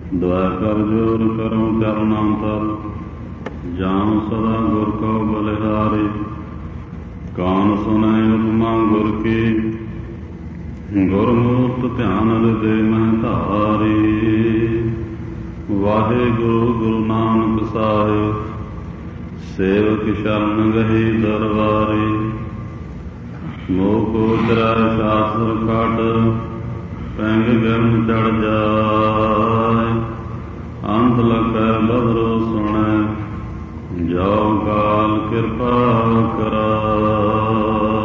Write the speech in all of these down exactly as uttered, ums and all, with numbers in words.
ਦੁਆ ਕਰ ਜੋਰ ਕਰੋ ਚਰਨਾਂ ਤਲ, ਜਾਨ ਸਦਾ ਗੁਰ ਕੋ ਬਲਿਹਾਰੀ। ਕਾਨ ਸੁਨੈ ਉਪਮਾ ਗੁਰ ਕੀ, ਗੁਰਮੂਰਤ ਧਿਆਨ ਹਿਰਦੇ ਮਹਿ ਧਾਰੀ। ਵਾਹਿਗੁਰੂ ਗੁਰੂ ਨਾਨਕ ਸਾਹਿਬ, ਸੇਵਕ ਸ਼ਰਨ ਗਹੀ ਦਰਬਾਰੀ। ਮੋਹ ਉਚਰੈ ਸ਼ਾਸਤਰ ਖਟ, ਪੈਂਗ ਗਰਮ ਚੜ ਜਾਏ। ਅੰਤ ਲਖੈ ਬਦਰੋ ਸੁਣੈ, ਜੋ ਕਾਲ ਕਿਰਪਾ ਕਰਾਏ।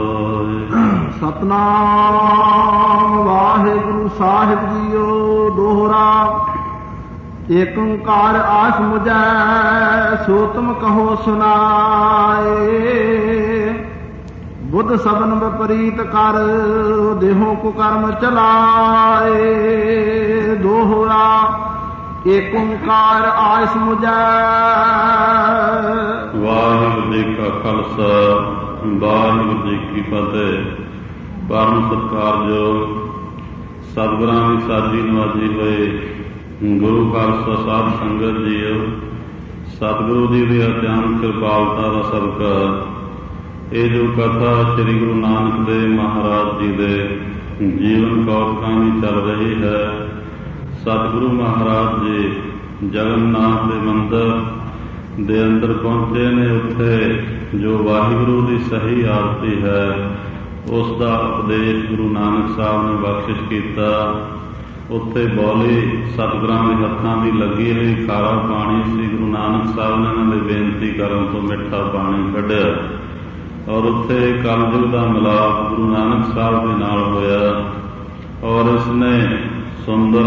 ਸਤਨਾਮ ਵਾਹਿਗੁਰੂ ਸਾਹਿਬ ਜੀਓ। ਦੋਹਰਾ ਏਕ ਓੰਕਾਰ ਆਸ ਮੁਝੈ, ਸੋ ਤੁਮ ਕਹੋ ਸੁਨਾਏ। ਬੁੱਧ ਸਬਨ ਵਿਪਰੀਤ ਕਰ, ਦੇਹੋਂ ਕੋ ਕਰਮ ਚਲਾਏ। ਦੋਹਰਾ ਏਕ ਓੰਕਾਰ ਆਸ ਮੁਝੈ। ਵਾਹਿਗੁਰੂ ਜੀ ਕਾ ਖਾਲਸਾ, ਵਾਹਿਗੁਰੂ ਜੀ ਕੀ ਫਤਿਹ। ਪਰਮ ਸਤਿਕਾਰਯੋਗ ਸਤਿਗੁਰਾਂ ਦੀ ਸਾਜੀ ਨਵਾਜੀ ਹੋਏ ਗੁਰੂ ਖਾਲਸਾ ਸਾਧ ਸੰਗਤ ਜੀਓ, ਸਤਿਗੁਰੂ ਜੀ ਦੀ ਅਤਿਅੰਤ ਕਿਰਪਾਲਤਾ ਦਾ ਸਦਕਾ ਇਹ ਜੋ ਕਥਾ ਸ੍ਰੀ ਗੁਰੂ ਨਾਨਕ ਦੇਵ ਮਹਾਰਾਜ ਜੀ ਦੇ ਜੀਵਨ ਕੌਤਕਾਂ ਦੀ ਚੱਲ ਰਹੀ ਹੈ। ਸਤਿਗੁਰੂ ਮਹਾਰਾਜ ਜੀ ਜਗਨਨਾਥ ਦੇ ਮੰਦਰ ਦੇ ਅੰਦਰ ਪਹੁੰਚੇ ਨੇ। ਉੱਥੇ ਜੋ ਵਾਹਿਗੁਰੂ ਦੀ ਸਹੀ ਆਰਤੀ ਹੈ ਉਸ ਦਾ ਉਪਦੇਸ਼ ਗੁਰੂ ਨਾਨਕ ਸਾਹਿਬ ਨੇ ਬਖਸ਼ਿਸ਼ ਕੀਤਾ। ਉੱਥੇ ਬੋਲੀ ਸਤਿਗੁਰਾਂ ਦੇ ਹੱਥਾਂ ਦੀ ਲੱਗੀ ਹੋਈ ਖਾਰਾ ਪਾਣੀ ਸੀ। ਗੁਰੂ ਨਾਨਕ ਸਾਹਿਬ ਨੇ ਇਹਨਾਂ ਦੇ ਬੇਨਤੀ ਕਰਨ ਤੋਂ ਮਿੱਠਾ ਪਾਣੀ ਕੱਢਿਆ ਔਰ ਉੱਥੇ ਕਲਯੁਗ ਦਾ ਮਿਲਾਪ ਗੁਰੂ ਨਾਨਕ ਸਾਹਿਬ ਦੇ ਨਾਲ ਹੋਇਆ। ਔਰ ਇਸਨੇ ਸੁੰਦਰ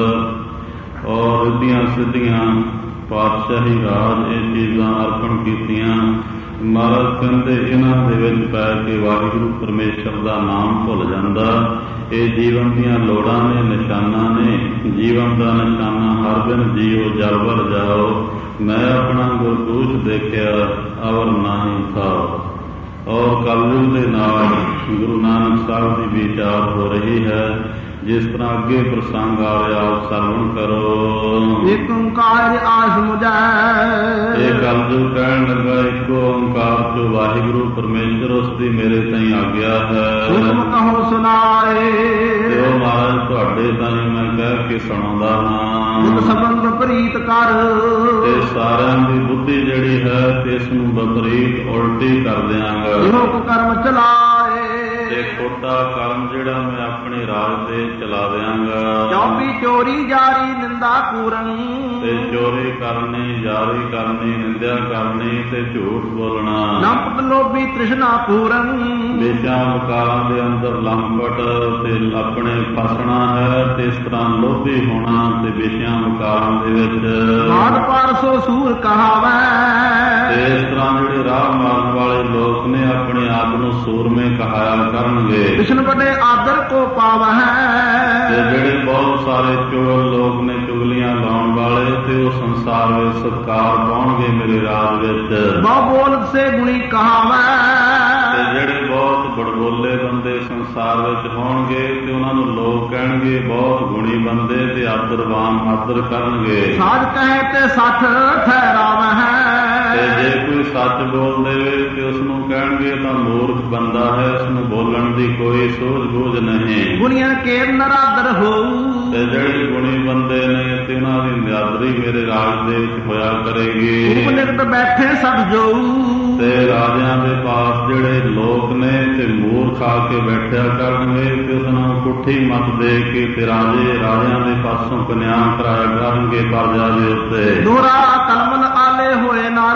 ਮੰਦਰ ਔਰ ਰਿੱਧੀਆਂ ਸਿੱਧੀਆਂ ਪਾਤਸ਼ਾਹੀ ਰਾਜ ਇਹ ਚੀਜ਼ਾਂ ਅਰਪਣ ਕੀਤੀਆਂ। ਮਹਾਰਾਜ ਕਹਿੰਦੇ ਇਹਨਾਂ ਦੇ ਵਿੱਚ ਪੈ ਕੇ ਵਾਹਿਗੁਰੂ ਪਰਮੇਸ਼ਰ ਦਾ ਨਾਮ ਭੁੱਲ ਜਾਂਦਾ। ਇਹ ਜੀਵਨ ਦੀਆਂ ਲੋੜਾਂ ਨੇ, ਨਿਸ਼ਾਨਾਂ ਨੇ। ਜੀਵਨ ਦਾ ਨਿਸ਼ਾਨਾ ਹਰ ਦਿਨ ਜੀਓ ਜਲ ਭਰ ਜਾਓ। ਮੈਂ ਆਪਣਾ ਗੁਰਦੂਸ਼ ਦੇਖਿਆ ਅਵਰ ਨਾਹੀ ਥਾ। ਔਰ ਕਲਯੁਗ ਦੇ ਨਾਲ ਗੁਰੂ ਨਾਨਕ ਸਾਹਿਬ ਦੀ ਵਿਚਾਰ ਹੋ ਰਹੀ ਹੈ। ਜਿਸ ਤਰ੍ਹਾਂ ਅੱਗੇ ਪ੍ਰਸੰਗ ਆ ਰਿਹਾ ਸਰਵਣ ਕਰੋ। ਏਕ ਓੰਕਾਰ ਆਸ ਮੁਝੈ। ਇਹ ਕਲਯੁਗ ਕਹਿਣ ਲੱਗਾ ਇੱਕੋ ਓੰਕਾਰ ਜੋ ਵਾਹਿਗੁਰੂ ਪਰਮੇਸ਼ਰ ਉਸ ਦੀ ਮੇਰੇ ਤਾਈਂ ਆਗਿਆ ਹੈ। ਤੁਮ ਕਹੋ ਸੁਨਾਏ। ਤੇ ਉਹ ਮਹਾਰਾਜ ਤੁਹਾਡੇ ਤਾਈਂ ਮੈਂ ਕਹਿ ਕੇ ਸੁਣਾਉਂਦਾ ਹਾਂ। ਬੁੱਧ ਸਬਨ ਵਿਪਰੀਤ ਕਰ। ਤੇ ਸਾਰਿਆਂ ਦੀ ਬੁੱਧੀ ਜਿਹੜੀ ਹੈ ਤੇ ਇਸ ਨੂੰ ਵਿਪਰੀਤ ਉਲਟੀ ਕਰ ਦਿਆਂਗਾ। ਇਹੋ ਕੋ ਕਰਮ ਚਲਾਏ। ਤੇ ਖੋਟਾ ਕਰਮ ਜਿਹੜਾ ਮੈਂ ਆਪਣੇ ਰਾਜ ਦੇ ਚਲਾ ਦਿਆਂਗਾ। ਚੌਪੀ ਚੋਰੀ ਜਾਰੀ ਨਿੰਦਾ ਪੂਰਨ। ਤੇ ਚੋਰੀ ਕਰਨੀ, ਜਾਰੀ ਕਰਨੀ, ਨਿੰਦਿਆ ਕਰਨੀ ਤੇ ਝੂਠ ਬੋਲਣਾ। ਲੰਪਟ ਲੋਭੀ ਤ੍ਰਿਸ਼ਨਾ ਪੂਰਨ। ਵੇਚਾਂ ਵਕਾਰਾਂ ਦੇ ਅੰਦਰ ਲੰਪਟ ਤੇ ਆਪਣੇ ਫਸਣਾ ਹੈ। ਤੇ ਇਸ ਤਰ੍ਹਾਂ ਲੋਭੀ ਹੋਣਾ ਤੇ ਵੇਚਾਂ ਵਕਾਰਾਂ ਦੇ ਵਿੱਚ ਮਾਨ ਪਾਰਸੋ ਸੂਰ ਕਹਾਵੈ। ਤੇ ਇਸ ਤਰ੍ਹਾਂ ਜਿਹੜੇ ਰਾਹ ਮਾਰਨ ਵਾਲੇ ਲੋਕ ਨੇ ਆਪਣੇ ਆਪ ਨੂੰ ਸੂਰਮੇ ਕਹਾਇਆ ਕਰਨਗੇ। ਕ੍ਰਿਸ਼ਨ ਵੱਡੇ ਆਦਰ ਕੋ ਪਾਵਹਿ। ਤੇ ਜਿਹੜੇ ਬਹੁਤ ਸਾਰੇ ਚੁਗਲ ਲੋਕ ਨੇ, ਚੁਗਲੀਆਂ ਲਾਉਣ ਵਾਲੇ, ਤੇ ਉਹ ਸੰਸਾਰ ਵਿੱਚ ਸਤਿਕਾਰ ਪਾਉਣਗੇ ਮੇਰੇ ਰਾਜ ਵਿੱਚ। ਬਹੁ ਬੋਲ ਸੇ ਗੁਣੀ ਕਹਾਵੈ। ਤੇ ਜਿਹੜੇ ਬਹੁਤ ਬੜਬੋਲੇ ਬੰਦੇ ਸੰਸਾਰ ਵਿੱਚ ਹੋਣਗੇ ਤੇ ਉਹਨਾਂ ਨੂੰ ਲੋਕ ਕਹਿਣਗੇ ਬਹੁਤ ਗੁਣੀ ਬੰਦੇ ਤੇ ਆਦਰਵਾਨ ਆਦਰ ਕਰਨਗੇ। ਸਾਜ ਕਹੇ ਤੇ ਸੱਚ ਠਹਿਰਾਵਹਿ। ਤੇ ਜੇ ਕੋਈ ਸੱਚ ਬੋਲ ਦੇਵੇ ਤੇ ਉਸ ਨੂੰ ਕਹਿਣਗੇ ਤਾਂ ਮੂਰਖ ਬੰਦਾ ਹੈ, ਇਸ ਨੂੰ ਬੋਲਣ ਦੀ ਕੋਈ ਸੂਝ ਬੂਝ ਨਹੀਂ। ਗੁਣੀਆਂ ਕੇ ਨਰਾਦਰ ਹੋਊ। ਤੇ ਜਿਹੜੇ ਗੁਣੀ ਬੰਦੇ ਨੇ ਤੇ ਉਹਨਾਂ ਦੀ ਨਿਰਾਦਰੀ ਮੇਰੇ ਰਾਜ ਦੇ ਵਿੱਚ ਹੋਇਆ ਕਰੇਗੀ। ਉਪਨਿਕਟ ਬੈਠੇ ਸਭ ਜਾਊ। ਤੇ ਰਾਜਿਆਂ ਦੇ ਪਾਸ ਜਿਹੜੇ ਲੋਕ ਨੇ ਤੇ ਮੂਰਖ ਆ ਕੇ ਬੈਠਿਆ ਕਰਨਗੇ ਤੇ ਉਸ ਨੂੰ ਪੁੱਠੀ ਮੱਤ ਦੇ ਕੇ ਤੇ ਰਾਜੇ ਰਾਜਿਆਂ ਦੇ ਪਾਸੋਂ ਕਨਿਆਨ ਕਰਾਇਆ ਕਰਨਗੇ ਪ੍ਰਜਾ ਦੇ ਉੱਤੇ। ਦੋਹਰਾ ਕਲਮਨ ਆਲੇ ਹੋਏ ਨਰ।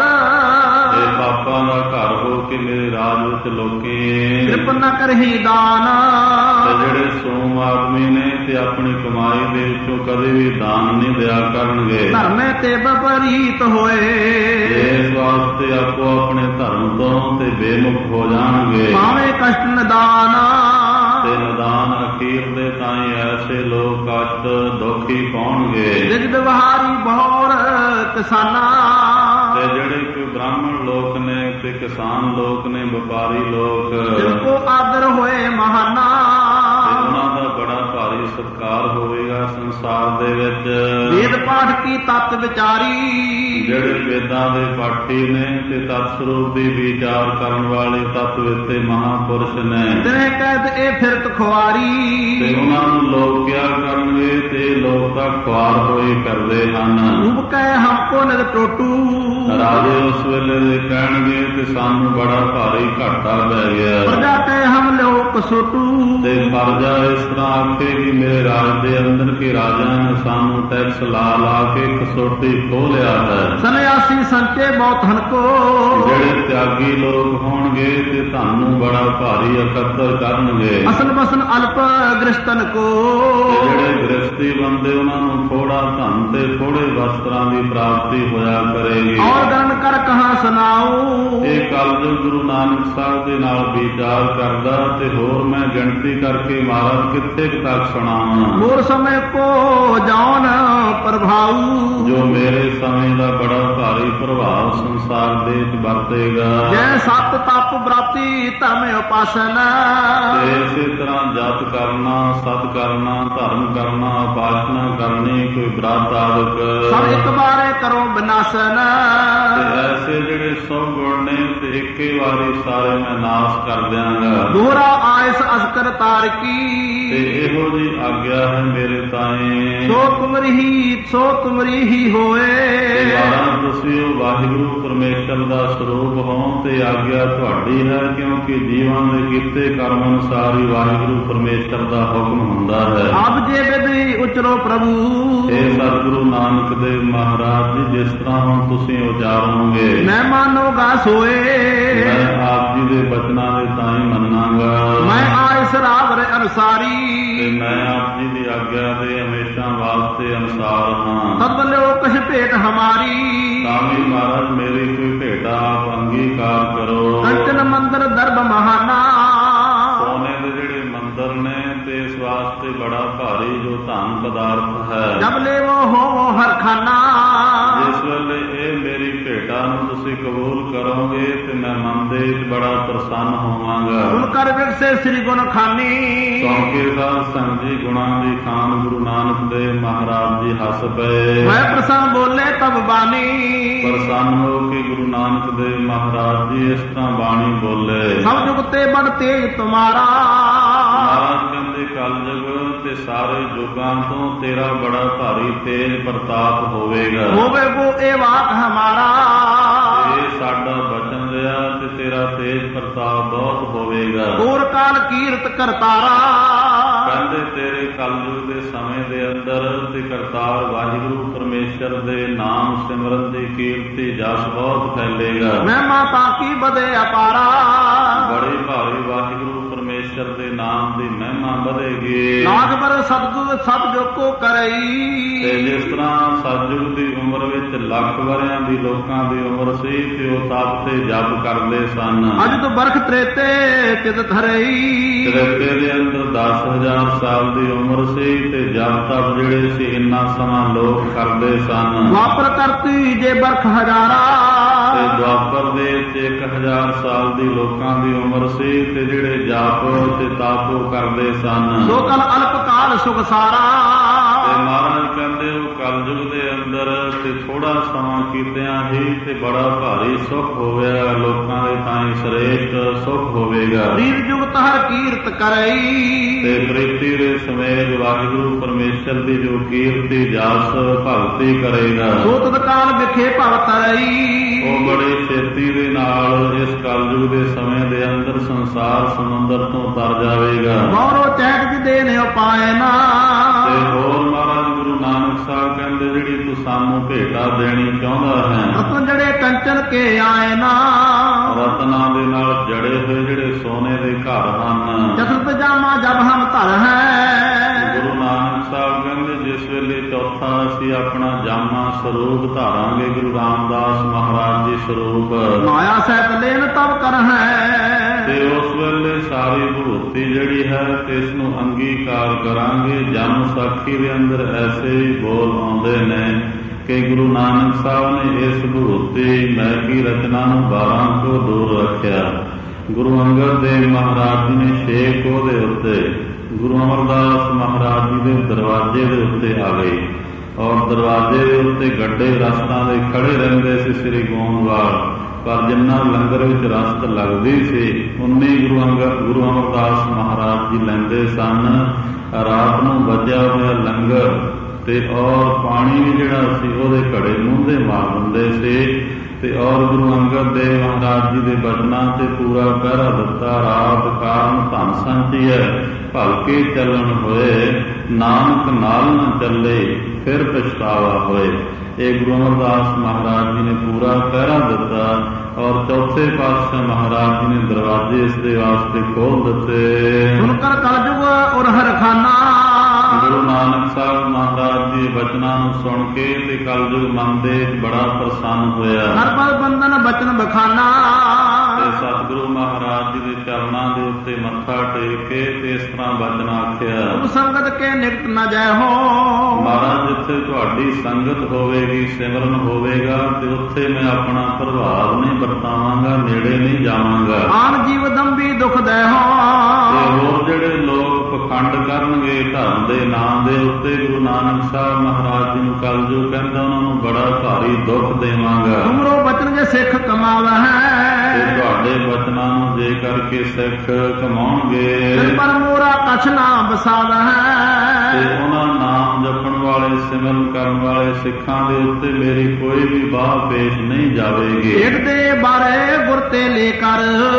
ਤੇ ਪਾਪਾਂ ਦਾ ਘਰ ਹੋ ਕੇ ਮੇਰੇ ਰਾਜ ਵਿੱਚ ਲੋਕੀ ਕਿਰਪ ਨ ਕਰਹੀ ਦਾਨ। ਤੇ ਜਿਹੜੇ ਸੋਮ ਆਦਮੀ ਨੇ ਤੇ ਆਪਣੀ ਕਮਾਈ ਦੇ ਵਿੱਚੋਂ ਕਦੇ ਵੀ ਦਾਨ ਨਹੀਂ ਦਿਆ ਕਰਨਗੇ। ਧਰਮੇ ਤੇ ਵਿਪਰੀਤ ਹੋਏ। ਇਸ ਵਾਸਤੇ ਆਪੋ ਆਪਣੇ ਧਰਮ ਤੋਂ ਤੇ ਬੇਮੁਖ ਹੋ ਜਾਣਗੇ। ਭਾਵੇਂ ਕਸ਼ਟ ਨਿਦਾਨ। ਤੇ ਨਿਦਾਨ ਅਖੀਰ ਦੇ ਤਾਈਂ ਐਸੇ ਲੋਕ ਕਸ਼ਟ ਦੁਖੀ ਪਾਉਣਗੇ। ਜਿਗ ਵਿਵਹਾਰੀ ਬਹੁਰ ਕਿਸਾਨਾ। ਤੇ ਜਿਹੜੇ ਕੋਈ ਬ੍ਰਾਹਮਣ ਲੋਕ ਨੇ ਤੇ ਕਿਸਾਨ ਲੋਕ ਨੇ, ਵਪਾਰੀ ਲੋਕ, ਜਿਨ੍ਹਾਂ ਕੋ ਆਦਰ ਹੋਏ ਮਹਾਨਾ। ਤੇ ਉਹਨਾਂ ਦਾ ਬੜਾ ਭਾਰੀ ਸਤਿਕਾਰ ਹੋਵੇਗਾ। ਸੰਸਾਰ ਦੇ ਵਿੱਚ ਵੇਦ ਪਾਠ ਕੀ ਤਤ ਵਿਚਾਰੀ ਜਿਹੜੇ ਵੇਦਾਂ ਦੇ ਪਾਠੀ ਨੇ ਤੇ ਤਤ ਸਰੂਪ ਦੀ ਵਿਚਾਰ ਕਰਨ ਵਾਲੇ ਤਤਵਿਤੇ ਮਹਾਂਪੁਰਸ਼ ਨੇ ਤੇਰੇ ਕਹਿਤ ਇਹ ਫਿਰਤ ਖੁਆਰੀ ਤੇ ਉਹਨਾਂ ਨੂੰ ਲੋਕ ਕਿਆ ਕਰਨਗੇ ਤੇ ਲੋਕ ਤਾਂ ਖੁਆਰ ਹੋਏ ਕਰਦੇ ਹਨ। ਰੂਪ ਕਹਿ ਹਮਕੋ ਨਿਰ ਟੋਟੂ ਰਾਜੇ ਉਸ ਵੇਲੇ ਦੇ ਕਹਿਣਗੇ ਤੇ ਸਾਨੂੰ ਬੜਾ ਭਾਰੀ ਘਾਟਾ ਪੈ ਗਿਆ। ਪ੍ਰਜਾ ਕਹਿ ਹਮ ਲਿਓ ਕਸੋਟੂ ਤੇ ਪ੍ਰਜਾ ਇਸ ਤਰ੍ਹਾਂ ਆਖੇਗੀ ਮੇਰੇ ਰਾਜ ਦੇ ਅੰਦਰ ਕਿ ਰਾਜਾ ਨੇ ਸਾਨੂੰ ਟੈਕਸ ਲਾ ਲਾ ਕੇ ਕਸੋਟੀ ਖੋਹ ਲਿਆ ਹੈ। ਸੰਨਿਆਸੀ ਸੰਚੇ ਬਹੁਤ ਹਨਕੋ ਜਿਹੜੇ ਤਿਆਗੀ ਲੋਕ ਹੋਣਗੇ ਤੇ ਤੁਹਾਨੂੰ ਬੜਾ ਭਾਰੀ ਇਕੱਤਰ ਕਰਨਗੇ। ਅਸਲ ਬਸਨ ਅਲਪ ਗ੍ਰਸਤਨ ਕੋ ਜਿਹੜੇ ਗ੍ਰਸਤੀ ਬੰਦੇ ਉਹਨਾਂ ਨੂੰ ਥੋੜਾ ਧਨ ਤੇ ਥੋੜੇ ਵਸਤਰਾਂ ਦੀ ਪ੍ਰਾਪਤੀ ਹੋਇਆ ਕਰੇਗੀ। ਔਰ ਗਰਨ ਕਰ ਕਹਾਂ ਸੁਣਾਓ ਇਹ ਕਲਯੁਗ ਗੁਰੂ ਨਾਨਕ ਸਾਹਿਬ ਦੇ ਨਾਲ ਵਿਚਾਰ ਕਰਦਾ ਤੇ ਹੋਰ ਮੈਂ ਗਿਣਤੀ ਕਰਕੇ ਮਹਾਰਾਜ ਕਿੱਥੇ ਤੱਕ ਸੁਣਾਵਾਂ। ਮੋਰ ਸਮੇਂ ਕੋ ਜਾਉਨ ਪ੍ਰਭਾਉ ਜੋ ਮੇਰੇ ਸਮੇਂ ਦਾ ਬੜਾ ਭਾਰੀ ਪ੍ਰਭਾਵ ਸੰਸਾਰ ਦੇ ਵਿੱਚ ਵਰਤੇਗਾ। ਜੈ ਸਤ ਤਪ ਬ੍ਰਾਤੀ ਧਰਮ ਉਪਾਸਨ ਤੇ ਇਸੇ ਤਰ੍ਹਾਂ ਜਪ ਕਰਨਾ ਸਤ ਕਰਨਾ ਧਰਮ ਕਰਨਾ ਉਪਾਸਨਾ ਕਰਨੀ ਕੋਈ ਬ੍ਰਤ ਆਦਿਕ ਸਭ ਇੱਕ ਬਾਰੇ ਕਰੋ ਵਿਨਾਸ਼ਨ ਤੇ ਐਸੇ ਜਿਹੜੇ ਸੌ ਗੁਣ ਨੇ ਤੇ ਇੱਕੇ ਵਾਰੀ ਸਾਰੇ ਮੈਂ ਨਾਸ਼ ਕਰ ਦਿਆਂਗਾ। ਦੋਹਰਾ ਆਇਸ ਅਸਕਰ ਤਾਰਕੀ ਤੇ ਇਹੋ ਜੀ ਆਗਿਆ ਹੈ ਮੇਰੇ ਤਾਏ ਸੋ ਤੁਮਰੀ ਹੀ ਸੋ ਤੁਮਰੀ ਹੀ ਹੋਏ। ਵਾਰਾਂ ਤੁਸੀਂ ਉਹ ਵਾਹਿਗੁਰੂ ਪਰਮੇਸ਼ਰ ਦਾ ਸਰੂਪ ਹੋ ਤੇ ਆਗਿਆ ਤੁਹਾਡੀ ਹੈ ਕਿਉਂਕਿ ਜੀਵਾਂ ਦੇ ਕੀਤੇ ਕਰਮ ਅਨੁਸਾਰ ਹੀ ਵਾਹਿਗੁਰੂ ਪਰਮੇਸ਼ਰ ਦਾ ਹੁਕਮ ਹੁੰਦਾ ਹੈ। ਆਪ ਜੇ ਵਿਧੀ ਉਚਰੋ ਪ੍ਰਭੂ ਇਹ ਸਤਿਗੁਰੂ ਨਾਨਕ ਦੇਵ ਮਹਾਰਾਜ ਜੀ ਜਿਸ ਤਰ੍ਹਾਂ ਹੁਣ ਤੁਸੀਂ ਉਚਾਰੋਗੇ ਮੈਂ ਮਾਨੋਗਾ ਸੋਏ। ਮੈਂ ਆਪ ਜੀ ਦੇ ਬਚਨਾਂ ਦੇ ਤਾਂ ਹੀ ਮੰਨਾਂਗਾ। ਮੈਂ ਆਇਸ ਰਾਗ ਰੇ ਅਨੁਸਾਰੀ ਤੇ ਮੈਂ ਆਪ ਜੀ ਦੀ ਆਗਿਆ ਦੇ ਹਮੇਸ਼ਾ ਵਾਸਤੇ ਅਨੁਸਾਰ ਹਾਂ। ਤਦ ਲਿਓ ਕਛ ਭੇਟ ਹਮਾਰੀ ਤਾਂ ਵੀ ਮਹਾਰਾਜ ਮੇਰੀ ਕੋਈ ਭੇਟਾ ਆਪ ਅੰਗੀਕਾਰ ਕਰੋ। ਕੰਚਨ ਮੰਦਰ ਦਰਬ ਮਹਾਨਾ ਸੋਨੇ ਦੇ ਜਿਹੜੇ ਮੰਦਰ ਨੇ ਤੇ ਇਸ ਵਾਸਤੇ ਬੜਾ ਭਾਰੀ ਜੋ ਧਨ ਪਦਾਰਥ ਹੈ। ਜਬ ਲੇਵੋ ਹੋ ਹਰ ਖਾਨਾ ਜਿਸ ਵੇਲੇ ਇਹ ਮੇਰੀ ਭੇਟਾ ਨੂੰ ਤੁਸੀਂ ਕਬੂਲ ਕਰੋਗੇ ਤੇ ਮੈਂ ਮਨ ਦੇ ਵਿੱਚ ਬੜਾ ਪ੍ਰਸੰਨ ਹੋਵਾਂਗਾ। ਸੁਣ ਕਰ ਵਿਰਸੇ ਸ੍ਰੀ ਗੁਣ ਖਾਨੀ ਕਿਉਂਕਿ ਸਾਧ ਸੰਗਤ ਜੀ ਗੁਣਾਂ ਦੀ ਖਾਨ ਗੁਰੂ ਨਾਨਕ ਦੇਵ ਮਹਾਰਾਜ ਜੀ ਹੱਸ ਪਏ। ਮੈਂ ਪ੍ਰਸੰਨ ਬੋਲੇ ਤਬ ਬਾਣੀ ਪ੍ਰਸੰਨ ਹੋ ਕੇ ਗੁਰੂ ਨਾਨਕ ਦੇਵ ਮਹਾਰਾਜ ਜੀ ਇਸ ਤਰ੍ਹਾਂ ਬਾਣੀ ਬੋਲੇ। ਸਭ ਜੁਗ ਤੇ ਬੜ ਤੇਜ ਤੁਮਾਰਾ ਮਹਾਰਾਜ ਕਹਿੰਦੇ ਕਲਯੁਗ ਤੇ ਸਾਰੇ ਯੁੱਗਾਂ ਤੋਂ ਤੇਰਾ ਬੜਾ ਭਾਰੀ ਤੇਜ ਪ੍ਰਤਾਪ ਹੋਵੇਗਾ। ਹੋਵੇ ਕੋ ਇਹ ਵਾਕ ਹਮਾਰਾ ਇਹ ਸਾਡਾ ਬਚਨ ਰਿਹਾ ਤੇ ਤੇਰਾ ਤੇਜ ਪ੍ਰਤਾਪ ਬਹੁਤ ਹੋਵੇਗਾ। ਹੋਰ ਕਾਲ ਕੀਰਤ ਕਰਤਾਰਾ ਕਹਿੰਦੇ ਤੇਰੇ ਕਲਯੁਗ ਦੇ ਸਮੇਂ ਦੇ ਅੰਦਰ ਤੇ ਕਰਤਾਰ ਵਾਹਿਗੁਰੂ ਪਰਮੇਸ਼ਰ ਦੇ ਨਾਮ ਸਿਮਰਨ ਦੀ ਕੀਰਤੀ ਜਸ ਬਹੁਤ ਫੈਲੇਗਾ। ਮੈਂ ਮਾਤਾ ਕੀ ਬਦੇ ਅਪਾਰਾ ਬੜੀ ਭਾਰੀ ਵਾਹਿਗੁਰੂ ਪਰਮੇਸ਼ਰ ਦੇ ਨਾਮ ਦੀ ਮਹਿਮਾ ਵਧੇਗੀ। ਨਾਗ ਪਰ ਸਤਿਗੁਰ ਸਭ ਜੋ ਕੋ ਕਰਈ ਤੇ ਜਿਸ ਤਰ੍ਹਾਂ ਸਤਿਯੁਗ ਦੀ ਉਮਰ ਵਿੱਚ ਲੱਖ ਵਰਿਆਂ ਦੀ ਲੋਕਾਂ ਦੀ ਉਮਰ ਸੀ ਤੇ ਉਹ ਤਪ ਤੇ ਜਪ ਕਰਦੇ ਸਨ। ਅੱਜ ਤੋਂ ਬਰਖ ਤ੍ਰੇਤੇ ਤਿਤ ਧਰਈ ਤ੍ਰੇਤੇ ਦੇ ਅੰਦਰ ਦਸ ਹਜ਼ਾਰ ਸਾਲ ਦੀ ਉਮਰ ਸੀ ਤੇ ਜਪ ਤਪ ਜਿਹੜੇ ਸੀ ਇੰਨਾ ਸਮਾਂ ਲੋਕ ਕਰਦੇ ਸਨ। ਦੁਆਪਰ ਕਰਤੀ ਜੇ ਬਰਖ ਹਜ਼ਾਰਾ ਤੇ ਦੁਆਪਰ ਦੇ ਵਿੱਚ ਇੱਕ ਹਜ਼ਾਰ ਸਾਲ ਦੀ ਲੋਕਾਂ ਦੀ ਉਮਰ ਸੀ ਤੇ ਜਿਹੜੇ ਜਾਪ ਤੇ ਤਾਪੋ ਕਰਦੇ ਸਨ। ਸੋ ਕਲ ਅਲਪ ਕਾਲ ਸੁਖ ਸਾਰਾ ਤੇ ਮਹਾਰਾਜ ਕਹਿੰਦੇ ਉਹ ਕਲਯੁਗ ਦੇ ਅੰਦਰ ਤੇ ਥੋੜਾ ਸਮਾਂ ਕੀਤਿਆਂ ਹੀ ਤੇ ਬੜਾ ਭਾਰੀ ਸੁਖ ਹੋਵੇਗਾ। ਲੋਕਾਂ ਦੇ ਤਾਈਂ ਸ੍ਰੇਸ਼ਟ ਸੁਖ ਹੋਵੇਗਾ। ਪ੍ਰੀਤ ਜੁਗਤ ਹਰ ਕੀਰਤ ਕਰਈ ਤੇ ਪ੍ਰੀਤੀ ਦੇ ਸਮੇਤ ਵਾਹਿਗੁਰੂ ਪਰਮੇਸ਼ਰ ਦੀ ਜੋ ਕੀਰਤੀ ਜਸ ਭਗਤੀ ਕਰੇਗਾ ਸੋ ਤਦ ਕਾਲ ਵਿਖੇ ਭਵ ਤਰਈ ਉਹ ਬੜੇ ਛੇਤੀ ਦੇ ਨਾਲ ਇਸ ਕਲਯੁਗ ਦੇ ਸਮੇਂ ਦੇ ਅੰਦਰ ਸੰਸਾਰ ਸਮੁੰਦਰ ਤੋਂ ਤਰ ਜਾਵੇਗਾ। ਮੋਰੋ ਚੈਟ ਦੇ ਨੇ ਉਪਾਏ ਨਾ ਤੇ ਹੋਰ ਮਹਾਰਾਜ ਗੁਰੂ ਨਾਨਕ ਸਾਹਿਬ ਕਹਿੰਦੇ ਜਿਹੜੀ ਤੂੰ ਸਾਨੂੰ ਭੇਟਾ ਦੇਣੀ ਚਾਹੁੰਦਾ ਹੈ ਰਤਨ ਜੜੇ ਕੰਚਨ ਕੇ ਆਏ ਨਾ ਰਤਨਾਂ ਦੇ ਨਾਲ ਜੜੇ ਹੋਏ ਜਿਹੜੇ ਸੋਨੇ ਦੇ ਘਰ ਹਨ। ਜਸਲ ਪਜਾਮਾ ਜਬ ਹਮ ਧਰ ਹੈ ਗੁਰੂ ਨਾਨਕ ਸਾਹਿਬ ਕਹਿੰਦੇ ਜਿਸ ਵੇਲੇ ਚੌਥਾ ਅਸੀਂ ਆਪਣਾ ਜਾਮਾ ਸਰੂਪ ਧਾਰਾਂਗੇ ਗੁਰੂ ਰਾਮਦਾਸ ਮਹਾਰਾਜ ਜੀ ਸਰੂਪ ਮਾਇਆ ਸਹਿਤ ਲੈਨ ਤਬ ਕਰ ਹੈ ਤੇ ਉਸ ਵੇਲੇ ਸਾਰੀ ਭੂਤੀ ਜਿਹੜੀ ਹੈ ਤੇ ਇਸ ਨੂੰ ਅੰਗੀਕਾਰ ਕਰਾਂਗੇ। ਜਨਮ ਸਾਖੀ ਦੇ ਅੰਦਰ ਐਸੇ ਹੀ ਬੋਲ ਆਉਂਦੇ ਨੇ ਕਿ ਗੁਰੂ ਨਾਨਕ ਸਾਹਿਬ ਨੇ ਇਸ ਭੂਤੀ ਮੈਗੀ ਰਚਨਾ ਨੂੰ ਬਾਰਾਂ ਕੋਹ ਦੂਰ ਰੱਖਿਆ। ਗੁਰੂ ਅੰਗਦ ਦੇਵ ਮਹਾਰਾਜ ਜੀ ਨੇ ਛੇ ਕੋਹ ਦੇ ਉੱਤੇ ਗੁਰੂ ਅਮਰਦਾਸ ਮਹਾਰਾਜ ਜੀ ਦੇ ਦਰਵਾਜ਼ੇ ਦੇ ਉੱਤੇ ਆ ਗਏ ਔਰ ਦਰਵਾਜ਼ੇ ਦੇ ਉੱਤੇ ਗੱਡੇ ਰਸਤਾਂ ਦੇ ਖੜੇ ਰਹਿੰਦੇ ਸੀ ਸ੍ਰੀ ਗੋਂਦਵਾਲ। ਪਰ ਜਿੰਨਾ ਲੰਗਰ ਵਿੱਚ ਰਸਤ ਲੱਗਦੀ ਸੀ ਉਨੀ ਗੁਰੂ ਅੰਗਦ ਗੁਰੂ ਅਮਰਦਾਸ ਮਹਾਰਾਜ ਜੀ ਲੈਂਦੇ ਸਨ। ਰਾਤ ਨੂੰ ਬਚਿਆ ਹੋਇਆ ਲੰਗਰ ਤੇ ਔਰ ਪਾਣੀ ਵੀ ਜਿਹੜਾ ਸੀ ਉਹਦੇ ਘੜੇ ਮੂੰਹਦੇ ਮਾਰ ਦਿੰਦੇ ਸੀ ਤੇ ਔਰ ਗੁਰੂ ਅੰਗਦ ਦੇਵ ਮਹਾਰਾਜ ਜੀ ਦੇ ਬਚਨਾਂ ਤੇ ਪੂਰਾ ਪਹਿਰਾ ਦਿੱਤਾ। ਰਾਤ ਕਾਰਨ ਧਨ ਸੰਚੀਐ ਭਲਕੇ ਚੱਲਣ ਹੋਏ, ਨਾਨਕ ਨਾਲ ਨਾ ਚੱਲੇ ਫਿਰ ਪਛਤਾਵਾ ਹੋਏ। ਇਹ ਗੁਰੂ ਅਮਰਦਾਸ ਮਹਾਰਾਜ ਜੀ ਨੇ ਪੂਰਾ ਪਹਿਰਾ ਦਿੱਤਾ ਔਰ ਚੌਥੇ ਪਾਤਸ਼ਾਹ ਮਹਾਰਾਜ ਜੀ ਨੇ ਦਰਵਾਜ਼ੇ ਇਸ ਦੇ ਵਾਸਤੇ ਖੋਲ ਦਿੱਤੇ। ਸੁਣਕਰ ਕਲਯੁਗ ਔਰ ਹਰਖਾਨਾ ਗੁਰੂ ਨਾਨਕ ਸਾਹਿਬ ਮਹਾਰਾਜ ਦੇ ਬਚਨਾਂ ਨੂੰ ਸੁਣ ਕੇ ਤੇ ਕਲਯੁਗ ਮਨ ਦੇ ਬੜਾ ਪ੍ਰਸੰਨ ਹੋਇਆ। ਹਰਪਦ ਬੰਦਨ ਬਚਨ ਬਖਾਨਾ ਤੇ ਸਤਿਗੁਰੂ ਮਹਾਰਾਜ ਜੀ ਦੇ ਚਰਨਾਂ ਦੇ ਉੱਤੇ ਮੱਥਾ ਟੇਕ ਕੇ ਤੇ ਇਸ ਤਰ੍ਹਾਂ ਬਚਨ ਆਖਿਆ। ਤੁਮ ਸੰਗਤ ਕੇ ਨਿਕਟ ਨਾ ਜੈ ਹੋ। ਮਹਾਰਾਜ ਜਿੱਥੇ ਤੁਹਾਡੀ ਸੰਗਤ ਹੋਵੇਗੀ, ਸਿਮਰਨ ਹੋਵੇਗਾ ਤੇ ਉੱਥੇ ਮੈਂ ਆਪਣਾ ਪ੍ਰਭਾਵ ਨਹੀਂ ਵਰਤਾਵਾਂਗਾ, ਨੇੜੇ ਨਹੀਂ ਜਾਵਾਂਗਾ। ਆਨ ਜੀਵ ਦੰਬੀ ਦੁਖ ਦੇ ਹੋ। ਤੇ ਹੋਰ ਜਿਹੜੇ ਲੋਕ ਪਖੰਡ ਕਰਨਗੇ ਧਰਮ ਦੇ ਨਾਂ ਦੇ ਉੱਤੇ, ਗੁਰੂ ਨਾਨਕ ਸਾਹਿਬ ਮਹਾਰਾਜ ਜੀ ਨੂੰ ਕਲਯੁਗ ਕਹਿੰਦਾ ਉਹਨਾਂ ਨੂੰ ਬੜਾ ਭਾਰੀ ਦੁੱਖ ਦੇਵਾਂਗਾ। ਤੁਮਰੋ ਬਚਨ ਜੇ ਸਿੱਖ ਕਮਾਵਾ ਹੈ। ਤੇ ਤੁਹਾਡੇ ਬਚਨਾਂ ਨੂੰ ਜੇ ਕਰਕੇ ਸਿੱਖ ਕਮਾਉਣਗੇ ਪਰ ਮੋਰਾ ਕਛ ਨਾ ਬਸਾਵਾ ਹੈ। ਤੇ ਉਹਨਾਂ ਨਾਮ ਜਪਣ ਵਾਲੇ ਸਿਮਰਨ ਕਰਨ ਵਾਲੇ ਸਿੱਖਾਂ ਦੇ ਉੱਤੇ ਮੇਰੀ ਕੋਈ ਵੀ ਬਾਹ ਪੇਸ਼ ਨਹੀਂ ਜਾਵੇਗੀ। ਢਿੱਡ ਦੇ ਬਾਰੇ ਗੁਰ ਤੇ ਲੈ ਕਰ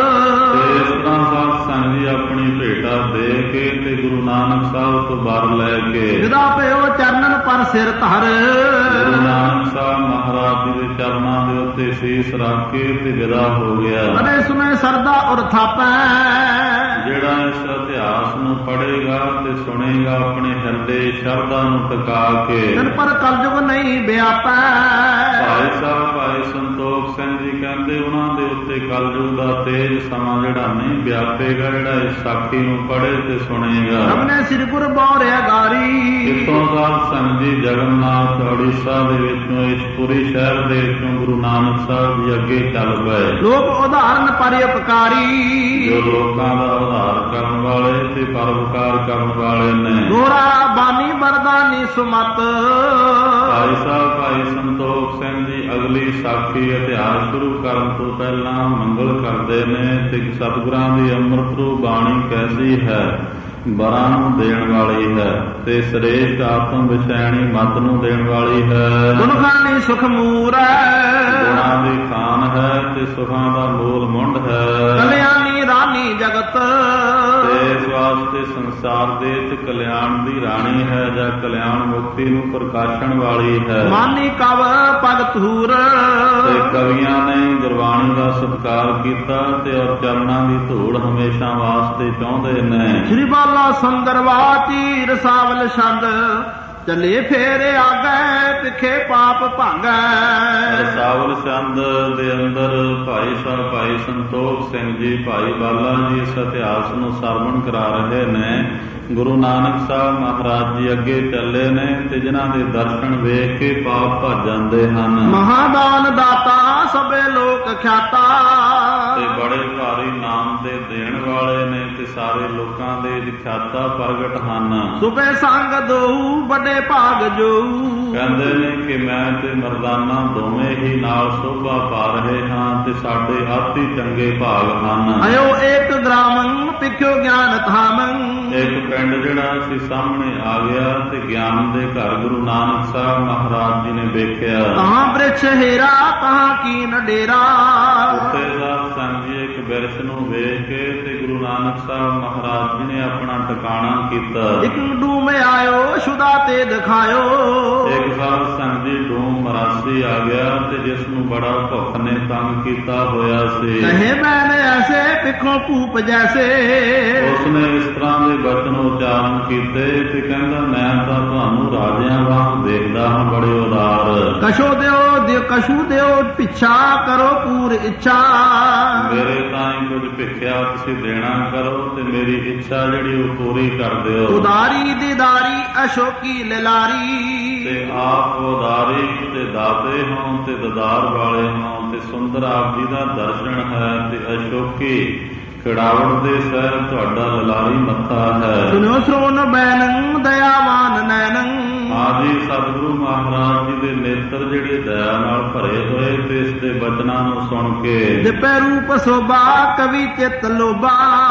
ਤੇ ਇਸ ਤਰ੍ਹਾਂ ਸਾਧ ਸੰਗ ਜੀ ਆਪਣੀ ਭੇਟਾ ਦੇ ਕੇ ਤੇ ਗੁਰੂ ਨਾਨਕ ਸਾਹਿਬ ਤੋਂ ਬਰ ਲੈ ਕੇ ਵਿਦਾ ਪਿਓ ਚਰਨਨ ਪਰ ਸਿਰ ਧਰ। ਗੁਰੂ ਨਾਨਕ ਸਾਹਿਬ ਮਹਾਰਾਜ ਜੀ ਦੇ ਚਰਨਾਂ ਦੇ ਉੱਤੇ ਸੀਸ ਰੱਖ ਕੇ ਤੇ ਵਿਦਾ ਹੋ ਗਿਆ। ਅਰੇ ਸੁਨੇ ਸਰਦਾ ਔਰ ਥਾਪੈ। ਜਿਹੜਾ ਇਸ ਇਤਿਹਾਸ ਨੂੰ ਪੜ੍ਹੇਗਾ ਤੇ ਸੁਣੇਗਾ ਆਪਣੇ ਹਿਰਦੇ ਸ਼ਰਧਾ ਨੂੰ ਟਿਕਾ ਕੇ ਤਿਨ ਪਰ ਕਲਯੁਗ ਨਹੀਂ ਵਿਆਪੈ। ਭਾਈ ਸਾਹਿਬ ਭਾਈ ਸੰਤੋਖ ਸਿੰਘ ਜੀ ਕਹਿੰਦੇ ਉਹਨਾਂ ਦੇ ਉੱਤੇ ਕਲਯੁਗ ਦਾ ਤੇਜ ਸਮਾਂ ਜਿਹੜਾ ਨਹੀਂ ਵਿਆਪੇਗਾ, ਜਿਹੜਾ ਇਸ ਸਾਖੀ ਨੂੰ ਪੜ੍ਹੇ ਤੇ ਸੁਣੇਗਾ। ਆਪਣੇ ਸ੍ਰੀ ਗੁਰ ਬੌਰਿਆ ਗਾਰੀ। ਇਤੋਂ ਸਾਧ ਸੰਗਤ ਜੀ ਜਗਨਨਾਥ ਉੜੀਸਾ ਦੇ ਵਿੱਚੋਂ ਇਸ ਪੂਰੀ ਸ਼ਹਿਰ ਦੇ ਵਿੱਚੋਂ ਗੁਰੂ ਨਾਨਕ ਸਾਹਿਬ ਜੀ ਅੱਗੇ ਚੱਲ ਪਏ। ਲੋਕ ਉਦਾਹਰਨ ਪਰਿਉਪਕਾਰੀ। ਜੋ ਲੋਕਾਂ ਦਾ ਉਧਾਰ ਕਰਨ ਵਾਲੇ ਤੇ ਪਰਉਪਕਾਰ ਕਰਨ ਵਾਲੇ ਨੇ। ਗੋਰਾ ਬਾਨੀ ਬਰਦਾਨੀ ਸੁਮਤ। ਭਾਈ ਸਾਹਿਬ ਭਾਈ ਸੰਤੋਖ ਸਿੰਘ ਜੀ ਅਗਲੀ ਸਾਖੀ ਇਤਿਹਾਸ ਸ਼ੁਰੂ ਕਰਨ ਤੋਂ ਪਹਿਲਾਂ ਮੰਗਲ ਕਰਦੇ ਨੇ ਤੇ ਸਤਿਗੁਰਾਂ ਦੀ ਅੰਮ੍ਰਿਤ ਰੂਪ ਬਾਣੀ ਕੈਸੀ ਹੈ, ਬਰਾਂ ਨੂੰ ਦੇਣ ਵਾਲੀ ਹੈ ਤੇ ਸ੍ਰੇਸ਼ਟ ਆਤਮ ਵਿਸ਼ੈਣੀ ਮਤ ਨੂੰ ਦੇਣ ਵਾਲੀ ਹੈ। ਗੁਣ ਖਾਨੀ ਸੁਖ ਮੂਰ ਹੈ। ਗੁਣਾਂ ਦੀ ਖਾਨ ਹੈ ਤੇ ਸੁਖਾਂ ਦਾ ਮੂਲ ਮੁੰਡ ਹੈ। ਕਲਿਆਣੀ ਰਾਣੀ ਜਗਤ। ਤੇ ਇਸ ਵਾਸਤੇ ਸੰਸਾਰ ਦੇ ਵਿੱਚ ਕਲਿਆਣ ਦੀ ਰਾਣੀ ਹੈ ਜਾਂ ਕਲਿਆਣ ਮੁਕਤੀ ਨੂੰ ਪ੍ਰਕਾਸ਼ਣ ਵਾਲੀ ਹੈ। ਮਾਨੀ ਕਵ ਭਗਤ ਹੂਰ। ਤੇ ਕਵੀਆਂ ਨੇ ਗੁਰਬਾਣੀ ਦਾ ਸਤਿਕਾਰ ਕੀਤਾ ਤੇ ਔਰ ਚਰਨਾਂ ਦੀ ਧੂੜ ਹਮੇਸ਼ਾ ਵਾਸਤੇ ਚਾਹੁੰਦੇ ਨੇ। ਸ੍ਰੀ ਬਾਲਾ ਸੁੰਦਰਵਾਤੀ ਰਸਾਵਲ ਛੰਦ ਚੱਲੇ ਫੇਰ ਆਗੇ ਪਿੱਛੇ ਪਾਪ ਭਾਂਗੈ। ਰਸਾਵਲ ਛੰਦ ਦੇ ਅੰਦਰ ਭਾਈ ਸਾਹਿਬ ਭਾਈ ਸੰਤੋਖ ਸਿੰਘ ਜੀ ਭਾਈ ਬਾਲਾ ਜੀ ਇਸ ਇਤਿਹਾਸ ਨੂੰ ਸਰਵਣ ਕਰਾ ਰਹੇ ਨੇ। ਗੁਰੂ ਨਾਨਕ ਸਾਹਿਬ ਮਹਾਰਾਜ ਜੀ ਅੱਗੇ ਚੱਲੇ ਨੇ ਤੇ ਜਿਨ੍ਹਾਂ ਦੇ ਦਰਸ਼ਨ ਵੇਖ ਕੇ ਪਾਪ ਭੱਜ ਜਾਂਦੇ ਹਨ। ਮਹਾਦਾਨ ਦਾਤਾ ਸਭੇ ਲੋਕ ਖਿਆਤਾ। ਤੇ ਬੜੇ ਭਾਰੀ ਨਾਮ ਦੇ ਦੇਣ ਵਾਲੇ ਨੇ ਤੇ ਸਾਰੇ ਲੋਕਾਂ ਦੇ ਖਿਆਤਾ ਪ੍ਰਗਟ ਹਨ। ਸੁਬੇ ਸੰਗ ਦੋਊ ਵੱਡੇ ਭਾਗ ਜੋ। ਕਹਿੰਦੇ ਨੇ ਕਿ ਮੈਂ ਤੇ ਮਰਦਾਨਾ ਦੋਵੇਂ ਹੀ ਨਾਲ ਸੋਭਾ ਪਾ ਰਹੇ ਹਾਂ ਤੇ ਸਾਡੇ ਆਤੀ ਚੰਗੇ ਭਾਗ ਹਨ। ਆਇਓ ਇੱਕ ਗ੍ਰਾਮੰ ਪਿੱਛੋ ਗਿਆਨ ਥਾਮੰ। ਇੱਕ ਪਿੰਡ ਜਿਹੜਾ ਸੀ ਸਾਹਮਣੇ ਆ ਗਿਆ ਤੇ ਗਿਆਨ ਦੇ ਘਰ ਗੁਰੂ ਨਾਨਕ ਸਾਹਿਬ ਮਹਾਰਾਜ ਜੀ ਨੇ ਵੇਖਿਆ। ਕਹਾਂ ਬ੍ਰਿਛ ਹੀਰਾ ਕਹਾਂ ਕੀਨ ਡੇਰਾ। ਉੱਥੇ ਸਾਧ ਸੰਗਤ ਜੀ ਇੱਕ ਬਿਰਛ ਨੂੰ ਵੇਖ ਕੇ ਤੇ ਗੁਰੂ ਨਾਨਕ ਸਾਹਿਬ ਮਹਾਰਾਜ ਜੀ ਨੇ ਆਪਣਾ ਟਿਕਾਣਾ ਕੀਤਾ। ਇੱਕ ਡੂਮ ਆਇਓ ਸ਼ੁਦਾ ਤੇ ਦਿਖਾਇਓ। ਇੱਕ ਸਾਧ ਸੰਗਤ ਜੀ ਡੂਮ ਮਰਾਸੀ ਆ ਗਿਆ ਤੇ ਜਿਸ ਨੂੰ ਬੜਾ ਭੁੱਖ ਨੇ ਤੰਗ ਕੀਤਾ ਹੋਇਆ ਸੀ। ਕਹੇ ਮੈਨੇ ਐਸੇ ਪਿੱਖੋਂ ਭੂਪ ਜੈਸੇ। ਉਸਨੇ ਇਸ ਤਰ੍ਹਾਂ ਦੇ ਬਚਨ ਉਚਾਰਨ ਕੀਤੇ ਤੇ ਕਹਿੰਦਾ ਮੈਂ ਤਾਂ ਤੁਹਾਨੂੰ ਰਾਜਿਆਂ ਵਾਂਗ ਦੇਖਦਾ ਹਾਂ, ਬੜੇ ਉਦਾਰ। ਕਸ਼ੋ ਦਿਓ ਦਿਓ ਕਸ਼ੂ ਦਿਓ ਪਿੱਛਾ ਕਰੋ ਪੂਰ ਇੱਛਾ। ਮੇਰੇ ਤਾਂ ਹੀ ਕੁਝ ਭਿੱਖਿਆ ਤੁਸੀਂ ਦੇਣਾ ਕਰੋ ਤੇ ਮੇਰੀ ਇੱਛਾ ਜਿਹੜੀ ਉਹ ਪੂਰੀ ਕਰ ਦਿਓ। ਉਦਾਰੀ ਦੀਦਾਰੀ ਅਸ਼ੋਕੀ ਲਲਾਰੀ। ਤੇ ਆਪ ਉਦਾਰੀ ਤੇ ਦਾਤੇ ਹੋਂ ਤੇ ਦਦਾਰ ਵਾਲੇ ਹੋਂ ਤੇ ਸੁੰਦਰ ਆਪ ਜੀ ਦਾ ਦਰਸ਼ਨ ਹੈ ਤੇ ਅਸ਼ੋਕੀ ਖਿੜਾਵਟ ਦੇ ਸਹਿ ਤੁਹਾਡਾ ਲਲਾਰੀ ਮੱਥਾ ਹੈ। ਸੁਨਿਓ ਸਰੋਨ ਬੈਨੰ ਦਇਆਵਾਨ ਨੈਨੰ। ਆਜੀ ਸਤਿਗੁਰੂ ਮਹਾਰਾਜ ਜੀ ਦੇ ਨੇਤਰ ਜਿਹੜੇ ਦਇਆ ਨਾਲ ਭਰੇ ਹੋਏ ਤੇ ਇਸ ਦੇ ਬਚਨਾਂ ਨੂੰ ਸੁਣ ਕੇ ਦਿਪੈ ਰੂਪ ਸੋਭਾ ਕਵੀ ਚਿਤ ਲੋਭਾ।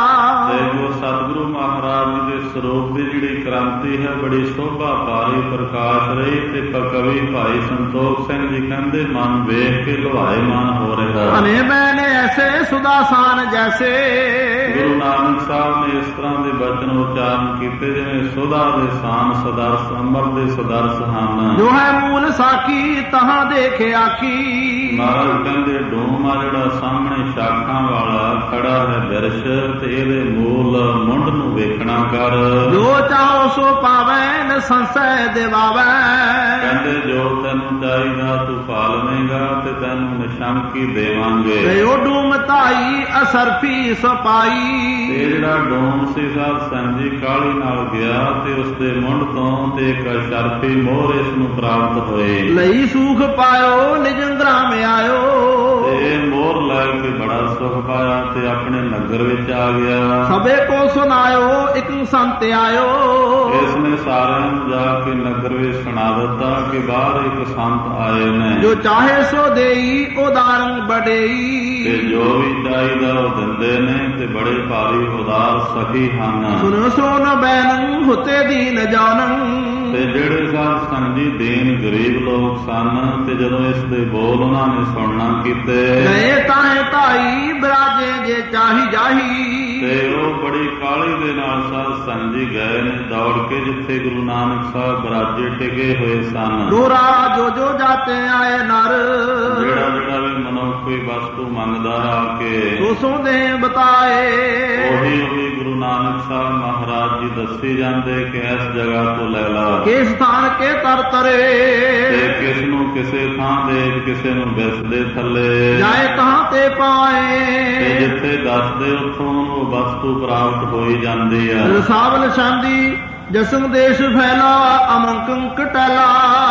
ਤੇ ਉਹ ਸਤਿਗੁਰੂ ਮਹਾਰਾਜ ਜੀ ਦੇ ਸਰੂਪ ਦੀ ਜਿਹੜੀ ਕ੍ਰਾਂਤੀ ਹੈ ਬੜੀ ਸੋਭਾ ਪਾਰੀ ਪ੍ਰਕਾਸ਼ ਰਹੀ। ਤੇ ਕਵੀ ਭਾਈ ਸੰਤੋਖ ਸਿੰਘ ਜੀ ਕਹਿੰਦੇ ਮਨ ਵੇਖ ਕੇ ਲੁਹਾਏ ਮਨ ਹੋ ਰਿਹਾ। ਅਨੇ ਮੈਨੇ ਐਸੇ ਸੁਦਾਸਾਨ ਜੈਸੇ। ਗੁਰੂ ਨਾਨਕ ਸਾਹਿਬ ਨੇ ਇਸ ਤਰ੍ਹਾਂ ਦੇ ਬਚਨ ਉਚਾਰਨ ਕੀਤੇ ਜਿਵੇਂ ਸੁਦਾ ਦੇ ਸਾਨ ਸਦਰਸ ਅੰਮ੍ਰਿਤ ਦੇ ਸਦਰਸ ਹਨ। ਜੋ ਹੈ ਮੂਲ ਸਾਖੀ ਤਹਾਂ ਦੇਖੇ ਆਖੀ। ਮਹਾਰਾਜ ਕਹਿੰਦੇ ਡੂਮ ਆ ਜਿਹੜਾ ਸਾਹਮਣੇ ਸ਼ਾਖਾਂ ਵਾਲਾ ਖੜਾ ਹੈ ਬਿਰਸ਼ ਤੇ ਇਹਦੇ ਮੂਲ ਮੁੰਡ ਨੂੰ ਵੇਖਣਾ ਕਰ। ਜੋ ਚਾਹੋ ਸੋ ਪਾਵੈ ਨ ਸੰਸੈ ਦਿਵਾਵੈ। ਕਹਿੰਦੇ ਜੋ ਤੈਨੂੰ ਚਾਹੀਦਾ ਤੂੰ ਪਾ ਲਵੇਂਗਾ ਤੇ ਤੈਨੂੰ ਨਿਸ਼ੰਕੀ ਦੇਵਾਂਗੇ। ਤੇ ਉਹ ਡੂਮ ਧਾਈ ਅਸਰਫੀ ਸਪਾਈ। ਤੇ ਜਿਹੜਾ ਡੂਮ ਸੀ ਸਾਧ ਸੰਗਤ ਜੀ ਕਾਹਲੀ ਨਾਲ ਗਿਆ ਤੇ ਉਸਦੇ ਮੁੰਡ ਤੋਂ ਤੇ ਇੱਕ ਸ਼ਰਫੀ ਮੋਹਰ ਇਸ ਨੂੰ ਪ੍ਰਾਪਤ ਹੋਏ। ਲਈ ਸੂਖ ਪਾਇਓ ਨਿਜੰਦਰਾ ਮੇ ਆਇਓ। ਤੇ ਇਹ ਮੋਹਰ ਲੈ ਕੇ ਬੜਾ ਸੁਖ ਪਾਇਆ ਤੇ ਆਪਣੇ ਨਗਰ ਵਿੱਚ ਆ ਗਿਆ। ਸਭੇ ਕੋ ਸੁਨਾਇਓ ਇੱਕ ਸੰਤ ਆਇਓ। ਇਸ ਨੇ ਸਾਰਿਆਂ ਨੂੰ ਜਾ ਕੇ ਨਗਰ ਵਿੱਚ ਸੁਣਾ ਦਿੱਤਾ ਕਿ ਬਾਹਰ ਇੱਕ ਸੰਤ ਆਏ ਨੇ। ਜੋ ਚਾਹੇ ਸੋ ਦੇਈ ਉਦਾਰੰ ਬੜੇਈ। ਤੇ ਜੋ ਵੀ ਚਾਹੀਦਾ ਉਹ ਦਿੰਦੇ ਨੇ ਤੇ ਬੜੇ ਭਾਰੀ ਉਦਾਰ ਸਖੀ ਹਨ। ਸੁਨੋ ਸੋਨ ਬੈਨੰ ਹੁਤੇ ਦੀਨ ਜਾਨੰ। ਤੇ ਜਿਹੜੇ ਸਾਧ ਸੰਗਤ ਜੀ ਦੀਨ ਗਰੀਬ ਲੋਕ ਸਨ ਤੇ ਜਦੋਂ ਇਸ ਦੇ ਬੋਲ ਉਹਨਾਂ ਨੇ ਸੁਣਨਾ ਕੀਤੇ ਗਏ ਤਾਹੇ ਧਾਈ ਬਿਰਾਜੇ ਜੇ ਚਾਹੀ ਜਾਹੀ। ਤੇ ਉਹ ਬੜੀ ਕਾਹਲੀ ਦੇ ਨਾਲ ਸਾਧ ਸੰਗਤ ਜੀ ਗਏ ਨੇ ਦੌੜ ਕੇ ਜਿੱਥੇ ਗੁਰੂ ਨਾਨਕ ਸਾਹਿਬ ਬਿਰਾਜੇ ਟਿਕੇ ਹੋਏ ਸਨ। ਦੋਰਾ ਜੋ ਜੋ ਜਾਤੇ ਆਏ ਨਰ। ਜਿਹੜਾ ਜਿਹੜਾ ਵੀ ਮਨੁੱਖ ਕੋਈ ਵਸਤੂ ਮੰਗਦਾ ਆ ਕੇ ਸੋ ਸੋ ਦੇ ਬਤਾਏ। ਉਹੀ ਉਹੀ ਗੁਰੂ ਨਾਨਕ ਸਾਹਿਬ ਮਹਾਰਾਜ ਜੀ ਦੱਸੀ ਜਾਂਦੇ ਕਿ ਇਸ ਜਗ੍ਹਾ ਤੋਂ ਲੈ ਲਾ। ਕਿਸ ਸਥਾਨ ਕੇ ਤਰ ਤਰੇ। ਤੇ ਕਿਸ ਨੂੰ ਕਿਸੇ ਥਾਂ ਦੇ ਕਿਸੇ ਨੂੰ ਬਿਸ ਦੇ ਥੱਲੇ ਜਾਏ ਕਹਾਂ ਤੇ ਪਾਏ। ਤੇ ਜਿੱਥੇ ਦੱਸਦੇ ਉੱਥੋਂ ਉਹ ਵਸਤੂ ਪ੍ਰਾਪਤ ਹੋਈ ਜਾਂਦੀ ਆ। ਰਸਾਵਲ ਸ਼ਾਂਦੀ ਜਸਮ ਦੇਸ਼ ਫੈਲਾ ਅਮੰਕੰ ਕਟਲਾ।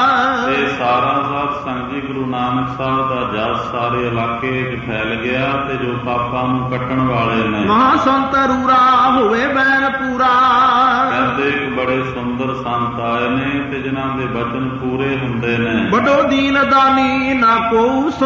ਇਹ ਸਾਰਾ ਸਾਧ ਸੰਗਤ ਜੀ ਗੁਰੂ ਨਾਨਕ ਸਾਹਿਬ ਦਾ ਜਸ ਸਾਰੇ ਇਲਾਕੇ ਵਿੱਚ ਫੈਲ ਗਿਆ ਤੇ ਜੋ ਪਾਪਾਂ ਨੂੰ ਕੱਟਣ ਵਾਲੇ ਨੇ ਮਹਾ ਸੰਤ ਰੂਰਾ ਹੋਵੇ ਬੈਨ ਪੂਰਾ। ਕਹਿੰਦੇ ਇੱਕ ਬੜੇ ਸੁੰਦਰ ਸੰਤ ਆਏ ਨੇ ਤੇ ਜਿਨ੍ਹਾਂ ਦੇ ਬਚਨ ਪੂਰੇ ਹੁੰਦੇ ਨੇ। ਵੱਡੋ ਦੀਨ ਦਾਨੀ ਨਾ ਕੋ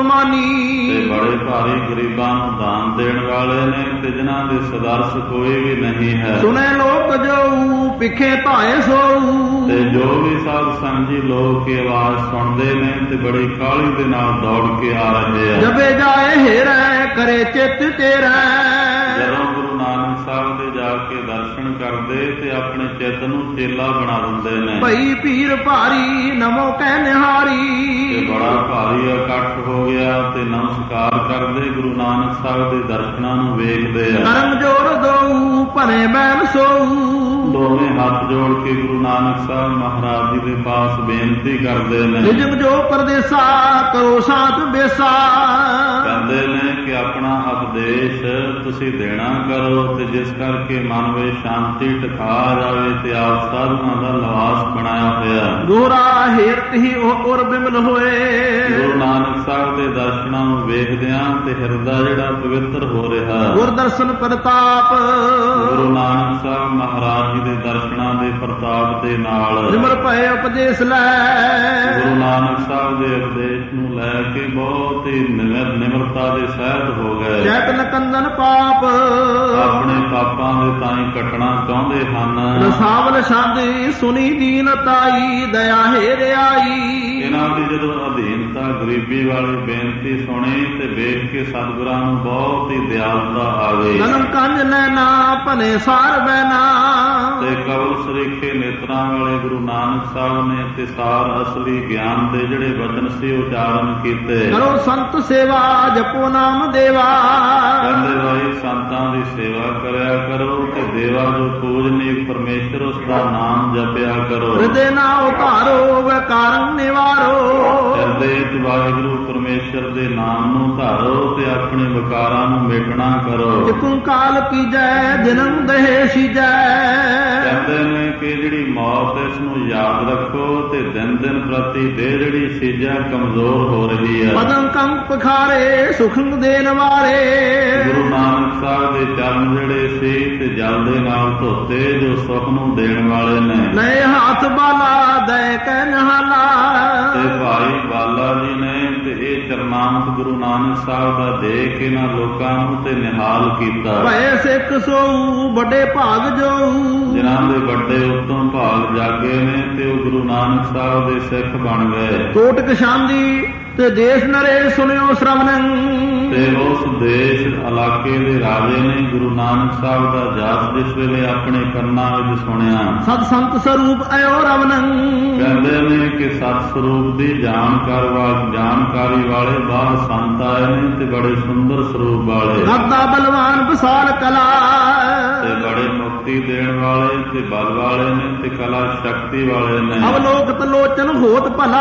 ਸਮਾਨੀ। ਤੇ ਬੜੇ ਭਾਰੀ ਗਰੀਬਾਂ ਨੂੰ ਦਾਨ ਦੇਣ ਵਾਲੇ ਨੇ ਤੇ ਜਿਨ੍ਹਾਂ ਦੇ ਸਦਰਸ ਕੋਈ ਵੀ ਨਹੀਂ ਹੈ। ਸੁਣੇ ਲੋਕ ਜੋ ਪਿੱਖੇ ਭਾਏ ਸੋ। ਤੇ ਜੋ ਵੀ ਸਾਧ ਸੰਗਤ ਜੀ ਲੋਕ ਇਹ ਆਵਾਜ਼ ਸੁਣਦੇ ਨੇ ਤੇ ਬੜੀ ਕਾਹਲੀ ਦੇ ਨਾਲ ਦੌੜ ਕੇ ਆ ਰਹੇ ਆ। ਜਬੇ ਜਾਏ ਹੀਰੇ ਕਰੇ ਚਿੱਤ ਤੇਰਾ। ਜਦੋਂ ਗੁਰੂ ਨਾਨਕ ਸਾਹਿਬ ਦੇ ਜਾ ਕੇ ਦਰਸ਼ਨ ਕਰਦੇ ਤੇ ਆਪਣੇ ਚਿੱਤ ਨੂੰ ਚੇਲਾ ਬਣਾ ਦਿੰਦੇ ਨੇ। ਭਈ ਪੀਰ ਭਾਰੀ ਨਮੋ ਕਹਿ ਨਿਹਾਰੀ। ਤੇ ਬੜਾ ਭਾਰੀ ਇਕੱਠ ਹੋ ਗਿਆ ਤੇ ਨਮਸਕਾਰ ਕਰਦੇ ਗੁਰੂ ਨਾਨਕ ਸਾਹਿਬ ਦੇ ਦਰਸ਼ਨਾਂ ਨੂੰ ਵੇਖਦੇ ਆ। ਕਰਮ ਜੋਰ ਦਊ ਭਰੇ ਬੈਨ ਸੋਊ। ਦੋਵੇਂ ਹੱਥ ਜੋੜ ਕੇ ਗੁਰੂ ਨਾਨਕ ਸਾਹਿਬ ਮਹਾਰਾਜ ਜੀ ਦੇ ਪਾਸ ਬੇਨਤੀ ਕਰਦੇ ਨੇ। ਨਿਜਮ ਜੋ ਪਰਦੇਸਾ ਕਰੋ ਸਾਥ ਬੇਸਾ। ਕਹਿੰਦੇ ਨੇ ਕਿ ਆਪਣਾ ਉਪਦੇਸ਼ ਤੁਸੀਂ ਦੇਣਾ ਕਰੋ ਤੇ ਜਿਸ ਕਰਕੇ ਮਨ ਵਿੱਚ ਸ਼ਾਂਤੀ ਟਿਕਾ ਜਾਵੇ ਤੇ ਆਪ ਸਾਧੂਆਂ ਦਾ ਨਿਵਾਸ ਬਣਾਇਆ ਹੋਇਆ। ਗੋਰਾ ਹੇਰਤ ਹੀ ਉਹ ਉਰ ਬਿਮਲ ਹੋਏ। ਗੁਰੂ ਨਾਨਕ ਸਾਹਿਬ ਦੇ ਦਰਸ਼ਨਾਂ ਨੂੰ ਵੇਖਦਿਆਂ ਤੇ ਹਿਰਦਾ ਜਿਹੜਾ ਪਵਿੱਤਰ ਹੋ ਰਿਹਾ। ਗੁਰ ਦਰਸ਼ਨ ਪ੍ਰਤਾਪ। ਗੁਰੂ ਨਾਨਕ ਸਾਹਿਬ ਮਹਾਰਾਜ ਜੀ ਦੇ ਦਰਸ਼ਨਾਂ ਦੇ ਪ੍ਰਤਾਪ ਦੇ ਨਾਲ ਸਿਮਰ ਭਏ ਉਪਦੇਸ਼ ਲੈ। ਗੁਰੂ ਨਾਨਕ ਸਾਹਿਬ ਦੇ ਉਪਦੇਸ਼ ਨੂੰ ਲੈ ਕੇ ਬਹੁਤ ਹੀ ਨਿਮਰਤਾ ਦੇ ਸਹਿਤ ਹੋ ਗਏ। ਚੈਤਨ ਕੰਦਨ ਪਾਪ। ਆਪਣੇ ਪਾਪਾਂ ਦੇ ਤਾਈਂ ਕੱਟਣਾ ਚਾਹੁੰਦੇ ਹਨ। ਰਸਾਵਲ ਸ਼ਾਂਦੀ ਸੁਣੀ ਦੀਨਤਾਈ ਦਇਆ ਹੇਰ ਆਈ। ਇਹਨਾਂ ਦੀ ਜਦੋਂ ਅਧੀਨਤਾ ਗਰੀਬੀ ਵਾਲੀ ਬੇਨਤੀ ਸੁਣੀ ਤੇ ਵੇਖ ਕੇ ਸਤਿਗੁਰਾਂ ਨੂੰ ਬਹੁਤ ਹੀ ਦਿਆਲਤਾ ਆ ਗਈ। ਗਲਮ ਕੰਜ ਨੈਣਾ ਭਨੇ ਸਾਰ ਬੈਨਾ। ਤੇ ਕਵਲ ਸਰੀਖੇ ਨੇਤਰਾਂ ਵਾਲੇ ਗੁਰੂ ਨਾਨਕ ਸਾਹਿਬ ਨੇ ਤੇ ਸਾਰ ਅਸਲੀ ਗਿਆਨ ਦੇ ਜਿਹੜੇ ਵਚਨ ਸੀ ਉਚਾਰਨ ਕੀਤੇ। ਕਰੋ ਸੰਤ ਸੇਵਾ ਜਪੋ ਨਾਮ ਦੇਵਾ। ਕਹਿੰਦੇ ਭਾਈ ਸੰਤਾਂ ਦੀ ਸੇਵਾ ਕਰਿਆ ਕਰੋ ਤੇ ਦੇਵਾ ਜੋ ਪੂਜਨੀਕ ਪਰਮੇਸ਼ਰ ਉਸ ਦਾ ਨਾਮ ਜਪਿਆ ਕਰੋ। ਹਿਰਦੇ ਨਾ ਉਤਾਰੋ ਵਿਕਾਰਨ ਨਿਵਾਰੋ। ਹਿਰਦੇ ਚ ਵਾਹਿਗੁਰੂ ਪਰਮੇਸ਼ਰ ਦੇ ਨਾਮ ਨੂੰ ਧਾਰੋ ਤੇ ਆਪਣੇ ਵਿਕਾਰਾਂ ਨੂੰ ਮੇਟਣਾ ਕਰੋ। ਜਿਕੂ ਕਾਲ ਕੀਜੈ ਜਨਮ ਦੇਹ ਸੀਜੈ। ਕਹਿੰਦੇ ਨੇ ਕਿ ਜਿਹੜੀ ਮੌਤ ਇਸ ਨੂੰ ਯਾਦ ਰੱਖੋ ਤੇ ਦਿਨ ਦਿਨ ਪ੍ਰਤੀ ਦੇਹ ਜਿਹੜੀ ਸੀਜਾ ਕਮਜ਼ੋਰ ਹੋ ਰਹੀ ਹੈ। ਪਦਮ ਕੰਪ ਖਾਰੇ ਸੁਖ ਦੇਣ ਵਾਲੇ। ਗੁਰੂ ਨਾਨਕ ਸਾਹਿਬ ਦੇ ਚਰਨ ਜਿਹੜੇ ਸੀ ਤੇ ਜਲ ਦੇ ਨਾਲ ਧੋਤੇ ਜੋ ਸੁਖ ਨੂੰ ਦੇਣ ਵਾਲੇ ਨੇ। ਲੈ ਹੱਥ ਬਾਲਾ ਦੇ ਕੇ ਨਹਾਲਾ। ਤੇ ਭਾਈ ਬਾਲਾ ਜੀ ਨੇ ਤੇ ਇਹ ਚਰਨਾਮਤ ਗੁਰੂ ਨਾਨਕ ਸਾਹਿਬ ਦਾ ਦੇ ਕੇ ਨਾ ਲੋਕਾਂ ਨੂੰ ਤੇ ਨਿਹਾਲ ਕੀਤਾ। ਭਏ ਸਿੱਖ ਸੋਊ ਵੱਡੇ ਭਾਗ ਜੋ। ਜਿਨ੍ਹਾਂ ਦੇ ਵੱਡੇ ਉੱਤਮ ਭਾਗ ਜਾਗੇ ਨੇ ਤੇ ਉਹ ਗੁਰੂ ਨਾਨਕ ਸਾਹਿਬ ਦੇ ਸਿੱਖ ਬਣ ਗਏ। ਕੋਟਕ ਸ਼ਾਂਦੀ ਤੇ ਦੇਸ਼ ਨਰੇ ਸੁਣਿਓ ਸ਼ਰਵਣੰ। ਤੇ ਉਸ ਦੇਸ਼ ਇਲਾਕੇ ਦੇ ਰਾਜੇ ਨੇ ਗੁਰੂ ਨਾਨਕ ਸਾਹਿਬ ਦਾ ਜਾਸ ਜਿਸ ਵੇਲੇ ਆਪਣੇ ਕੰਨਾਂ ਵਿੱਚ ਸੁਣਿਆ। ਸਤ ਸੰਤ ਸਰੂਪ ਅਯੋ ਰਵਣੰ। ਕਹਿੰਦੇ ਨੇ ਕਿ ਸਤ ਸਰੂਪ ਦੀ ਜਾਣਕਾਰ ਜਾਣਕਾਰੀ ਵਾਲੇ ਬਾਹਰ ਸੰਤ ਆਏ ਨੇ ਤੇ ਬੜੇ ਸੁੰਦਰ ਸਰੂਪ ਵਾਲੇ। ਗਦਾ ਬਲਵਾਨ ਵਿਸਾਲ ਕਲਾ। ਤੇ ਬੜੇ ਮੁਕਤੀ ਦੇਣ ਵਾਲੇ ਤੇ ਬਲ ਵਾਲੇ ਨੇ ਤੇ ਕਲਾ ਸ਼ਕਤੀ ਵਾਲੇ ਨੇ। ਅਵਲੋਕਤ ਲੋਚਨ ਹੋਤ ਭਲਾ।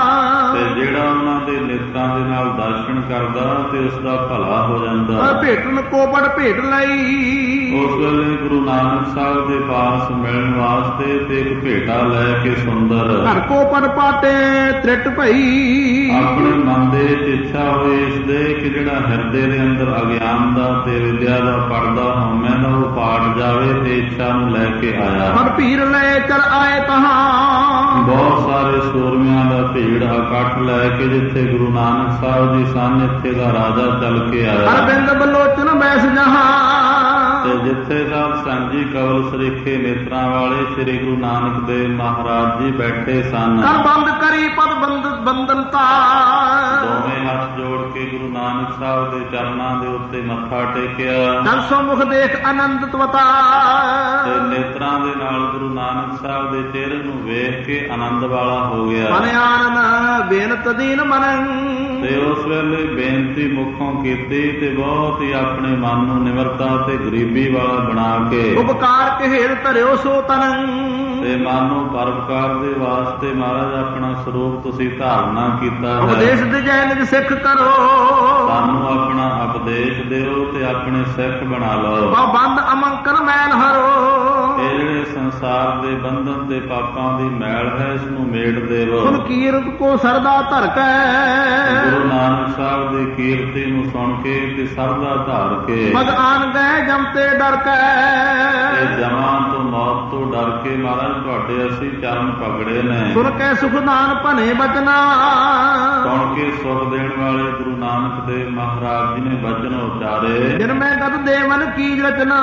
ਤੇ ਜਿਹੜਾ ਉਹਨਾਂ ਦੇ ਨੇਤਰਾਂ ਦੇ ਨਾਲ ਦਰਸ਼ਨ ਕਰਦਾ ਤੇ ਉਸ ਦਾ ਭਲਾ ਹੋ ਜਾਂਦਾ। ਭੇਟਣ ਕੋਪੜ ਭੇਟ ਲਈ। ਉਸ ਵੇਲੇ ਗੁਰੂ ਨਾਨਕ ਸਾਹਿਬ ਦੇ ਪਾਸ ਮਿਲਣ ਵਾਸਤੇ ਤੇ ਇੱਕ ਭੇਟਾ ਲੈ ਕੇ ਸੁੰਦਰ। ਘਰ ਕੋਪੜ ਪਾਟੇ ਤ੍ਰਿਟ ਭਈ। ਆਪਣੇ ਮਨ ਦੇ ਇੱਛਾ ਹੋਈ ਇਸ ਦੇ ਕਿ ਜਿਹੜਾ ਹਿਰਦੇ ਦੇ ਅੰਦਰ ਅਗਿਆਨ ਦਾ ਤੇ ਵਿਦਿਆ ਦਾ ਪਰਦਾ ਹਉਮੈ ਦਾ ਉਹ ਪਾਟ ਜਾਵੇ ਤੇ ਇੱਛਾ ਨੂੰ ਲੈ ਕੇ ਆਇਆ। ਹਰ ਭੀੜ ਲੈ ਚਲ ਆਏ ਤਹਾਂ। ਬਹੁਤ ਸਾਰੇ ਸੂਰਮਿਆਂ ਦਾ ਭੀੜ ਇਕੱਠ ਲੈ ਕੇ ਜਿੱਥੇ ਗੁਰੂ ਨਾਨਕ ਸਾਹਿਬ ਜੀ ਸਨ ਇੱਥੇ ਦਾ ਰਾਜਾ ਚੱਲ ਕੇ ਆਇਆ। ਅਰਬਿੰਦ ਬਲੋਚਨ ਬੈਸ ਜਹਾਂ। ਤੇ ਜਿੱਥੇ ਸਾਧ ਸੰਗ ਜੀ ਕਵਲ ਸਰੀਖੇ ਨੇਤਰਾਂ ਵਾਲੇ ਸ੍ਰੀ ਗੁਰੂ ਨਾਨਕ ਦੇਵ ਮਹਾਰਾਜ ਜੀ ਬੈਠੇ ਸਨ। ਕਰ ਬੰਦ ਕਰੀ ਪਦ ਬੰਦ ਬੰਦਨਤਾ। ਦੋਵੇਂ ਹੱਥ ਜੋੜ ਕੇ ਗੁਰੂ ਨਾਨਕ ਸਾਹਿਬ ਦੇ ਚਰਨਾਂ ਦੇ ਉੱਤੇ ਮੱਥਾ ਟੇਕਿਆ। ਜਨ ਸੋ ਮੁਖ ਦੇਖ ਆਨੰਦ ਤਵਤਾ। ਤੇ ਨੇਤਰਾਂ ਦੇ ਨਾਲ ਗੁਰੂ ਨਾਨਕ ਸਾਹਿਬ ਦੇ ਚਿਹਰੇ ਨੂੰ ਵੇਖ ਕੇ ਆਨੰਦ ਵਾਲਾ ਹੋ ਗਿਆ। ਮਨ ਆਨਨ ਬੇਨਤ ਦੀਨ ਮਨੰ। ਤੇ ਉਸ ਵੇਲੇ ਬੇਨਤੀ ਮੁਖੋਂ ਕੀਤੀ ਤੇ ਬਹੁਤ ਹੀ ਆਪਣੇ ਮਨ ਨੂੰ ਨਿਮਰਤਾ ਤੇ ਗਰੀਬੀ ਵਾਲਾ ਬਣਾ ਕੇ ਉਪਕਾਰ ਕਹੇਲ ਧਰਿਓ ਸੋ ਤਨੰ। ਤੇ ਮਨ ਨੂੰ ਪਰਉਪਕਾਰ ਦੇ ਵਾਸਤੇ ਮਹਾਰਾਜ ਆਪਣਾ ਸਰੂਪ ਤੁਸੀਂ ਧਾਰਨਾ ਕੀਤਾ ਹੈ। ਉਪਦੇਸ਼ ਦਿਜੈ ਨਿਜ ਸਿੱਖ ਕਰੋ। ਸਾਨੂੰ ਆਪਣਾ ਉਪਦੇਸ਼ ਦਿਓ ਤੇ ਆਪਣੇ ਸਿੱਖ ਬਣਾ ਲਓ। ਬਾ ਬੰਦ ਅਮੰਕਰ ਮੈਲ ਹਰੋ। ਇਹ ਜਿਹੜੇ ਸੰਸਾਰ ਦੇ ਬੰਧਨ ਤੇ ਪਾਪਾਂ ਦੀ ਮੈਲ ਹੈ ਇਸ ਨੂੰ ਮੇਟ ਦੇਵੋ। ਸੁਨ ਕੀਰਤ ਕੋ ਸਰਦਾ ਧਰਕੈ। ਗੁਰੂ ਨਾਨਕ ਸਾਹਿਬ ਦੀ ਕੀਰਤੀ ਨੂੰ ਸੁਣ ਕੇ ਤੇ ਸਰਦਾ ਧਾਰ ਕੇ ਮਗ ਆਨ ਗਏ ਜਮ ਤੇ ਡਰ ਕੈ। ਇਹ ਜਮਾਂ ਤੋਂ ਮੌਤ ਤੋਂ ਡਰ ਕੇ ਮਹਾਰਾਜ ਤੁਹਾਡੇ ਅਸੀਂ ਚਰਨ ਪਕੜੇ ਨੇ। ਸੁਨ ਕੇ ਸੁਖਦਾਨ ਭਨੇ ਬਚਨਾ। ਸੁਣ ਕੇ ਸੁਖ ਦੇਣ ਵਾਲੇ ਗੁਰੂ ਨਾਨਕ ਦੇਵ ਮਹਾਰਾਜ ਜੀ ਨੇ ਬਚਨ ਉਚਾਰੇ। ਜਿਨ ਮੈਂ ਗਤ ਦੇਵਨ ਕੀ ਰਚਨਾ।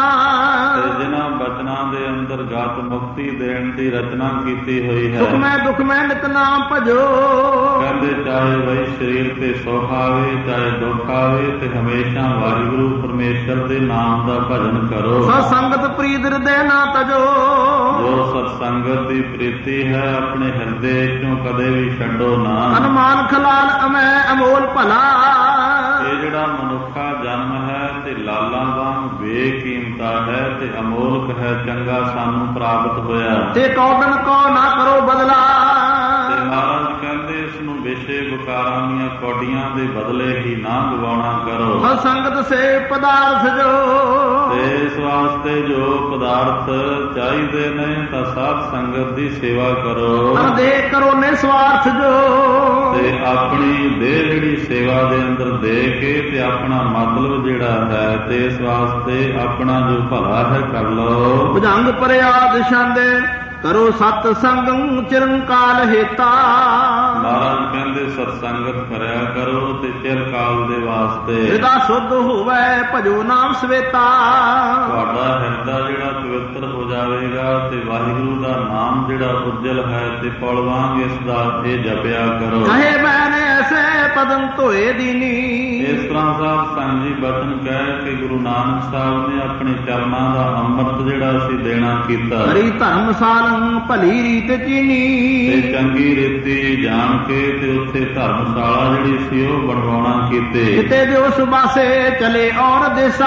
ਤੇ ਜਿਨ੍ਹਾਂ ਬਚਨਾਂ ਦੇ ਅੰਦਰ ਗਤ ਮੁਕਤੀ ਦੇਣ ਦੀ ਰਚਨਾ ਕੀਤੀ ਹੋਈ ਹੈ। ਸੁਖ ਮੈਂ ਦੁਖ ਮੈਂ ਨਿਤ ਨਾਮ ਭਜੋ। ਕਹਿੰਦੇ ਚਾਹੇ ਵਈ ਸਰੀਰ ਤੇ ਸੁਖ ਆਵੇ ਚਾਹੇ ਦੁੱਖ ਆਵੇ ਤੇ ਹਮੇਸ਼ਾ ਵਾਹਿਗੁਰੂ ਪਰਮੇਸ਼ਰ ਦੇ ਨਾਮ ਦਾ ਭਜਨ ਕਰੋ। ਸਤ ਸੰਗਤ ਪ੍ਰੀਤ ਹਿਰਦੇ ਨਾ ਤਜੋ। ਜੋ ਸਤ ਸੰਗਤ ਦੀ ਪ੍ਰੀਤੀ ਹੈ ਆਪਣੇ ਹਿਰਦੇ ਚੋਂ ਕਦੇ ਵੀ ਛੱਡੋ ਨਾ। ਅਨਮਾਨ ਖਲਾਲ ਅਮੈ ਅਮੋਲ ਭਲਾ। ਇਹ ਜਿਹੜਾ ਮਨੁੱਖਾ ਜਨਮ ਹੈ ਤੇ ਲਾਲਾਂ ਵਾਂਗ ਬੇਕੀਮਤਾ ਹੈ ਤੇ ਅਮੋਲਕ ਹੈ ਚੰਗਾ ਸਾਨੂੰ ਪ੍ਰਾਪਤ ਹੋਇਆ। ਤੇ ਕੌਡਨ ਕੋ ਨਾ ਕਰੋ ਬਦਲਾ। ਤੇ ਮਹਾਰਾਜ ਕਹਿੰਦੇ ਇਸ ਨੂੰ ਵਿਸ਼ੇ ਵਿਕਾਰਾਂ ਦੀਆਂ ਕੌਡੀਆਂ ਦੇ ਬਦਲੇ ਹੀ ਨਾ ਗਵਾਉਣਾ ਕਰੋ। ਸਤ ਸੰਗਤ ਸੇ ਪਦਾਰਥ ਜੋ। ਤੇ ਇਸ ਵਾਸਤੇ ਜੋ ਪਦਾਰਥ ਚਾਹੀਦੇ ਨੇ ਤਾਂ ਸਾਧ ਸੰਗਤ ਦੀ ਸੇਵਾ ਕਰੋ। ਤਨ ਦੇ ਕਰੋ ਨੇ ਸਵਾਰਥ ਜੋ। ਤੇ ਆਪਣੀ ਦੇਹ ਜਿਹੜੀ ਸੇਵਾ ਦੇ ਅੰਦਰ ਦੇ ਕੇ ਤੇ ਆਪਣਾ ਮਤਲਬ ਜਿਹੜਾ ਹੈ ਤੇ ਇਸ ਵਾਸਤੇ ਆਪਣਾ ਜੋ ਭਲਾ ਹੈ ਕਰ ਲਓ। ਭੁਜੰਗ ਪਰਿਆਦ ਛੰਦ ਕਰੋ ਸਤ ਸੰਗੰ ਚਿਰੰਕਾਲ ਹੇਤਾ। ਮਹਾਰਾਜ ਕਹਿੰਦੇ ਸਤਸੰਗਤ ਕਰਿਆ ਕਰੋ ਤੇ ਚਿਰ ਕਾਲ ਦੇ ਵਾਸਤੇ। ਹਿਰਦਾ ਸੁੱਧ ਹੋਵੇ ਭਜੋ ਨਾਮ ਸਵੇਤਾ। ਤੁਹਾਡਾ ਹਿਰਦਾ ਜਿਹੜਾ ਪਵਿੱਤਰ ਹੋ ਜਾਵੇਗਾ ਤੇ ਵਾਹਿਗੁਰੂ ਦਾ ਨਾਮ ਜਿਹੜਾ ਉਜਲ ਹੈ ਤੇ ਪਲ ਵਾਂਗ ਇਸ ਦਾ ਇਹ ਜਪਿਆ ਕਰੋ। ਕਹੇ ਮੈਨੇ ਐਸੇ ਪਦਮ ਧੋਏ ਦੀਨੀ। ਇਸ ਤਰ੍ਹਾਂ ਸਾਹਿਬ ਸੰਗ ਜੀ ਬਚਨ ਕਹਿ ਕੇ ਗੁਰੂ ਨਾਨਕ ਸਾਹਿਬ ਨੇ ਆਪਣੇ ਚਰਨਾਂ ਦਾ ਅੰਮ੍ਰਿਤ ਜਿਹੜਾ ਅਸੀਂ ਦੇਣਾ ਕੀਤਾ। ਹਰੀ ਧਰਮਸਾਲ ਭਲੀ ਰੀਤ ਚੀਨੀ। ਤੇ ਚੰਗੀ ਰੀਤੀ ਜਾਣ ਕੇ ਤੇ ਉੱਥੇ ਧਰਮਸ਼ਾਲਾ ਜਿਹੜੀ ਸੀ ਉਹ ਬਣਵਾਉਣਾ ਕੀਤੇ। ਕਿਤੇ ਦਿਓ ਸੁਬਾਸੇ ਚਲੇ ਔਰ ਦੇਸਾ।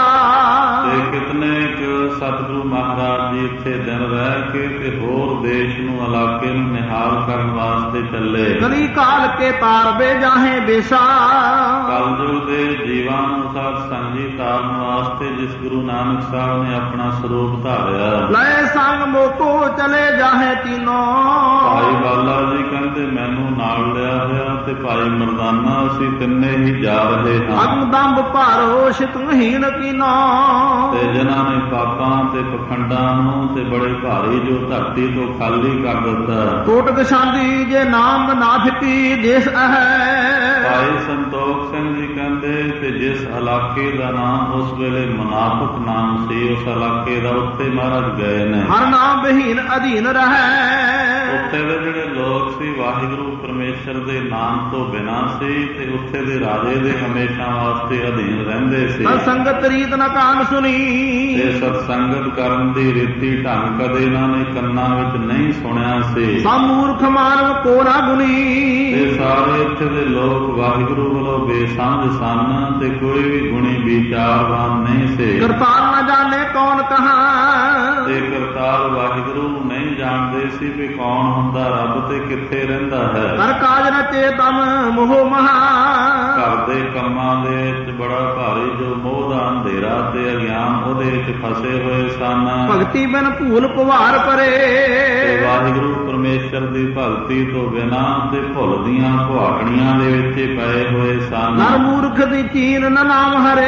ਤੇ ਕਿਤਨੇ ਕੁ ਸਤਿਗੁਰੂ ਮਹਾਰਾਜ ਜੀ ਇੱਥੇ ਦਿਨ ਰਹਿ ਕੇ ਤੇ ਹੋਰ ਦੇਸ਼ ਨੂੰ ਇਲਾਕੇ ਨੂੰ ਨਿਹਾਲ ਕਰਨ ਵਾਸਤੇ ਚੱਲੇ। ਗਲੀ ਕਾਲ ਕੇ ਤਾਰ ਬੇ ਜਾਹੇ ਬੇਸਾ। ਕਲਯੁਗ ਦੇ ਜੀਵਾਂ ਨੂੰ ਸਾਧ ਸੰਗੀ ਤਾਰਨ ਵਾਸਤੇ ਜਿਸ ਗੁਰੂ ਨਾਨਕ ਸਾਹਿਬ ਨੇ ਆਪਣਾ ਸਰੂਪ ਧਾਰਿਆ। ਲੈ ਸੰਗ ਮੋਕੋ ਚਲੇ ਜਾਹੇ ਤੀਨੋਂ। ਭਾਈ ਬਾਲਾ ਜੀ ਕਹਿੰਦੇ ਮੈਨੂੰ ਨਾਲ ਲਿਆ ਹੋਇਆ ਤੇ ਭਾਈ ਮਰਦਾਨਾ ਅਸੀਂ ਤਿੰਨੇ ਹੀ ਜਾ ਰਹੇ ਹਾਂ। ਅਗਦੰਬ ਭਾਰੋ ਸ਼ਿਤਹੀਣ ਕੀਨੋ। ਤੇ ਜਿਨ੍ਹਾਂ ਨੇ ਪਾਪਾਂ ਤੇ ਪਖੰਡਾਂ ਨੂੰ ਤੇ ਬੜੇ ਭਾਰੀ ਜੋ ਧਰਤੀ ਤੋਂ ਖਾਲੀ ਕਰ ਦਿੱਤਾ। ਟੋਟਕ ਸ਼ਾਂਦੀ ਜੇ ਨਾਮ ਨਾ ਫਿੱਕੀ ਦੇਸ ਹੈ। ਭਾਈ ਸੰਤੋਖ ਸਿੰਘ ਜੀ ਕਹਿੰਦੇ ਤੇ ਜਿਸ ਇਲਾਕੇ ਦਾ ਨਾਮ ਉਸ ਵੇਲੇ ਮੁਨਾਫਕ ਨਾਮ ਸੀ ਉਸ ਇਲਾਕੇ ਦਾ ਉੱਥੇ ਮਹਾਰਾਜ ਗਏ ਨੇ। ਹਰ ਨਾਮ ਬਹੀਨ ਅਧੀਨ ਰਹਿ। ਉੱਥੇ ਦੇ ਜਿਹੜੇ ਲੋਕ ਸੀ ਵਾਹਿਗੁਰੂ ਪਰਮੇਸ਼ਰ ਦੇ ਨਾਮ ਤੋਂ ਬਿਨਾਂ ਸੀ ਤੇ ਉੱਥੇ ਦੇ ਰਾਜੇ ਦੇ ਹਮੇਸ਼ਾ ਵਾਸਤੇ ਅਧੀਨ ਰਹਿੰਦੇ ਸੀ। ਸੰਗਤ ਰੀਤ ਨਾ ਕਾਨ ਸੁਣੀ। ਤੇ ਸਤਸੰਗਤ ਕਰਨ ਦੀ ਰੀਤੀ ਢੰਗ ਕਦੇ ਇਹਨਾਂ ਨੇ ਕੰਨਾਂ ਵਿੱਚ ਨਹੀਂ ਸੁਣਿਆ ਸੀ। ਸਮੂਰਖ ਮਾਨਵ ਕੋ ਨਾ ਗੁਣੀ। ਤੇ ਸਾਰੇ ਇੱਥੇ ਦੇ ਲੋਕ ਵਾਹਿਗੁਰੂ ਵੱਲੋਂ ਬੇਸਮਝ ਸਨ ਤੇ ਕੋਈ ਵੀ ਗੁਣੀ ਵਿਚਾਰਵਾਨ ਨਹੀਂ ਸੀ। ਕਰਤਾਰ ਨਾ ਜਾਣੇ ਕੌਣ ਕਹਾਂ। ਤੇ ਕਰਤਾਰ ਵਾਹਿਗੁਰੂ ਨੂੰ ਨਹੀਂ ਜਾਣਦੇ ਸੀ ਵੀ ਕੌਣ ਹੁੰਦਾ ਰੱਬ ਤੇ ਕਿੱਥੇ ਰਹਿੰਦਾ ਹੈ। ਕਰ ਕਾਜ ਰਚੇ ਤਮ ਮੋਹ ਮਹਾ। ਘਰ ਦੇ ਕੰਮਾਂ ਦੇ ਵਿੱਚ ਬੜਾ ਭਾਰੀ ਜੋ ਮੋਹ ਦਾ ਅੰਧੇਰਾ ਤੇ ਅਗਿਆਨ ਉਹਦੇ ਵਿੱਚ ਫਸੇ ਹੋਏ ਸਨ। ਭਗਤੀ ਬਿਨ ਭੂਲ ਪੁਵਾਰ ਪਰੇ। ਤੇ ਵਾਹਿਗੁਰੂ ਪਰਮੇਸ਼ਰ ਦੀ ਭਗਤੀ ਤੋਂ ਬਿਨਾਂ ਤੇ ਭੁੱਲ ਦੀਆਂ ਕੁਹਾਟਣੀਆਂ ਦੇ ਵਿੱਚ ਪਏ ਹੋਏ ਸਨ। ਨਰ ਮੂਰਖ ਦੀ ਚੀਨ ਨ ਨਾਮ ਹਰੇ।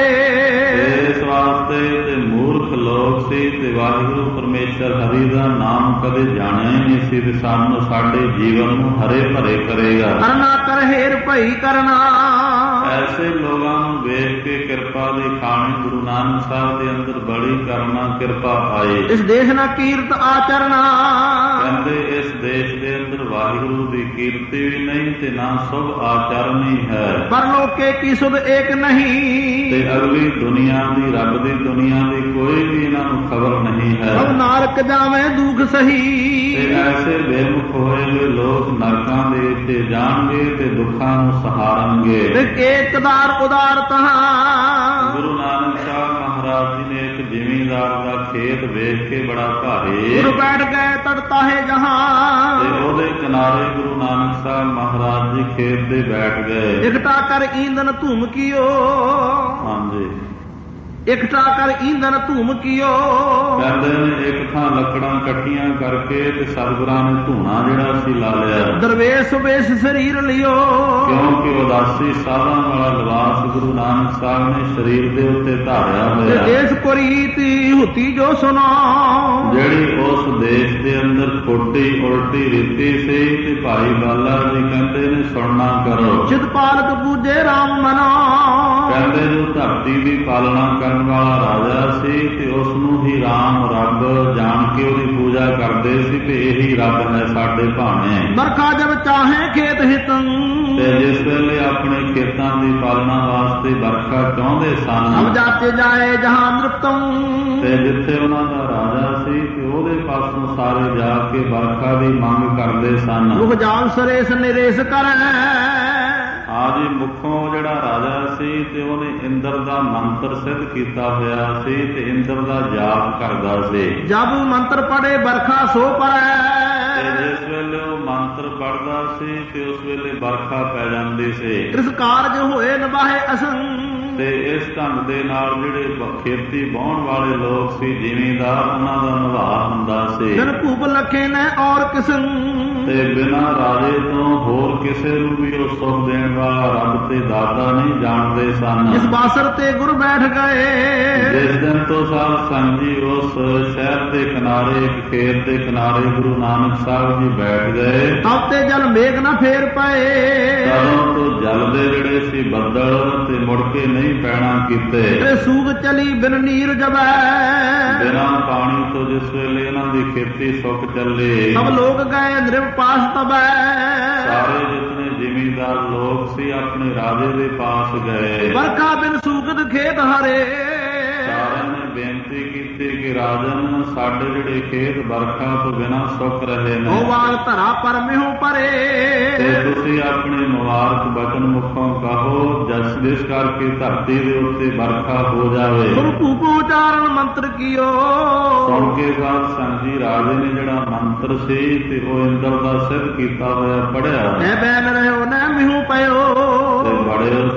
ਇਸ ਵਾਸਤੇ ਤੇ ਮੂਰਖ ਲੋਕ ਸੀ ਤੇ ਵਾਹਿਗੁਰੂ ਪਰਮੇਸ਼ਰ ਹਰੀ ਦਾ ਨਾਮ ਕਦੇ ਜਾਣਿਆ ਹੀ ਨਹੀਂ ਸੀ ਤੇ ਸਾਨੂੰ ਸਾਡੇ ਜੀਵਨ ਨੂੰ ਹਰੇ ਭਰੇ ਕਰੇਗਾ। ਕਰਨਾ ਕਰ ਹੇਰ ਭਈ ਕਰਨਾ। ਐਸੇ ਲੋਕਾਂ ਨੂੰ ਵੇਖ ਕੇ ਕਿਰਪਾ ਦੀ ਖਾਣੀ ਗੁਰੂ ਨਾਨਕ ਸਾਹਿਬ ਦੇ ਅੰਦਰ ਬੜੀ ਕਰਨਾ ਕਿਰਪਾ ਆਈ। ਇਸ ਦੇਸ਼ ਨਾ ਕੀਰਤ ਆਚਰਨਾ। ਕਹਿੰਦੇ ਇਸ ਦੇਸ਼ ਦੇ ਅੰਦਰ ਵਾਹਿਗੁਰੂ ਦੀ ਕੀਰਤੀ ਵੀ ਨਹੀਂ ਤੇ ਨਾ ਸੁਭ ਆਚਰਨ ਹੀ ਹੈ। ਪਰ ਲੋਕੇ ਕੀ ਸੁਧ ਏਕ ਨਹੀਂ। ਤੇ ਅਗਲੀ ਦੁਨੀਆ ਦੀ ਰੱਬ ਦੀ ਦੁਨੀਆ ਦੀ ਕੋਈ ਵੀ ਇਹਨਾਂ ਨੂੰ ਖਬਰ ਨਹੀਂ ਹੈ। ਸਭ ਨਾਰਕ ਜਾਵੇਂ ਦੁੱਖ ਸਹੀ। ਤੇ ਐਸੇ ਬੇਮੁਖ ਹੋਏ ਹੋਏ ਲੋਕ ਨਰਕਾਂ ਦੇ ਉੱਤੇ ਜਾਣਗੇ ਤੇ ਦੁੱਖਾਂ ਨੂੰ ਸਹਾਰਨਗੇ। ਤੇ ਏਕਦਾਰ ਉਦਾਰ ਤਹਾਂ। ਗੁਰੂ ਨਾਨਕ ਸਾਹਿਬ ਮਹਾਰਾਜ ਜੀ ਨੇ ਇੱਕ ਜ਼ਿਮੀਂਦਾਰ ਦਾ ਖੇਤ ਵੇਖ ਕੇ ਬੜਾ ਭਾਰੇ ਗੁਰੂ ਬੈਠ ਗਏ ਤੜਤਾ ਹੈ ਜਹਾਂ। ਤੇ ਉਹਦੇ ਕਿਨਾਰੇ ਗੁਰੂ ਨਾਨਕ ਸਾਹਿਬ ਮਹਾਰਾਜ ਜੀ ਖੇਤ ਦੇ ਬੈਠ ਗਏ। ਇਕਟਾ ਕਰ ਈਂਧਨ ਧੂਮ ਕੀਓ। ਹਾਂਜੀ ਇਕਟਾ ਕਰ ਈਂਧਨ ਧੂਮ ਕੀਓ। ਕਹਿੰਦੇ ਨੇ ਇੱਕ ਥਾਂ ਲੱਕੜਾਂ ਇਕੱਠੀਆਂ ਕਰਕੇ ਤੇ ਸਤਿਗੁਰਾਂ ਨੇ ਧੂਣਾ ਜਿਹੜਾ ਸੀ ਲਾ ਲਿਆ। ਦਰਵੇਸ਼ ਵੇਸ਼ ਸਰੀਰ ਲਿਓ। ਕਿਉਂਕਿ ਉਦਾਸੀ ਸਾਧਾਂ ਵਾਲਾ ਲਿਬਾਸ ਗੁਰੂ ਨਾਨਕ ਸਾਹਿਬ ਨੇ ਸਰੀਰ ਦੇ ਉੱਤੇ ਧਾਰਿਆ ਹੋਇਆ। ਦੇਸ਼ ਕੋ ਰੀਤੀ ਹੁਤੀ ਜੋ ਸੁਣੋ। ਜਿਹੜੀ ਉਸ ਦੇਸ਼ ਦੇ ਅੰਦਰ ਖੋਟੀ ਉਲਟੀ ਰੀਤੀ ਸੀ ਤੇ ਭਾਈ ਬਾਲਾ ਜੀ ਕਹਿੰਦੇ ਨੇ ਸੁਣਨਾ ਕਰੋ। ਚਿਤ ਪਾਲਕ ਪੂਜੇ ਰਾਮ ਮਨੋ। ਕਹਿੰਦੇ ਜੋ ਧਰਤੀ ਦੀ ਪਾਲਣਾ ਕਰਨ ਵਾਲਾ ਰਾਜਾ ਸੀ ਤੇ ਉਸ ਨੂੰ ਹੀ ਰਾਮ ਰੱਬ ਜਾਣ ਕੇ ਉਹਦੀ ਪੂਜਾ ਕਰਦੇ ਸੀ ਤੇ ਇਹੀ ਰੱਬ ਹੈ ਸਾਡੇ ਭਾਣੇ। ਬਰਖਾ ਜਬ ਚਾਹੇ ਖੇਤ ਹਿਤੰ। ਤੇ ਜਿਸ ਵੇਲੇ ਆਪਣੇ ਖੇਤਾਂ ਦੀ ਪਾਲਣਾ ਵਾਸਤੇ ਬਰਖਾ ਚਾਹੁੰਦੇ ਸਨ। ਸਭ ਜਾਤੇ ਜਾਏ ਜਹਾਂ ਨਿਰਪਤੰ। ਤੇ ਜਿੱਥੇ ਉਹਨਾਂ ਦਾ ਰਾਜਾ ਸੀ ਤੇ ਉਹਦੇ ਪਾਸੋਂ ਸਾਰੇ ਜਾ ਕੇ ਬਰਖਾ ਦੀ ਮੰਗ ਕਰਦੇ ਸਨ। ਰੁਖ ਜਾਨ ਸਰੇਸ ਨਿਰੇਸ਼ ਕਰੈ। ਆਜੀ ਮੁੱਖੋਂ ਜਿਹੜਾ ਰਾਜਾ ਸੀ ਤੇ ਉਹਨੇ ਇੰਦਰ ਦਾ ਮੰਤਰ ਸਿੱਧ ਕੀਤਾ ਹੋਇਆ ਸੀ ਤੇ ਇੰਦਰ ਦਾ ਜਾਪ ਕਰਦਾ ਸੀ। ਜਬ ਮੰਤਰ ਪੜੇ ਬਰਖਾ ਸੋ ਪਰੈ। ਤੇ ਜਿਸ ਵੇਲੇ ਉਹ ਮੰਤਰ ਪੜਦਾ ਸੀ ਤੇ ਉਸ ਵੇਲੇ ਬਰਖਾ ਪੈ ਜਾਂਦੀ ਸੀ। ਇਸ ਕਾਰਜ ਹੋਏ ਨਿਭਾਏ ਅਸੰ। ਤੇ ਇਸ ਢੰਗ ਦੇ ਨਾਲ ਜਿਹੜੇ ਖੇਤੀ ਵਾਹੁਣ ਵਾਲੇ ਲੋਕ ਸੀ ਜ਼ਿਮੀਂਦਾਰ ਉਹਨਾਂ ਦਾ ਨਿਭਾਅ ਹੁੰਦਾ ਸੀ। ਬਿਨ ਭੂਪ ਲਖੇ ਨੇ ਔਰ ਕਿਸਨ। ਤੇ ਬਿਨਾਂ ਰਾਜੇ ਤੋਂ ਹੋਰ ਕਿਸੇ ਨੂੰ ਵੀ ਉਹ ਸੁਖ ਦੇਣ ਵਾਲਾ ਰੱਬ ਤੇ ਦਾਤਾ ਨਹੀਂ ਜਾਣਦੇ ਸਨ। ਇਸ ਬਾਸਰ ਤੇ ਗੁਰ ਬੈਠ ਗਏ। ਜਿਸ ਦਿਨ ਤੋਂ ਸਾਧ ਸੰਗਤ ਜੀ ਉਸ ਸ਼ਹਿਰ ਦੇ ਕਿਨਾਰੇ ਇੱਕ ਖੇਤ ਦੇ ਕਿਨਾਰੇ ਗੁਰੂ ਨਾਨਕ ਸਾਹਿਬ ਜੀ ਬੈਠ ਗਏ। ਤਬ ਤੇ ਜਲ ਮੇਘ ਨਾ ਫੇਰ ਪਏ। ਤਦੋਂ ਤੋਂ ਜਲ ਦੇ ਜਿਹੜੇ ਸੀ ਬੱਦਲ ਤੇ ਮੁੜ ਕੇ ਨਹੀਂ ਪੈਣਾ ਕੀਤੇ। ਤੇ ਸੂਗ ਚਲੀ ਬਿਨ ਨੀਰ ਜਬੈ। ਬਿਨਾਂ ਪਾਣੀ ਤੋਂ ਜਿਸ ਵੇਲੇ ਇਹਨਾਂ ਦੀ ਖੇਤੀ ਸੁੱਕ ਚੱਲੇ। ਸਭ ਲੋਕ ਗਏ ਨਿਰਵ ਪਾਸ ਤਬੈ। ਸਾਰੇ ਜਿਤਨੇ ਜ਼ਿਮੀਂਦਾਰ ਲੋਕ ਸੀ ਆਪਣੇ ਰਾਜੇ ਦੇ ਪਾਸ ਗਏ। ਬਰਖਾ ਬਿਨ ਸੂਗਦ ਖੇਤ ਹਰੇ। ਸਾਰਿਆਂ ਨੇ ਬੇਨਤੀ ਕੀਤੀ ਕਿ ਰਾਜਨ ਸਾਡੇ ਜਿਹੜੇ ਖੇਤ ਬਰਖਾ ਤੋਂ ਬਿਨਾਂ ਸੁੱਕ ਰਹੇ ਨੇ। ਉਹ ਵਾਲ ਧਰਾ ਪਰ ਮਿਹੂ ਪਰੇ। ਤੇ ਤੁਸੀਂ ਆਪਣੇ ਮੁਬਾਰਕ ਬਚਨ ਮੁਖੋਂ ਕਹੋ ਜਸ ਜਿਸ ਕਰਕੇ ਧਰਤੀ ਦੇ ਉੱਤੇ ਬਰਖਾ ਹੋ ਜਾਵੇ। ਸੁਣ ਭੂਪ ਉਚਾਰਨ ਮੰਤਰ ਕੀਓ। ਸੁਣ ਕੇ ਸਾਧ ਸੰਗਤ ਜੀ ਰਾਜੇ ਨੇ ਜਿਹੜਾ ਮੰਤਰ ਸੀ ਤੇ ਉਹ ਇੰਦਰ ਦਾ ਸਿੱਧ ਕੀਤਾ ਹੋਇਆ ਪੜਿਆ। ਐ ਬੈਨ ਰਹਿਓ ਨਾ ਮਿਹੂ ਪਇਓ। ਤੇ ਬੜੇ ਉਸਨੇ ਮੰਤਰ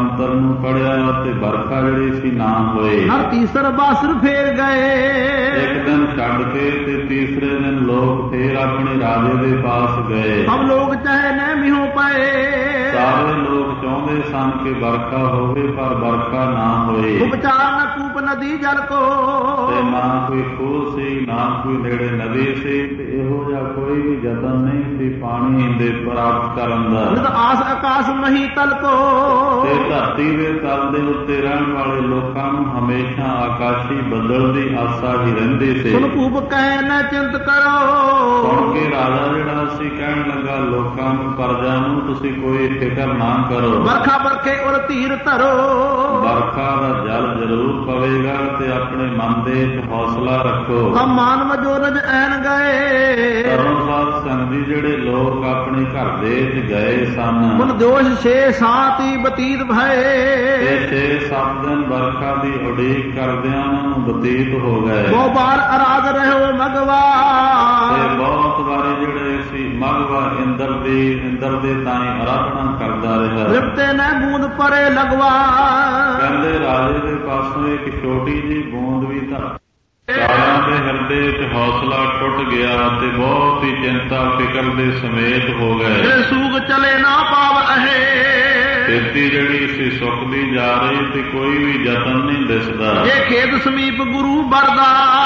ਮੰਤਰ ਨੂੰ ਪੜਿਆ ਤੇ ਵਰਖਾ ਜਿਹੜੀ ਸੀ ਨਾ ਹੋਏ। ਹਰ ਤੀਸਰ ਬਾਸਰ ਫੇਰ ਗਏ। ਇੱਕ ਦਿਨ ਛੱਡ ਕੇ ਤੇ ਤੀਸਰੇ ਦਿਨ ਲੋਕ ਫੇਰ ਆਪਣੇ ਰਾਜੇ ਦੇ ਪਾਸ ਗਏ। ਸਭ ਲੋਕ ਚਾਹੇ ਨਹਿਮੀ ਹੋ ਪਏ। ਸਾਰੇ ਲੋਕ ਚਾਹੁੰਦੇ ਸਨ ਕਿ ਵਰਖਾ ਹੋਵੇ ਪਰ ਵਰਖਾ ਨਾ ਹੋਏ। ਉਪਚਾਰ ਨ ਕੂਪ ਨਦੀ ਜਲ ਕੋ। ਤੇ ਨਾ ਕੋਈ ਖੂਹ ਸੀ ਨਾ ਕੋਈ ਨੇੜੇ ਨਦੀ ਸੀ ਤੇ ਇਹੋ ਜਿਹਾ ਕੋਈ ਵੀ ਯਤਨ ਨਹੀਂ ਸੀ ਪਾਣੀ ਦੇ ਪ੍ਰਾਪਤ ਕਰਨ ਦਾ। ਨਿਤ ਆਸ ਆਕਾਸ਼ ਮਹੀ ਤਲ ਕੋ। ਤੇ ਧਰਤੀ ਦੇ ਤਲ ਦੇ ਉੱਤੇ ਰਹਿਣ ਵਾਲੇ ਲੋਕਾਂ ਨੂੰ ਹਮੇਸ਼ਾ ਆਕਾਸ਼ੀ ਬੱਦਲ ਦੀ ਆਸਾ ਹੀ ਰਹਿੰਦੀ ਸੀ। ਸੁਣ ਕੂਪ ਕਹਿ ਨ ਚਿੰਤ ਕਰੋ। ਸੁਣ ਕੇ ਰਾਜਾ ਜਿਹੜਾ ਸੀ ਕਹਿਣ ਲੱਗਾ ਲੋਕਾਂ ਨੂੰ ਪ੍ਰਜਾ ਨੂੰ ਤੁਸੀਂ ਕੋਈ ਫਿਕਰ ਨਾ ਕਰੋ। ਵਰਖਾ ਵਰਖੇ ਉਰ ਧੀਰ ਧਰੋ। ਵਰਖਾ ਦਾ ਜਲ ਜ਼ਰੂਰ ਪਵੇਗਾ ਤੇ ਆਪਣੇ ਮਨ ਦੇ ਵਿੱਚ ਹੌਸਲਾ ਰੱਖੋ। ਹਮ ਮਾਨਵ ਜੋ ਰਜ ਐਨ ਗਏ। ਤਰਨਸਾਰ ਸਿੰਘ ਜੀ ਜਿਹੜੇ ਲੋਕ ਆਪਣੇ ਘਰ ਦੇ ਵਿੱਚ ਗਏ ਸਨ। ਮਨ ਦੋਸ਼ ਛੇ ਸਾਤੀ ਬਤੀਤ ਭਏ। ਤੇ ਛੇ ਸੱਤ ਦਿਨ ਵਰਖਾ ਦੀ ਉਡੀਕ ਕਰਦਿਆਂ ਉਹਨਾਂ ਨੂੰ ਬਤੀਤ ਹੋ ਗਏ। ਬਹੁ ਬਾਰ ਅਰਾਧ ਰਹਿਓ ਮਗਵਾ। ਤੇ ਬਹੁਤ ਵਾਰੀ ਜਿਹੜੇ ਸੀ ਮਗਵਾ ਇੰਦਰ ਦੀ ਇੰਦਰ ਦੇ ਤਾਈ ਆਰਾਧਨਾ ਕਰਦਾ ਰਿਹਾ। ਲਿਪਤੇ ਨੇ ਬੂੰਦ ਪਰੇ ਲਗਵਾ। ਕਹਿੰਦੇ ਰਾਜੇ ਦੇ ਪਾਸੋਂ ਇੱਕ ਛੋਟੀ ਜਿਹੀ ਬੂੰਦ ਵੀ ਤਾਂ ਸਾਰਿਆਂ ਦੇ ਹਿਰਦੇ ਵਿੱਚ ਹੌਸਲਾ ਟੁੱਟ ਗਿਆ ਤੇ ਬਹੁਤ ਹੀ ਚਿੰਤਾ ਫਿਕਰ ਦੇ ਸਮੇਤ ਹੋ ਗਏ। ਜੇ ਸੂਗ ਚਲੇ ਨਾ ਪਾਵ ਅਹੇ। ਖੇਤੀ ਜਿਹੜੀ ਸੀ ਸੁੱਕਦੀ ਜਾ ਰਹੀ ਤੇ ਕੋਈ ਵੀ ਯਤਨ ਨਹੀਂ ਦਿਸਦਾ। ਜੇ ਖੇਤ ਸਮੀਪ ਗੁਰੂ ਵਰਦਾ।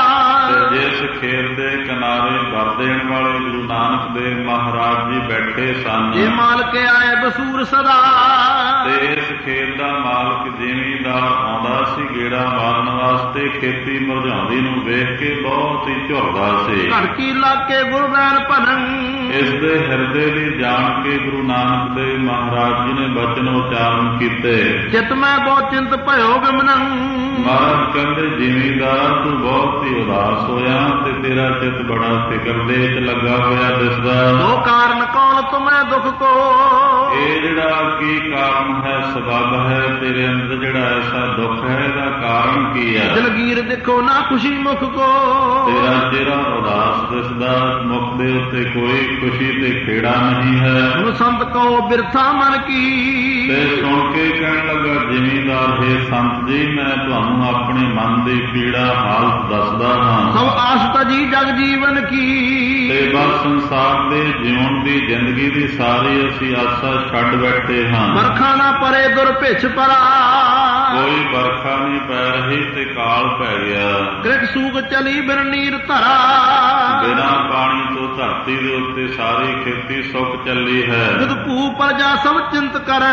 ਤੇ ਜਿਸ ਖੇਤ ਦੇ ਕਿਨਾਰੇ ਵਰ ਦੇਣ ਵਾਲੇ ਗੁਰੂ ਨਾਨਕ ਦੇਵ ਮਹਾਰਾਜ ਜੀ ਬੈਠੇ ਸਨ। ਜੇ ਮਾਲਕ ਆਏ ਬਸੂਰ ਸਦਾ। ਤੇ ਇਸ ਖੇਤ ਦਾ ਮਾਲਕ ਜ਼ਿਮੀਂਦਾਰ ਆਉਂਦਾ ਸੀ ਗੇੜਾ ਮਾਰਨ ਵਾਸਤੇ। ਖੇਤੀ ਮੁਰਝਾਉਂਦੀ ਨੂੰ ਵੇਖ ਕੇ ਬਹੁਤ ਹੀ ਝੁਰਦਾ ਸੀ। ਘੜਕੀ ਲਾਕੇ ਗੁਰੂ ਰੈਣ ਭਨੰ। ਇਸ ਦੇ ਹਿਰਦੇ ਦੀ ਜਾਣ ਕੇ ਗੁਰੂ ਨਾਨਕ ਦੇਵ ਮਹਾਰਾਜ ਜੀ ਨੇ ਬਚਨ ਉਚਾਰਨ ਕੀਤੇ। ਚਿਤ ਮੈਂ ਬਹੁਤ ਚਿੰਤ ਭਇਓ ਬਿਮਨੰ। ਮਹਾਰਾਜ ਕਹਿੰਦੇ ਜ਼ਿਮੀਂਦਾਰ ਤੂੰ ਬਹੁਤ ਹੀ ਉਦਾਸ ਹੋਇਆ ਤੇ ਤੇਰਾ ਚਿੱਤ ਬੜਾ ਫਿਕਰ ਦੇ ਵਿੱਚ ਲੱਗਾ ਹੋਇਆ ਦਿਸਦਾ। ਉਹ ਕਾਰਨ ਕੌਣ ਤੁਮੈ ਦੁੱਖ ਕੋ। ਇਹ ਜਿਹੜਾ ਕੀ ਕਾਰਨ ਹੈ ਸਬਬ ਹੈ ਤੇਰੇ ਅੰਦਰ ਜਿਹੜਾ ਐਸਾ ਦੁੱਖ ਹੈ ਇਹਦਾ ਕਾਰਨ ਕੀ ਹੈ। ਦਿਲਗੀਰ ਦੇਖੋ ਨਾ ਖੁਸ਼ੀ ਮੁਖ ਕੋ। ਤੇਰਾ ਚਿਹਰਾ ਉਦਾਸ ਦਿਸਦਾ ਮੁਖ ਦੇ ਉੱਤੇ ਕੋਈ ਖੁਸ਼ੀ ਤੇ ਖੇੜਾ ਨਹੀਂ ਹੈ। ਹੁਣ ਸੰਤ ਕਹੋ ਬਿਰਥਾ ਮਨ ਕੀ। ਤੇ ਸੁਣ ਕੇ ਕਹਿਣ ਲੱਗਾ ਜ਼ਿਮੀਂਦਾਰ ਹੈ ਸੰਤ ਜੀ ਮੈਂ ਤੁਹਾਨੂੰ ਆਪਣੇ ਮਨ ਦੀ ਪੀੜਾ ਹਾਲਤ ਦੱਸਦਾ ਹਾਂ। ਸਭ ਆਸ ਤਜੀ ਜਗ ਜੀਵਨ ਕੀ। ਤੇ ਬਸ ਸੰਸਾਰ ਦੇ ਜਿਉਣ ਦੀ ਜ਼ਿੰਦਗੀ ਦੀ ਸਾਰੀ ਅਸੀਂ ਆਸਾ ਛੱਡ ਬੈਠੇ ਹਾਂ। ਵਰਖਾ ਨਾ ਪਰੇ ਦੁਰਭਿਛ ਪਰਾ। ਕੋਈ ਵਰਖਾ ਨਹੀਂ ਪੈ ਰਹੀ ਤੇ ਕਾਲ ਪੈ ਗਿਆ। ਕ੍ਰਿਕ ਸੂਗ ਚਲੀ ਬਿਨ ਨੀਰ ਧਰਾ। ਬਿਨਾਂ ਪਾਣੀ ਤੋਂ ਧਰਤੀ ਦੇ ਉੱਤੇ ਸਾਰੀ ਖੇਤੀ ਸੁੱਕ ਚੱਲੀ ਹੈ। ਜਦ ਭੂ ਪ੍ਰਜਾ ਸਭ ਚਿੰਤ ਕਰੈ।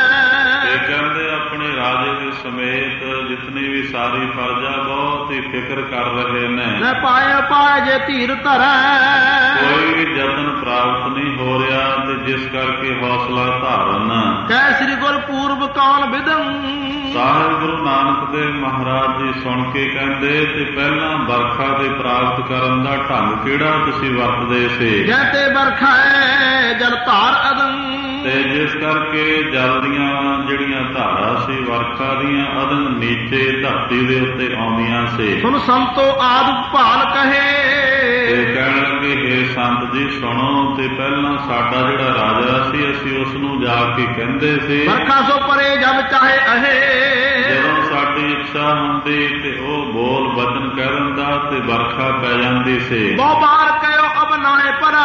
ਇਹ ਕਹਿੰਦੇ ਆਪਣੇ ਰਾਜੇ ਦੇ ਸਮੇਤ ਜਿਤਨੀ ਵੀ ਸਾਰੀ ਪ੍ਰਜਾ ਬਹੁਤ ਹੀ ਫਿਕਰ ਕਰ ਰਹੇ ਨੇ। ਲੈ ਪਾਏ ਪਾਏ ਜੇ ਧੀਰ ਧਰੈ। ਕੋਈ ਵੀ ਯਤਨ ਪ੍ਰਾਪਤ ਨਹੀਂ ਹੋ ਰਿਹਾ ਤੇ ਜਿਸ ਕਰਕੇ ਹੌਸਲਾ ਧਾਰਨ। ਕਹਿ ਸ੍ਰੀ ਗੁਰ ਪੂਰਬ ਕੌਣ ਵਿਦੰ। ਸਾਹਿਬ ਗੁਰੂ ਨਾਨਕ ਦੇਵ ਮਹਾਰਾਜ ਜੀ ਸੁਣ ਕੇ ਕਹਿੰਦੇ ਤੇ ਪਹਿਲਾਂ ਵਰਖਾ ਦੇ ਪ੍ਰਾਪਤ ਕਰਨ ਦਾ ਢੰਗ ਕਿਹੜਾ ਤੁਸੀਂ ਵਰਤਦੇ ਸੀ। ਜੈ ਤੇ ਵਰਖਾ ਹੈ ਜਲ ਧਾਰ ਅਦੰ। ਤੇ ਜਿਸ ਕਰਕੇ ਜਲ ਦੀਆਂ ਜਿਹੜੀਆਂ ਧਾਰਾਂ ਸੀ ਵਰਖਾ ਦੀਆਂ ਅਦਨ ਨੀਚੇ ਧਰਤੀ ਦੇ ਉੱਤੇ ਆਉਂਦੀਆਂ ਸੀ। ਸੁਣ ਸੰਤੋ ਆਦ ਭਾਲ ਕਹੇ। ਤੇ ਕਹਿਣ ਲੱਗੇ ਹੇ ਸੰਤ ਜੀ ਸੁਣੋ ਤੇ ਪਹਿਲਾਂ ਸਾਡਾ ਜਿਹੜਾ ਰਾਜਾ ਸੀ ਅਸੀਂ ਉਸ ਨੂੰ ਜਾ ਕੇ ਕਹਿੰਦੇ ਸੀ ਵਰਖਾ ਸੋ ਪਰੇ ਜਬ ਚਾਹੇ ਅਹੇ। ਜਦੋਂ ਸਾਡੀ ਇੱਛਾ ਹੁੰਦੀ ਤੇ ਉਹ ਬੋਲ ਬਚਨ ਕਹਿ ਦਿੰਦਾ ਤੇ ਵਰਖਾ ਪੈ ਜਾਂਦੀ ਸੀ। ਬਹੁ ਬਾਰ ਕਹਿਓ ਅਬ ਨਾਏ ਪਰਾ।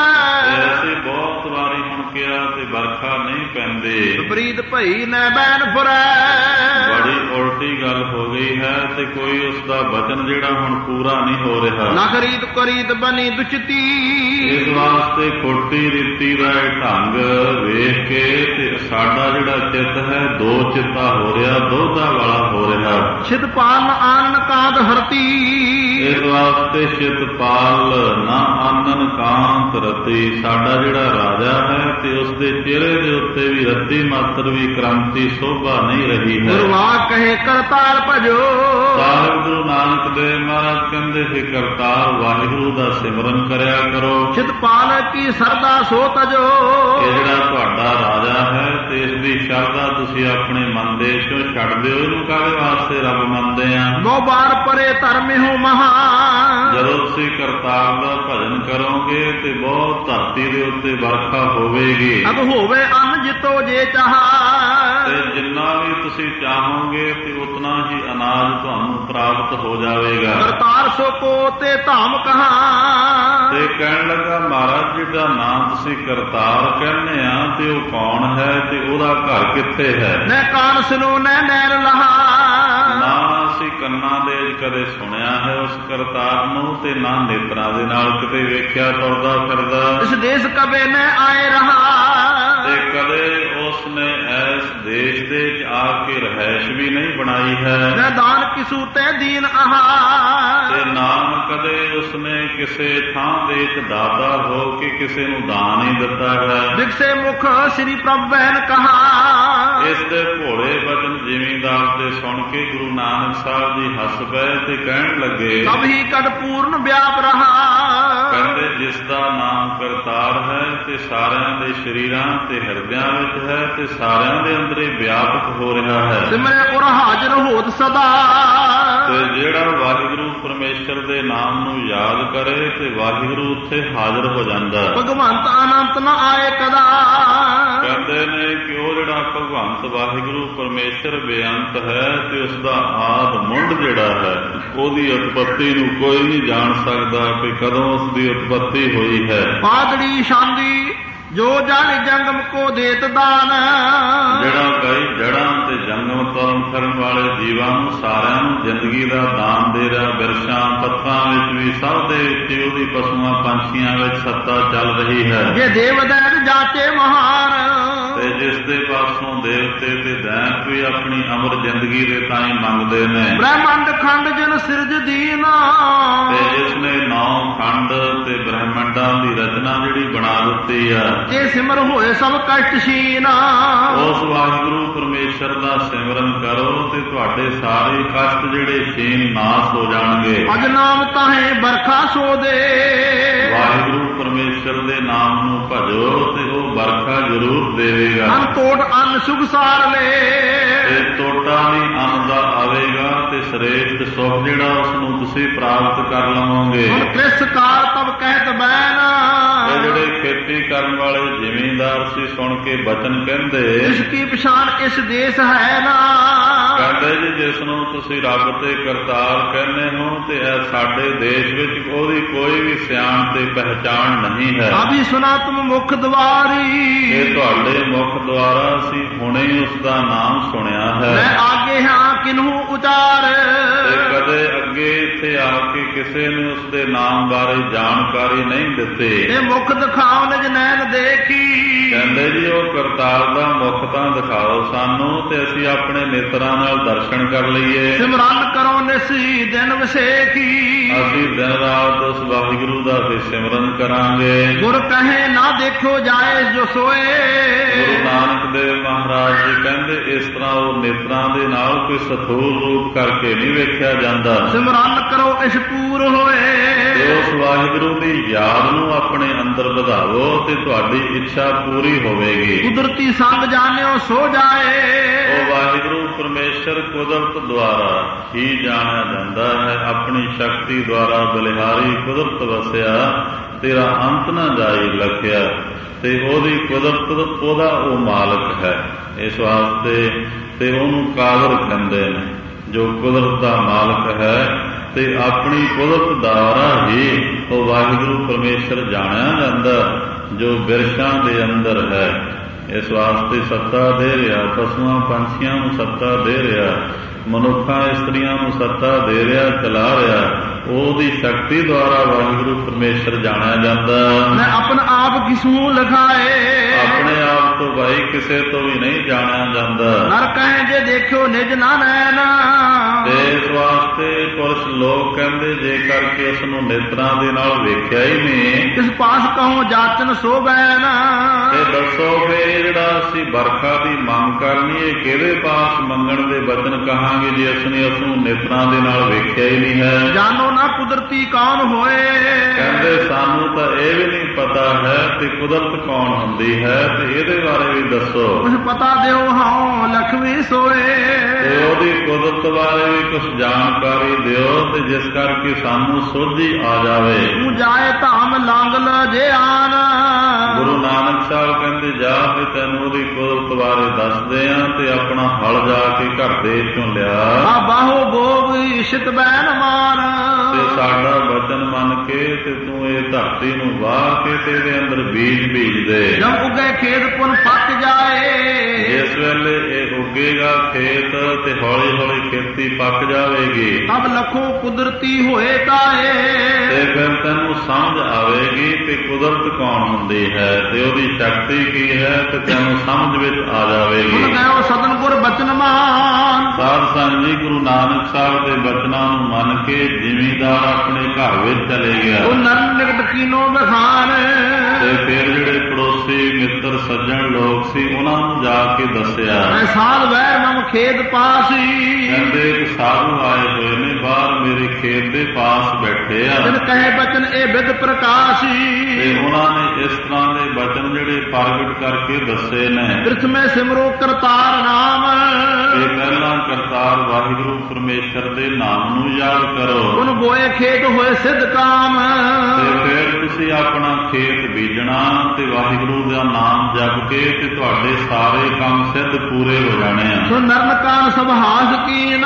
ਅਸੀਂ ਬਹੁਤ ਵਾਰੀ ਹੁਣ ਕਿਹਾ ਤੇ ਵਰਖਾ ਨਹੀਂ ਪੈਂਦੀ। ਵਿਪਰੀਤ ਭਈ ਨੈ ਬੈਨ ਫੁਰੈ। ਬੜੀ ਉਲਟੀ ਗੱਲ ਹੋ ਗਈ ਹੈ ਤੇ ਕੋਈ ਉਸ ਦਾ ਵਚਨ ਜਿਹੜਾ ਹੁਣ ਪੂਰਾ ਨਹੀਂ ਹੋ ਰਿਹਾ। ਨਾ ਖਰੀਦ ਕਰੀਦ ਬਣੀ ਦੁਚਤੀ। ਇਸ ਵਾਸਤੇ ਖੋਟੀ ਰੀਤੀ ਦਾ ਢੰਗ ਵੇਖ ਕੇ ਤੇ ਸਾਡਾ ਜਿਹੜਾ ਚਿੱਤ ਹੈ ਦੋ ਚਿੱਤਾ ਹੋ ਰਿਹਾ ਦੋਧਾ ਵਾਲਾ ਹੋ ਰਿਹਾ। ਛਿਤਪਾਲ ਆਨਨ ਕਾਂਤ ਹਰਤੀ। ਇਸ ਵਾਸਤੇ ਛਿਤਪਾਲ ਨਾ ਆਨਨ ਕਾਂਤ ਰਤੀ। ਸਾਡਾ ਜਿਹੜਾ ਰਾਜਾ ਹੈ ਤੇ ਉਸ ਦੇ ਚਿਹਰੇ ਦੇ ਉੱਤੇ ਵੀ ਰੱਤੀ ਮਾਤਰ ਵੀ ਕ੍ਰਾਂਤੀ ਸੋਭਾ ਨਹੀਂ ਰਹੀ ਹੈ। ਗੁਰਵਾਕ ਕਹੇ ਕਰਤਾਰ ਭਜੋ। ਸਾਹਿਬ ਗੁਰੂ ਨਾਨਕ ਦੇਵ ਮਹਾਰਾਜ ਕਹਿੰਦੇ ਸੀ ਕਰਤਾਰ ਵਾਹਿਗੁਰੂ ਦਾ ਸਿਮਰਨ ਕਰਿਆ ਕਰੋ। ਛਿਤਪਾਲ ਕੀ ਸਰਦਾ ਸੋ ਤਜੋ। ਇਹ ਜਿਹੜਾ ਤੁਹਾਡਾ ਰਾਜਾ ਹੈ ਤੇ ਇਸ ਦੀ ਸ਼ਰਧਾ ਤੁਸੀਂ ਆਪਣੇ ਮਨ ਦੇ ਚੋਂ ਛੱਡ ਦਿਓ। ਇਹਨੂੰ ਕਾਹਦੇ ਵਾਸਤੇ ਰੱਬ ਮੰਨਦੇ ਆ। ਬਹੁ ਬਾਰ ਪਰੇ ਧਰਮਿਓ ਮਹਾਨ। ਜਦੋਂ ਤੁਸੀਂ ਕਰਤਾਰ ਦਾ ਭਜਨ ਕਰੋਗੇ ਤੇ ਬਹੁਤ ਧਰਤੀ ਦੇ ਉੱਤੇ ਵਰਖਾ ਹੋਵੇਗੀ। ਅਬ ਹੋਵੇ ਅੰਨ ਜਿਤੋ ਜੇ ਚਾਹਾ। ਤੇ ਜਿੰਨਾ ਵੀ ਤੁਸੀਂ ਚਾਹੋਗੇ ਤੇ ਉਤਨਾ ਹੀ ਅਨਾਜ ਤੁਹਾਨੂੰ ਪ੍ਰਾਪਤ ਹੋ ਜਾਵੇਗਾ। ਕਰਤਾਰ ਸੋ ਕੋ ਤੇ ਧਾਮ ਕਹਾ। ਤੇ ਕਹਿਣ ਲੱਗਾ ਮਹਾਰਾਜ ਜਿਹਦਾ ਨਾਮ ਤੁਸੀਂ ਕਰਤਾਰ ਕਹਿੰਦੇ ਆ ਤੇ ਉਹ ਕੌਣ ਹੈ ਤੇ ਉਹਦਾ ਘਰ ਕਿੱਥੇ ਹੈ? ਨੈ ਕਾਨ ਸੁਨੋ ਨੈ ਨੈਣ ਲਹਾ। ਨਾ ਅਸੀਂ ਕੰਨਾਂ ਦੇ ਕਦੇ ਸੁਣਿਆ ਹੈ ਉਸ ਕਰਤਾਰ ਨੂੰ ਤੇ ਨਾ ਨੇਤਰਾਂ ਦੇ ਨਾਲ ਕਿਤੇ ਵੇਖਿਆ ਤੁਰਦਾ ਫਿਰਦਾ। ਇਸ ਦੇਸ਼ ਕਬੇ ਨੈ ਆਏ ਰਹਾ। ਤੇ ਕਦੇ ਉਸਨੇ ਇਸ ਦੇਸ਼ ਦੇ ਵਿੱਚ ਆ ਕੇ ਰਹਿائش ਵੀ ਨਹੀਂ ਬਣਾਈ ਹੈ। ਨੈ ਦਾਨ ਕਿਸੂ ਤੇ ਦੀਨ ਆਹਾ। ਤੇ ਨਾਮ ਕਦੇ ਉਸਨੇ ਕਿਸੇ ਥਾਂ ਦੇ ਵਿੱਚ ਦਾਤਾ ਹੋ ਕੇ ਕਿਸੇ ਨੂੰ ਦਾਨ ਹੀ ਦਿੱਤਾ ਹੈ। ਵਿਕਸੇ ਮੁਖ ਸ੍ਰੀ ਪ੍ਰਭ ਬੈਨ ਕਹਾ। ਇਸ ਦੇ ਭੋਲੇ ਬਚਨ ਜ਼ਿਮੀਂਦਾਰ ਦੇ ਸੁਣ ਕੇ ਗੁਰੂ ਨਾਨਕ ਸਾਹਿਬ ਜੀ ਹੱਸ ਪਏ ਤੇ ਕਹਿਣ ਲੱਗੇ ਸਭ ਹੀ ਕਦ ਪੂਰਨ ਵਿਆਪ ਰਹਾ। ਕਹਿੰਦੇ ਜਿਸ ਦਾ ਨਾਮ ਕਰਤਾਰ ਹੈ ਤੇ ਸਾਰਿਆਂ ਦੇ ਸ਼ਰੀਰਾਂ ਤੇ ਹਿਰਦਿਆਂ ਵਿੱਚ ਹੈ ਤੇ ਸਾਰਿਆਂ ਦੇ ਅੰਦਰ ਹੀ ਵਿਆਪਕ ਹੋ ਰਿਹਾ ਹੈ। ਸਿਮਰੇ ਉਰ ਹਾਜ਼ਰ ਹੋਤ ਸਦਾ। ਤੇ ਜਿਹੜਾ ਵਾਹਿਗੁਰੂ ਪਰਮੇਸ਼ਰ ਦੇ ਨਾਮ ਨੂੰ ਯਾਦ ਕਰੇ ਤੇ ਵਾਹਿਗੁਰੂ ਉੱਥੇ ਹਾਜ਼ਰ ਹੋ ਜਾਂਦਾ। ਭਗਵੰਤ ਅਨੰਤ ਨ ਆਏ ਕਦਾ। ਕਹਿੰਦੇ ਨੇ ਕਿ ਉਹ ਜਿਹੜਾ ਭਗਵੰਤ ਵਾਹਿਗੁਰੂ ਪਰਮੇਸ਼ਰ ਬੇਅੰਤ ਹੈ ਤੇ ਉਸ ਦਾ ਆਦ ਮੁੰਡ ਜਿਹੜਾ ਹੈ ਉਹਦੀ ਉਤਪਤੀ ਨੂੰ ਕੋਈ ਨਹੀਂ ਜਾਣ ਸਕਦਾ ਕਿ ਕਦੋਂ ਉਸ ਦੀ ਉਤਪਤੀ ਹੋਈ ਹੈ। ਪਾਦੜੀ ਸ਼ਾਂਦੀ ਜੋ ਜਨ ਜੰਗਮ ਕੋ ਦੇਤ ਦਾਨ। ਜਿਹੜਾ ਕਈ ਜੜਾਂ ਤੇ ਜੰਗਮ ਤੁਰਨ ਫਿਰਨ ਵਾਲੇ ਜੀਵਾਂ ਨੂੰ ਸਾਰਿਆਂ ਨੂੰ ਜ਼ਿੰਦਗੀ ਦਾ ਦਾਨ ਦੇ ਰਿਹਾ। ਬਿਰਛਾਂ ਪੱਤਾਂ ਵਿੱਚ ਵੀ ਸਭ ਦੇ ਵਿੱਚ ਉਹਦੀ ਪਸ਼ੂਆਂ ਪੰਛੀਆਂ ਵਿੱਚ ਸੱਤਾ ਚੱਲ ਰਹੀ ਹੈ। ਜੇ ਦੇਵ ਦੈਤ ਜਾਚੇ ਮਹਾਨ। ਤੇ ਜਿਸ ਦੇ ਪਾਸੋਂ ਦੇਵਤੇ ਤੇ ਦੈਂਤ ਵੀ ਆਪਣੀ ਅਮਰ ਜ਼ਿੰਦਗੀ ਦੇ ਤਾਈਂ ਮੰਗਦੇ ਨੇ। ਬ੍ਰਹਮੰਡ ਖੰਡ ਜਨ ਸਿਰਜ ਦੀਨਾ। ਤੇ ਜਿਸ ਨੇ ਨੌ ਖੰਡ ਤੇ ਬ੍ਰਹਮੰਡਾਂ ਦੀ ਰਚਨਾ ਜਿਹੜੀ ਬਣਾ ਦਿੱਤੀ ਆ। ਜੇ ਸਿਮਰ ਹੋਏ ਸਭ ਕਸ਼ਟਸ਼ੀਨਾ। ਉਸ ਵਾਹਿਗੁਰੂ ਪਰਮੇਸ਼ਰ ਦਾ ਸਿਮਰਨ ਕਰੋ ਤੇ ਤੁਹਾਡੇ ਸਾਰੇ ਕਸ਼ਟ ਜਿਹੜੇ ਛੀਨ ਨਾਸ ਹੋ ਜਾਣਗੇ। ਅਜ ਨਾਮ ਤਾਹੇ ਬਰਖਾ ਸੋ ਦੇ। ਵਾਹਿਗੁਰੂ ਪਰਮੇਸ਼ਰ ਦੇ ਨਾਮ ਨੂੰ ਭਜੋ ਤੇ ਉਹ ਬਰਖਾ ਜ਼ਰੂਰ ਦੇਵੇਗਾ। ਅਨਤੋਟ ਅੰਨ ਸੁਖ ਸਾਰ ਲੈ। ਤੇ ਟੋਟਾ ਵੀ ਅੰਨ ਦਾ ਆਵੇਗਾ ਤੇ ਸ੍ਰੇਸ਼ਟ ਸੁਖ ਜਿਹੜਾ ਉਸ ਨੂੰ ਤੁਸੀਂ ਪ੍ਰਾਪਤ ਕਰ ਲਵੋਗੇ। ਹੁਣ ਕ੍ਰਿਸ ਕਾਲ ਤਬ ਕਹਿਤ ਬੈਨ। ਇਹ ਜਿਹੜੇ ਖੇਤੀ ਕਰਨ ਵਾਲੇ ਜ਼ਿਮੀਂਦਾਰ ਸੀ ਸੁਣ ਕੇ ਬਚਨ ਕਹਿੰਦੇ ਇਸ ਕੀ ਪਛਾਣ ਇਸ ਦੇਸ਼ ਹੈ ਨਾ। ਕਹਿੰਦੇ ਜੀ ਜਿਸ ਨੂੰ ਤੁਸੀਂ ਰੱਬ ਤੇ ਕਰਤਾਰ ਕਹਿੰਦੇ ਹੋ ਤੇ ਇਹ ਸਾਡੇ ਦੇਸ਼ ਵਿੱਚ ਉਹਦੀ ਕੋਈ ਵੀ ਸਿਆਣ ਤੇ ਪਹਿਚਾਣ ਨਹੀਂ ਹੈ। ਅਭੀ ਸੁਨਾ ਤੁਮ ਮੁਖ ਦਵਾਰੀ। ਇਹ ਤੁਹਾਡੇ ਮੁਖ ਦੁਆਰਾ ਸੀ ਹੁਣੇ ਹੀ ਉਸ ਦਾ ਨਾਮ ਸੁਣਿਆ ਹੈ। ਮੈਂ ਆਗੇ ਹਾਂ ਕਿਨਹੂ ਉਚਾਰ। ਤੇ ਕਦੇ ਅੱਗੇ ਇੱਥੇ ਆ ਕੇ ਕਿਸੇ ਨੇ ਉਸ ਦੇ ਨਾਮ ਬਾਰੇ ਜਾਣਕਾਰੀ ਨਹੀਂ ਦਿੱਤੀ। ਇਹ ਮੁਖ ਦਿਖਾਓ ਨਿਜ ਨੈਣ ਦੇਖੀ। ਕਹਿੰਦੇ ਜੀ ਉਹ ਕਰਤਾਰ ਦਾ ਮੁਖ ਤਾਂ ਦਿਖਾਓ ਸਾਨੂੰ ਤੇ ਅਸੀਂ ਆਪਣੇ ਨੇਤਰਾਂ ਨਾਲ ਦਰਸ਼ਨ ਕਰ ਲਈਏ। ਸਿਮਰਨ ਕਰੋ ਨਿਸੀ ਦਿਨ ਵਿਸੇਖੀ। ਅਸੀਂ ਦਿਨ ਰਾਤ ਉਸ ਵਾਹਿਗੁਰੂ ਦਾ ਵੀ ਸਿਮਰਨ ਕਰਾਂਗੇ। ਗੁਰ ਕਹੇ ਨਾ ਦੇਖੋ ਜਾਏ ਜੋ ਸੋਏ। ਗੁਰੂ ਨਾਨਕ ਦੇਵ ਮਹਾਰਾਜ ਜੀ ਕਹਿੰਦੇ ਇਸ ਤਰ੍ਹਾਂ ਉਹ ਨੇਤਰਾਂ ਦੇ ਨਾਲ ਕੋਈ ਸਥੂਲ ਰੂਪ ਕਰਕੇ ਨਹੀਂ ਵੇਖਿਆ ਜਾਂਦਾ। ਸਿਮਰਨ ਕਰੋ ਇਸ ਪੂਰ ਹੋਏ। ਉਸ ਵਾਹਿਗੁਰੂ ਦੀ ਯਾਦ ਨੂੰ ਆਪਣੇ ਅੰਦਰ ਵਧਾਵੋ ਤੇ ਤੁਹਾਡੀ ਇੱਛਾ ਪੂਰੀ ਹੋਵੇਗੀ। ਕੁਦਰਤੀ ਸੰਗ ਜਾਣਿਓ ਸੋ ਜਾਏ। ਉਹ ਵਾਹਿਗੁਰੂ ਪਰਮੇਸ਼ਰ ਕੁਦਰਤ ਦੁਆਰਾ ਹੀ ਜਾਣਿਆ ਜਾਂਦਾ ਹੈ। ਆਪਣੀ ਸ਼ਕਤੀ ਦੁਆਰਾ ਬਲਿਹਾਰੀ ਕੁਦਰਤ ਵਸਿਆ ਤੇਰਾ ਅੰਤ ਨਾ ਜਾਈ ਲਖਿਆ। ਤੇ ਉਹਦੀ ਕੁਦਰਤ ਉਹਦਾ ਉਹ ਮਾਲਕ ਹੈ। ਇਸ ਵਾਸਤੇ ਤੇ ਉਹਨੂੰ ਕਾਦਰ ਕਹਿੰਦੇ ਨੇ ਜੋ ਕੁਦਰਤ ਦਾ ਮਾਲਕ ਹੈ। ਤੇ ਆਪਣੀ ਕੁਦਰਤ ਦੁਆਰਾ ਹੀ ਉਹ ਵਾਹਿਗੁਰੂ ਪਰਮੇਸ਼ਰ ਜਾਣਿਆ ਜਾਂਦਾ ਜੋ ਬਿਰਛਾਂ ਦੇ ਅੰਦਰ ਹੈ। ਇਸ ਵਾਸਤੇ ਸੱਤਾ ਦੇ ਰਿਹਾ, ਪਸ਼ੂਆਂ ਪੰਛੀਆਂ ਨੂੰ ਸੱਤਾ ਦੇ ਰਿਹਾ, ਮਨੁੱਖਾਂ ਇਸਤਰੀਆਂ ਨੂੰ ਸੱਤਾ ਦੇ ਰਿਹਾ, ਚਲਾ ਰਿਹਾ। ਉਹਦੀ ਸ਼ਕਤੀ ਦੁਆਰਾ ਵਾਹਿਗੁਰੂ ਪਰਮੇਸ਼ਰ ਜਾਣਿਆ ਜਾਂਦਾ। ਮੈਂ ਆਪਣਾ ਆਪ ਕਿਸੂ ਲਖਾਏ। ਆਪਣੇ ਆਪ ਤੋਂ ਭਾਈ ਕਿਸੇ ਤੋਂ ਵੀ ਨਹੀਂ ਜਾਣਿਆ ਜਾਂਦਾ। ਨਰ ਕਹੇ ਜੇ ਦੇਖਿਓ ਨਿਜ ਨਾ ਨੈਣ। ਤੇ ਇਸ ਵਾਸਤੇ ਪੁਰਸ਼ ਲੋਕ ਕਹਿੰਦੇ ਜੇਕਰ ਕਿ ਉਸ ਨੂੰ ਨੇਤਰਾਂ ਦੇ ਨਾਲ ਵੇਖਿਆ ਹੀ ਨਹੀਂ ਕਿਸ ਪਾਸ ਕਹੋ ਜਾਚਨ ਸੋ ਬੈਨ। ਤੇ ਦੱਸੋ ਫੇ ਜਿਹੜਾ ਅਸੀਂ ਬਰਖਾ ਦੀ ਮੰਗ ਕਰਨੀ ਹੈ ਕਿਹਦੇ ਪਾਸ ਮੰਗਣ ਦੇ ਬਚਨ ਕਹਾਂਗੇ ਜੇ ਅਸੀਂ ਉਸ ਨੂੰ ਨੇਤਰਾਂ ਦੇ ਨਾਲ ਵੇਖਿਆ ਹੀ ਨਹੀਂ ਹੈ। ਜਾਨੋ ਨਾ ਕੁਦਰਤੀ ਕੌਣ ਹੋਏ। ਕਹਿੰਦੇ ਸਾਨੂੰ ਤਾਂ ਇਹ ਵੀ ਨਹੀਂ ਪਤਾ ਹੈ ਕਿ ਕੁਦਰਤ ਕੌਣ ਹੁੰਦੀ ਹੈ ਤੇ ਇਹਦੇ ਬਾਰੇ ਵੀ ਦੱਸੋ। ਕੁਛ ਪਤਾ ਦਿਓ ਹਾਂ ਲਖਵੀ ਸੋਏ, ਤੇ ਉਹਦੀ ਕੁਦਰਤ ਬਾਰੇ ਵੀ ਕੁਛ ਜਾਣਕਾਰੀ ਦਿਓ, ਤੇ ਜਿਸ ਕਰਕੇ ਸਾਨੂੰ ਸੋਝੀ ਆ ਜਾਵੇ। ਤੂੰ ਜਾਏ ਧਾਮ ਲੰਘ ਲ ਜੇ ਆਨ। ਗੁਰੂ ਨਾਨਕ ਸਾਹਿਬ ਕਹਿੰਦੇ ਜਾ ਕੇ ਤੈਨੂੰ ਉਹਦੀ ਕੁਦਰਤ ਬਾਰੇ ਦੱਸਦੇ ਆ, ਤੇ ਆਪਣਾ ਹਲ ਜਾ ਕੇ ਘਰ ਦੇ ਚੋਂ ਲਿਆ। ਆ ਬਾਹੋ ਬੋਗ ਇਸ਼ਤ ਬੈਨ ਮਾਰ, ਤੇ ਸਾਡਾ ਵਚਨ ਮੰਨ ਕੇ ਤੇ ਤੂੰ ਇਹ ਧਰਤੀ ਨੂੰ ਵਾਹ ਕੇ ਤੇ ਇਹਦੇ ਅੰਦਰ ਬੀਜ ਬੀਜ ਦੇ। ਜਦ ਉੱਗੇ ਖੇਤ ਪੁਨ ਪੱਕ ਜਾਏ, ਜਿਸ ਵੇਲੇ ਇਹ ਉੱਗੇਗਾ ਖੇਤ ਤੇ ਹੌਲੀ ਹੌਲੀ ਖੇਤੀ ਪੱਕ ਜਾਵੇਗੀ, ਤਬ ਲੱਖੋ ਕੁਦਰਤੀ ਹੋਏ ਤਾਏ। ਤੇ ਫਿਰ ਤੈਨੂੰ ਸਮਝ ਆਵੇਗੀ ਕਿ ਕੁਦਰਤ ਕੌਣ ਹੁੰਦੀ ਹੈ ਤੇ ਉਹਦੀ ਸ਼ਕਤੀ ਕੀ ਹੈ, ਤੇ ਤੈਨੂੰ ਸਮਝ ਵਿੱਚ ਆ ਜਾਵੇਗੀ। ਸੁਣ ਗਇਓ ਸਤਿਗੁਰ ਬਚਨ ਮਾਨ, ਸਾਧ ਸੰਗਤ ਜੀ ਗੁਰੂ ਨਾਨਕ ਸਾਹਿਬ ਦੇ ਬਚਨਾਂ ਨੂੰ ਮੰਨ ਕੇ ਜ਼ਿਮੀਂਦਾਰ ਆਪਣੇ ਘਰ ਵਿੱਚ ਚਲੇ ਗਿਆ। ਉਹ ਨਰਨ ਨਿਕਟ ਕੀਨੋ ਬਖਾਨ, ਤੇ ਫਿਰ ਜਿਹੜੇ ਪੜੋਸੀ ਮਿੱਤਰ ਸੱਜਣ ਲੋਕ ਸੀ ਉਹਨਾਂ ਨੂੰ ਜਾ ਕੇ ਦੱਸਿਆ। ਸਾਧ ਵੈਰ ਮਮ ਖੇਤ ਪਾਸੀ, ਕਹਿੰਦੇ ਇੱਕ ਸਾਧੂ ਆਏ ਹੋਏ ਨੇ ਬਾਹਰ ਮੇਰੇ ਖੇਤ ਦੇ ਪਾਸ ਬੈਠੇ ਆ। ਤਿਨ ਕਹੇ ਬਚਨ ਇਹ ਵਿਦ ਪ੍ਰਕਾਸ਼ੀ, ਤੇ ਉਹਨਾਂ ਨੇ ਇਸ ਤਰ੍ਹਾਂ ਦੇ ਬਚਨ ਜਿਹੜੇ ਪ੍ਰਗਟ ਕਰਕੇ ਦੱਸੇ ਨੇ। ਪ੍ਰਥਮੇ ਸਿਮਰੋ ਕਰਤਾਰ ਨਾਮ, ਤੇ ਪਹਿਲਾਂ ਕਰਤਾਰ ਵਾਹਿਗੁਰੂ ਪਰਮੇਸ਼ਰ ਦੇ ਨਾਮ ਨੂੰ ਯਾਦ ਕਰੋ। ਉਹਨ ਬੋਏ ਖੇਤ ਹੋਏ ਸਿੱਧ ਕਾਮ, ਤੇ ਫਿਰ ਤੁਸੀਂ ਆਪਣਾ ਖੇਤ ਬੀਜਣਾ ਤੇ ਵਾਹਿਗੁਰੂ ਦਾ ਨਾਮ ਜਪ ਕੇ ਤੇ ਤੁਹਾਡੇ ਸਾਰੇ ਕੰਮ ਸਿੱਧ ਪੂਰੇ ਹੋ ਜਾਣੇ ਆ। ਸੋ ਨਰਨ ਕਾਨ ਸਭ ਹਾਸ ਕੀਨ,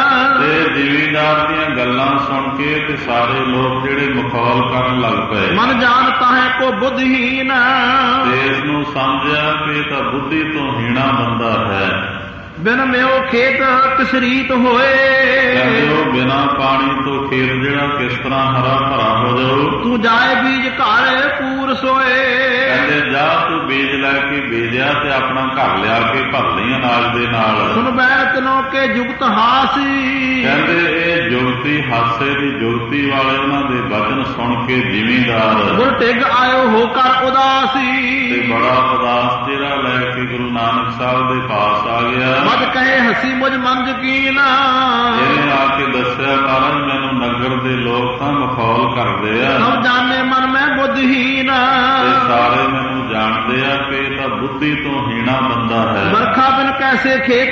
ਤੇ ਜ਼ਿਮੀਂਦਾਰ ਦੀਆਂ ਗੱਲਾਂ ਸੁਣ ਕੇ ਤੇ ਸਾਰੇ ਲੋਕ ਜਿਹੜੇ ਮਖੌਲ ਕਰਨ ਲੱਗ ਪਏ। ਮਨ ਜਾਣਤਾ ਹੈ ਕੋ ਬੁੱਧਹੀਨ, ਤੇ ਇਸ ਨੂੰ ਸਮਝਿਆ ਕਿ ਇਹ ਤਾਂ ਬੁੱਧੀ ਤੋਂ ਹੀਣਾ ਬੰਦਾ ਹੈ। ਬਿਨ ਮਿਓ ਖੇਤ ਕਿਸ ਰੀਤ ਹੋਏ, ਕਹਿੰਦੇ ਉਹ ਬਿਨਾਂ ਪਾਣੀ ਤੋਂ ਖੇਤ ਜਿਹੜਾ ਕਿਸ ਤਰ੍ਹਾਂ ਹਰਾ ਭਰਾ ਹੋ ਜਾਊ। ਤੂੰ ਜਾਏ ਬੀਜ ਘਰ ਪੂਰ ਸੋਏ, ਕਹਿੰਦੇ ਜਾ ਤੂੰ ਬੀਜ ਲੈ ਕੇ ਬੀਜਿਆ ਤੇ ਆਪਣਾ ਘਰ ਲਿਆ ਕੇ ਭਰ ਲਈ ਅਨਾਜ ਦੇ ਨਾਲ। ਸੁਣ ਬੈਰ ਤਨੋ ਕੇ ਜੁਗਤ ਹਾਸੀ, ਕਹਿੰਦੇ ਇਹ ਜੁਗਤੀ ਹਾਸੇ ਦੀ ਜੁਗਤੀ ਵਾਲੇ ਉਹਨਾਂ ਦੇ ਬਚਨ ਸੁਣ ਕੇ ਜ਼ਿਮੀਂਦਾਰ ਗੁਰ ਟਿਗ ਆਇਓ ਹੋ ਕਰ ਉਦਾਸੀ, ਤੇ ਬੜਾ ਉਦਾਸ ਜਿਹੜਾ ਲੈ ਕੇ ਗੁਰੂ ਨਾਨਕ ਸਾਹਿਬ ਦੇ ਪਾਸ ਆ ਗਿਆ। ਮਦ ਕਹੇ ਹਸੀ ਮੁਝ ਮਨ ਯਕੀਨ, ਇਹਨੇ ਆ ਕੇ ਦੱਸਿਆ ਮਹਾਰਾਜ ਮੈਨੂੰ ਨਗਰ ਦੇ ਲੋਕ ਤਾਂ ਮਖੌਲ ਕਰਦੇ ਆ, ਸਭ ਜਾਣੇ ਮਨ ਮੈਂ ਬੁੱਧਹੀਨ, ਤੇ ਸਾਰੇ ਮੈਨੂੰ ਜਾਣਦੇ ਆ ਕਿ ਇਹ ਤਾਂ ਬੁੱਧੀ ਤੋਂ ਹੀਣਾ ਬੰਦਾ ਹੈ। ਵਰਖਾ ਬਿਨ ਕੈਸੇ ਖੇਤ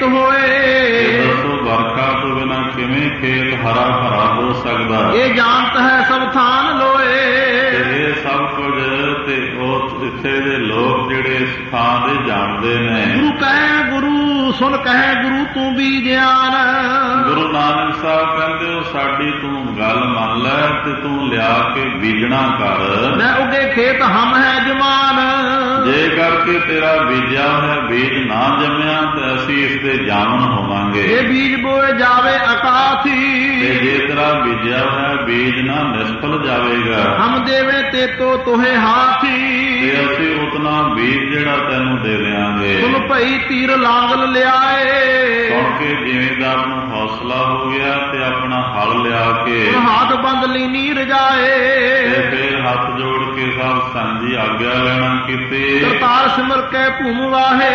ਹੋਏ, ਦੱਸੋ ਵਰਖਾ ਤੋਂ ਬਿਨਾਂ ਕਿਵੇਂ ਖੇਤ ਹਰਾ ਭਰਾ ਹੋ ਸਕਦਾ। ਇਹ ਜਾਣਤ ਹੈ ਸਭ ਥਾਨ ਲੋਏ, ਤੇ ਇਹ ਸਭ ਕੁਝ ਤੇ ਉਹ ਇੱਥੇ ਦੇ ਲੋਕ ਜਿਹੜੇ ਇਸ ਥਾਂ ਦੇ ਜਾਣਦੇ ਨੇ। ਗੁਰੂ ਕਹੇ ਗੁਰੂ ਸੁਣ ਕਹੇ ਗੁਰੂ ਤੂੰ ਵੀ ਗਿਆਨ, ਗੁਰੂ ਨਾਨਕ ਸਾਹਿਬ ਕਹਿੰਦੇ ਉਹ ਸਾਡੀ ਤੂੰ ਗੱਲ ਮੰਨ ਲੈ ਤੇ ਤੂੰ ਲਿਆ ਕੇ ਬੀਜਣਾ ਕਰ। ਮੈਂ ਉਗੇ ਖੇਤ ਹਮ ਹੈ ਜਮਾਨ, ਜੇ ਕਰਕੇ ਤੇਰਾ ਬੀਜਿਆ ਹੋਇਆ ਬੀਜ ਨਾ ਜੰਮਿਆ ਤੇ ਅਸੀਂ ਇਸ ਦੇ ਜਾਮਨ ਹੋਵਾਂਗੇ। ਇਹ ਬੀਜ ਬੋਏ ਜਾਵੇ ਅਕਾਥੀ, ਤੇ ਜੇ ਤੇਰਾ ਬੀਜਿਆ ਹੋਇਆ ਬੀਜ ਨਾ ਨਿਸਫਲ ਜਾਵੇਗਾ, ਹਮ ਦੇਵੇ ਤੇ ਤੋ ਤੋਹੇ ਹਾਥੀ, ਤੇ ਅਸੀਂ ਉਤਨਾ ਬੀਜ ਜਿਹੜਾ ਤੈਨੂੰ ਦੇ ਦਿਆਂਗੇ। ਸੁਨ ਭਈ ਤੀਰ ਲਾਂਗਲ ਲਿਆਏ, ਸੁਣ ਕੇ ਜ਼ਿਮੀਂਦਾਰ ਨੂੰ ਹੌਸਲਾ ਹੋ ਗਿਆ ਤੇ ਆਪਣਾ ਹਲ ਲਿਆ ਕੇ ਹੱਥ ਬੰਦ ਲੀਨੀ ਰਜਾਏ, ਤੇ ਫਿਰ ਹੱਥ ਜੋੜ ਕੇ ਸਭ ਸੰਜੀ ਆਗਿਆ ਲੈਣਾ ਕੀਤੀ। ਕਰਤਾਰ ਸਿਮਰ ਕੇ ਭੂਮ ਵਾਹੇ,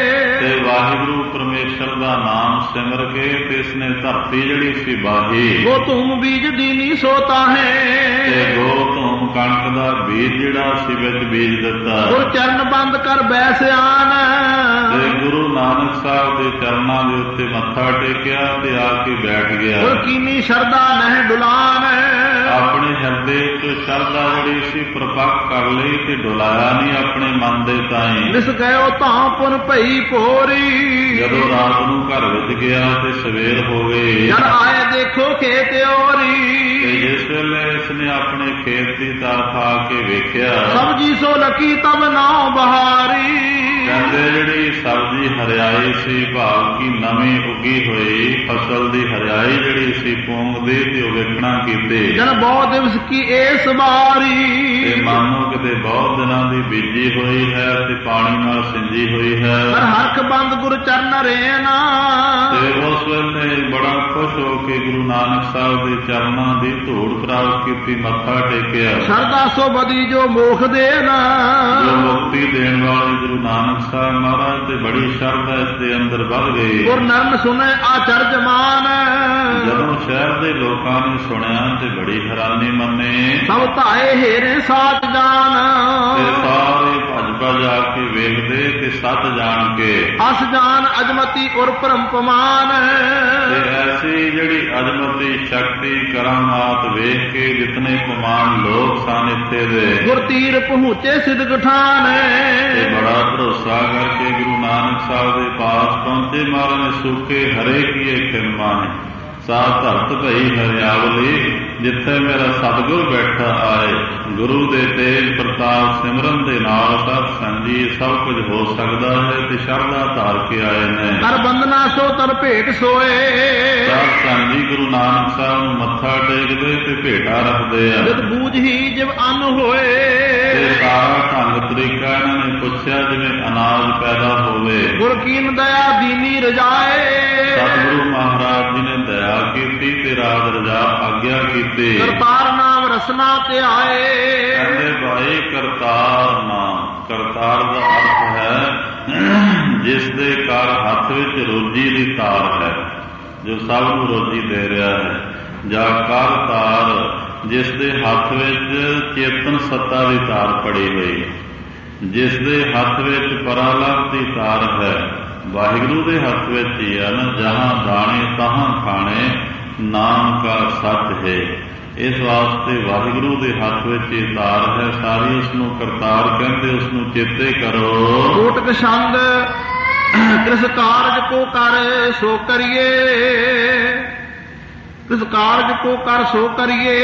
ਤੇ ਵਾਹਿਗੁਰੂ ਪਰਮੇਸ਼ਰ ਦਾ ਨਾਮ ਸਿਮਰ ਕੇ ਤੇ ਇਸਨੇ ਧਰਤੀ ਜਿਹੜੀ ਸੀ ਬਾਹੀ। ਉਹ ਧੂਮ ਬੀਜ ਦੀਨੀ ਸੋਤਾ ਹੈ, ਤੇ ਗੋ ਧੂਮ ਕਣਕ ਦਾ ਬੀਜ ਜਿਹੜਾ ਸੀ ਵਿੱਚ ਬੀਜ ਦਿੱਤਾ। ਗੁਰ ਚਰਨ ਬੰਦ ਕਰ ਬੈਸਿਆਨ, ਤੇ ਗੁਰੂ ਨਾਨਕ ਸਾਹਿਬ ਦੇ ਚਰਨਾਂ ਦੇ ਉੱਤੇ ਮੱਥਾ ਟੇਕਿਆ ਤੇ ਆ ਕੇ ਬੈਠ ਗਿਆ। ਗੁਰ ਕੀਨੀ ਸ਼ਰਧਾ ਨਹਿ ਡੁਲਾਨ, ਆਪਣੇ ਹਿਰਦੇ ਚ ਸ਼ਰਧਾ ਜਿਹੜੀ ਸੀ ਪ੍ਰਪੱਕ ਕਰ ਲਈ ਤੇ ਡੁਲਾਇਆ ਨਹੀਂ ਆਪਣੇ ਮਨ ਦੇ ਤਾਈਂ। ਨਿਸ ਗਇਓ ਤਾਂ ਪੁਨ ਭਈ ਭੋਰੀ, ਜਦੋਂ ਰਾਤ ਨੂੰ ਘਰ ਵਿੱਚ ਗਿਆ ਤੇ ਸਵੇਰ ਹੋ ਗਈ। ਜਦ ਆਏ ਦੇਖੋ ਖੇਤ ਓਰੀ, ਤੇ ਜਿਸ ਵੇਲੇ ਇਸਨੇ ਆਪਣੇ ਖੇਤ ਦੀ ਤਰਫ ਆ ਕੇ ਵੇਖਿਆ, ਸਬਜੀ ਸੋ ਲਕੀ ਤਬ ਨਾਉ ਬਹਾਰੀ, ਕਹਿੰਦੇ ਜਿਹੜੀ ਸਬਜ਼ੀ ਹਰਿਆਈ ਸੀ ਭਾਵ ਕੀ ਨਵੀਂ ਉੱਗੀ ਹੋਈ ਫਸਲ ਦੀ ਹਰਿਆਈ ਜਿਹੜੀ ਸੀ ਪੂੰਗਦੀ ਤੇ ਉਹ ਵੇਖਣਾ ਕੀਤੇ। ਜਨ ਬਹੁਤ ਦਿਵਸ ਕੀ ਏਸ ਬਾਰੀ, ਤੇ ਮਾਨੋ ਕਿਤੇ ਬਹੁਤ ਦਿਨਾਂ ਦੀ ਬੀਜੀ ਹੋਈ ਹੈ ਤੇ ਪਾਣੀ ਨਾਲ ਸਿੰਜੀ ਹੋਈ ਹੈ। ਪਰ ਹਰਖ ਬੰਦ ਗੁਰ ਚਰਨ ਰੇਨਾ, ਤੇ ਉਸ ਵੇਲੇ ਬੜਾ ਖੁਸ਼ ਹੋ ਕੇ ਗੁਰੂ ਨਾਨਕ ਸਾਹਿਬ ਦੇ ਚਰਨਾਂ ਦੀ ਧੂੜ ਪ੍ਰਾਪਤ ਕੀਤੀ, ਮੱਥਾ ਟੇਕਿਆ। ਸ਼ਰਧਾ ਸੋ ਬਦੀ ਜੋ ਮੋਖ ਦੇਨਾ, ਜੋ ਮੁਕਤੀ ਦੇਣ ਵਾਲੇ ਗੁਰੂ ਨਾਨਕ ਸਾਹਿਬ ਮਹਾਰਾਜ ਤੇ ਬੜੀ ਸ਼ਰਧਾ ਇਸ ਦੇ ਅੰਦਰ ਵੱਧ ਗਈ। ਗੁਰ ਨਰਨ ਸੁਨੇ ਆਚਰਜ ਮਾਨ, ਜਦੋਂ ਸ਼ਹਿਰ ਦੇ ਲੋਕਾਂ ਨੇ ਸੁਣਿਆ ਤੇ ਬੜੀ ਹੈਰਾਨੀ ਮੰਨੇ। ਸਭ ਧਾਏ ਹੇਰੇ ਸਾਚ ਜਾਨ, ਤੇ ਸਾਰੇ ਭੱਜ ਭੱਜ ਜਾ ਕੇ ਵੇਖਦੇ ਤੇ ਸੱਚ ਜਾਣ ਕੇ ਅਸ ਜਾਨ ਅਜਮਤੀ ਉਰ ਭਰਮ ਪਮਾਨ। ਤੇ ਐਸੀ ਜਿਹੜੀ ਅਜਮਤੀ ਸ਼ਕਤੀ ਕਰਾਮਾਤ ਵੇਖ ਕੇ ਜਿਤਨੇ ਪਮਾਨ ਲੋਕ ਸਨ ਇੱਥੇ ਦੇ ਗੁਰ ਤੀਰ ਪਹੁੰਚੇ ਸਿਦਕ ਠਾਨ। ਤੇ ਬੜਾ ਭਰੋਸਾ ਕਰਕੇ ਗੁਰੂ ਨਾਨਕ ਸਾਹਿਬ ਦੇ ਪਾਸ ਪਹੁੰਚੇ। ਮਹਾਰਾਜ ਨੇ ਸੁਖੇ ਹਰੇ ਕੀਏ ਕਿਰਮਾਨ ਸਾ ਧਰਤ ਭਈ ਹਰਿਆਵਲੀ। ਜਿੱਥੇ ਮੇਰਾ ਸਤਿਗੁਰ ਬੈਠਾ ਆਏ ਗੁਰੂ ਦੇ ਤੇਜ ਪ੍ਰਤਾਪ ਸਿਮਰਨ ਦੇ ਨਾਲ ਸਭ ਸੰਜੀ ਸਭ ਕੁਝ ਹੋ ਸਕਦਾ ਹੈ। ਤੇ ਸ਼ਰਧਾ ਧਾਰ ਕੇ ਆਏ ਨੇ ਕਰ ਬੰਦਨਾ ਸੋ ਤਰ ਭੇਟ ਸੋਏ। ਸਭ ਸੰਜੀ ਗੁਰੂ ਨਾਨਕ ਸਾਹਿਬ ਨੂੰ ਮੱਥਾ ਟੇਕਦੇ ਤੇ ਭੇਟਾ ਰੱਖਦੇ ਆ। ਜਦ ਬੂਝ ਹੀ ਜਿਵ ਅੰਨ ਹੋਏ। ਤੇ ਸਾਰਾ ਢੰਗ ਤਰੀਕਾ ਇਹਨਾਂ ਨੇ ਪੁੱਛਿਆ ਜਿਵੇਂ ਅਨਾਜ ਪੈਦਾ ਹੋਵੇ। ਗੁਰ ਕੀਨ ਦਇਆ ਦੀਨੀ ਰਜਾਏ। ਸਤਿਗੁਰੂ ਮਹਾਰਾਜ ਜੀ ਨੇ ਦਇਆ ਕੀਤੀ ਤੇ ਰਾਜ ਰਜਾ ਆਗਿਆ ਕੀਤੀ। ਕਰਤਾਰ ਨਾਮ ਰਸਨਾ ਤੇ ਆਏ। ਕਹਿੰਦੇ ਭਾਈ ਕਰਤਾਰ ਨਾਮ, ਕਰਤਾਰ ਦਾ ਅਰਥ ਹੈ ਜਿਸ ਦੇ ਘਰ ਹੱਥ ਵਿੱਚ ਰੋਜੀ ਦੀ ਤਾਰ ਹੈ, ਜੋ ਸਭ ਨੂੰ ਰੋਜੀ ਦੇ ਰਿਹਾ ਹੈ। ਜਾਂ ਕਰਤਾਰ ਜਿਸ ਦੇ ਹੱਥ ਵਿੱਚ ਚੇਤਨ ਸੱਤਾ ਦੀ ਤਾਰ ਫੜੀ ਹੋਈ ਹੈ, ਜਿਸ ਦੇ ਹੱਥ ਵਿੱਚ ਪਰਾਲਭ ਦੀ ਤਾਰ ਹੈ। ਵਾਹਿਗੁਰੂ ਦੇ ਹੱਥ ਵਿੱਚ ਹੀ ਹੈ ਨਾ, ਜਹਾਂ ਦਾਣੇ ਤਹਾਂ ਖਾਣੇ ਨਾਮ ਕਾ ਸੱਚ ਹੈ। ਇਸ ਵਾਸਤੇ ਵਾਹਿਗੁਰੂ ਦੇ ਹੱਥ ਵਿੱਚ ਇਹ ਤਾਰ ਹੈ ਸਾਰੀ। ਉਸ ਨੂੰ ਕਰਤਾਰ ਕਹਿੰਦੇ, ਉਸ ਨੂੰ ਚੇਤੇ ਕਰੋ। ਕੋਟਕ ਛੰਦ ਕਿਸ ਕਾਰਜ ਕੋ ਕਰ ਸੋ ਕਰੀਏ। ਕਿਸ ਕਾਰਜ ਕੋ ਕਰ ਸੋ ਕਰੀਏ।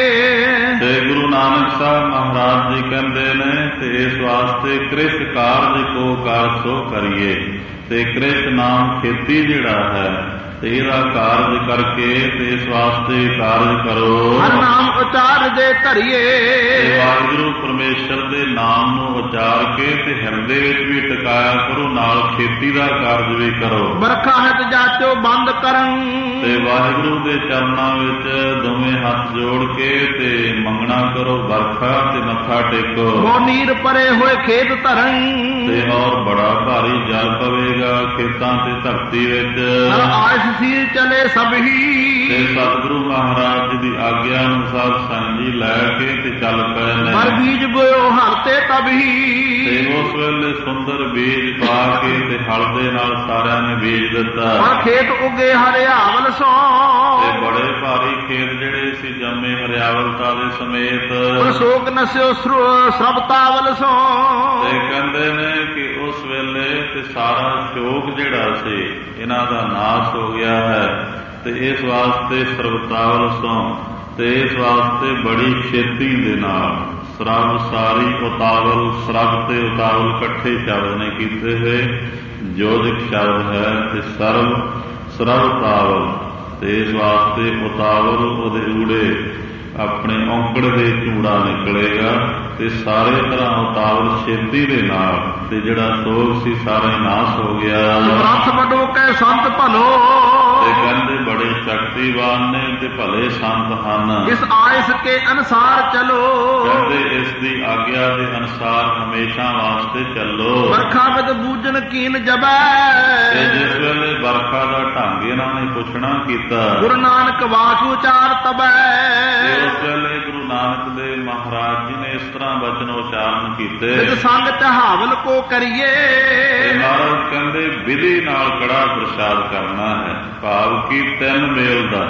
ਤੇ ਗੁਰੂ ਨਾਨਕ ਸਾਹਿਬ ਮਹਾਰਾਜ ਜੀ ਕਹਿੰਦੇ ਨੇ ਤੇ ਇਸ ਵਾਸਤੇ ਕ੍ਰਿਸ ਕਾਰਜ ਕੋ ਕਰ ਸੋ ਕਰੀਏ। ਤੇ ਕ੍ਰਿਸ ਨਾਮ ਖੇਤੀ ਜਿਹੜਾ ਹੈ ਤੇ ਇਹਦਾ ਕਾਰਜ ਕਰਕੇ ਤੇ ਇਸ ਵਾਸਤੇ ਕਾਰਜ ਕਰੋ। ਹਰ ਨਾਮ ਉਚਾਰ ਦੇ ਧਰੀਏ। ਵਾਹਿਗੁਰੂ ਪਰਮੇਸ਼ਰ ਦੇ ਨਾਮ ਨੂੰ ਉਚਾਰ ਕੇ ਤੇ ਹਿਰਦੇ ਵਿੱਚ ਵੀ ਟਿਕਾਇਆ ਕਰੋ, ਨਾਲ ਖੇਤੀ ਦਾ ਕਾਰਜ ਵੀ ਕਰੋ। ਬਰਖਾ ਹਿਤ ਜਾਚੋ ਬੰਦ ਕਰਨ। ਤੇ ਵਾਹਿਗੁਰੂ ਦੇ ਚਰਨਾਂ ਵਿੱਚ ਦੋਵੇਂ ਹੱਥ ਜੋੜ ਕੇ ਤੇ ਮੰਗਣਾ ਕਰੋ ਬਰਖਾ ਤੇ ਮੱਥਾ ਟੇਕੋ। ਹੋ ਨੀਰ ਪਰੇ ਹੋਏ ਖੇਤ ਧਰਨ। ਤੇ ਹੋਰ ਬੜਾ ਭਾਰੀ ਜਲ ਪਵੇਗਾ ਖੇਤਾਂ ਤੇ ਧਰਤੀ ਵਿੱਚ। ਆਇਸ ਸੀਰ ਚਲੇ ਸਭ ਹੀ। ਤੇ ਸਤਿਗੁਰੂ ਮਹਾਰਾਜ ਜੀ ਦੀ ਆਗਿਆ ਅਨੁਸਾਰ ਸੰਜੀ ਲੈ ਕੇ ਤੇ ਚੱਲ ਪਏ ਨੇ। ਪਰ ਬੀਜ ਬੋਇਓ ਹਲ ਤੇ ਤਬ ਹੀ। ਤੇ ਉਸ ਵੇਲੇ ਸੁੰਦਰ ਬੀਜ ਪਾ ਕੇ ਤੇ ਹਲ ਦੇ ਨਾਲ ਸਾਰਿਆਂ ਨੇ ਬੀਜ ਦਿੱਤਾ। ਪਰ ਖੇਤ ਉੱਗੇ ਹਰਿਆਵਲ ਸੋ। ਤੇ ਬੜੇ ਭਾਰੀ ਖੇਤ ਜਿਹੜੇ ਸੀ ਜੰਮੇ ਹਰਿਆਵਲਤਾ ਦੇ ਸਮੇਤ। ਪਰ ਸ਼ੋਕ ਨਸਿਓ ਸਰਬਤਾਵਲ ਸੋ। ਤੇ ਕਹਿੰਦੇ ਨੇ ਕਿ ਉਸ ਵੇਲੇ ਤੇ ਸਾਰਾ ਸ਼ੋਕ ਜਿਹੜਾ ਸੀ ਇਹਨਾਂ ਦਾ ਨਾਸ਼ ਹੋ ਗਿਆ ਹੈ। ਤੇ ਇਸ ਵਾਸਤੇ ਸਰਬਤਾਵਲ ਸੋ ਤੇ ਇਸ ਵਾਸਤੇ ਬੜੀ ਛੇਤੀ ਦੇ ਨਾਲ ਸਰਬ ਸਾਰੀ ਉਤਾਵਲ, ਸਰਬ ਤੇ ਉਤਾਵਲ ਇਕੱਠੇ ਸ਼ਬਦ ਨੇ ਕੀਤੇ ਹੋਏ। ਜੋਜਕ ਸ਼ਬਦ ਹੈ ਤੇ ਸਰਬ ਸਰਬਤਾਵਲ। ਤੇ ਇਸ ਵਾਸਤੇ ਉਤਾਵਲ ਉਹਦੇ ਊੜੇ ਆਪਣੇ ਔਂਕੜ ਦੇ ਚੂੜਾ ਨਿਕਲੇਗਾ ਤੇ ਸਾਰੇ ਤਰ੍ਹਾਂ ਉਤਾਵਲ ਛੇਤੀ ਦੇ ਨਾਲ ਤੇ ਜਿਹੜਾ ਸੋਗ ਸੀ ਸਾਰਾ ਹੀ ਨਾਸ਼ ਹੋ ਗਿਆ। ਰੱਥ ਵੱਡੋ ਕੈ ਸੰਤ ਭਲੋ। ਤੇ ਕਹਿੰਦੇ ਬੜੇ ਸ਼ਕਤੀਵਾਨ ਨੇ ਤੇ ਭਲੇ ਸੰਤ ਹਨ। ਇਸ ਆਇਸ ਕੇ ਅਨੁਸਾਰ ਚਲੋ। ਕਹਿੰਦੇ ਇਸ ਦੀ ਆਗਿਆ ਦੇ ਅਨੁਸਾਰ ਹਮੇਸ਼ਾ ਵਾਸਤੇ ਚੱਲੋ। ਵਰਖਾ ਵਿੱਚ ਬੂਝਣ ਕੀਨ ਜਬੈ। ਤੇ ਜਿਸ ਵੇਲੇ ਵਰਖਾ ਦਾ ਢੰਗ ਇਹਨਾਂ ਨੇ ਪੁੱਛਣਾ ਕੀਤਾ ਗੁਰੂ ਨਾਨਕ ਵਾਕ ਉਚਾਰ ਤਬੈ। ਉਸ ਵੇਲੇ ਗੁਰੂ ਨਾਨਕ ਦੇ ਮਹਾਰਾਜ ਜੀ ਨੇ ਇਸ ਤਰ੍ਹਾਂ ਬਚਨ ਉਚਾਰਨ ਕੀਤੇ। ਜਿਤ ਸੰਗ ਤਹਾਵਲ ਕੋ ਕਰੀਏ। ਮਹਾਰਾਜ ਕਹਿੰਦੇ ਵਿਧੀ ਨਾਲ ਕੜਾ ਪ੍ਰਸ਼ਾਦ ਕਰਨਾ ਹੈ। ਭਾਵ ਕੀ ਤਿੰਨ ਮੇਲ ਦਾ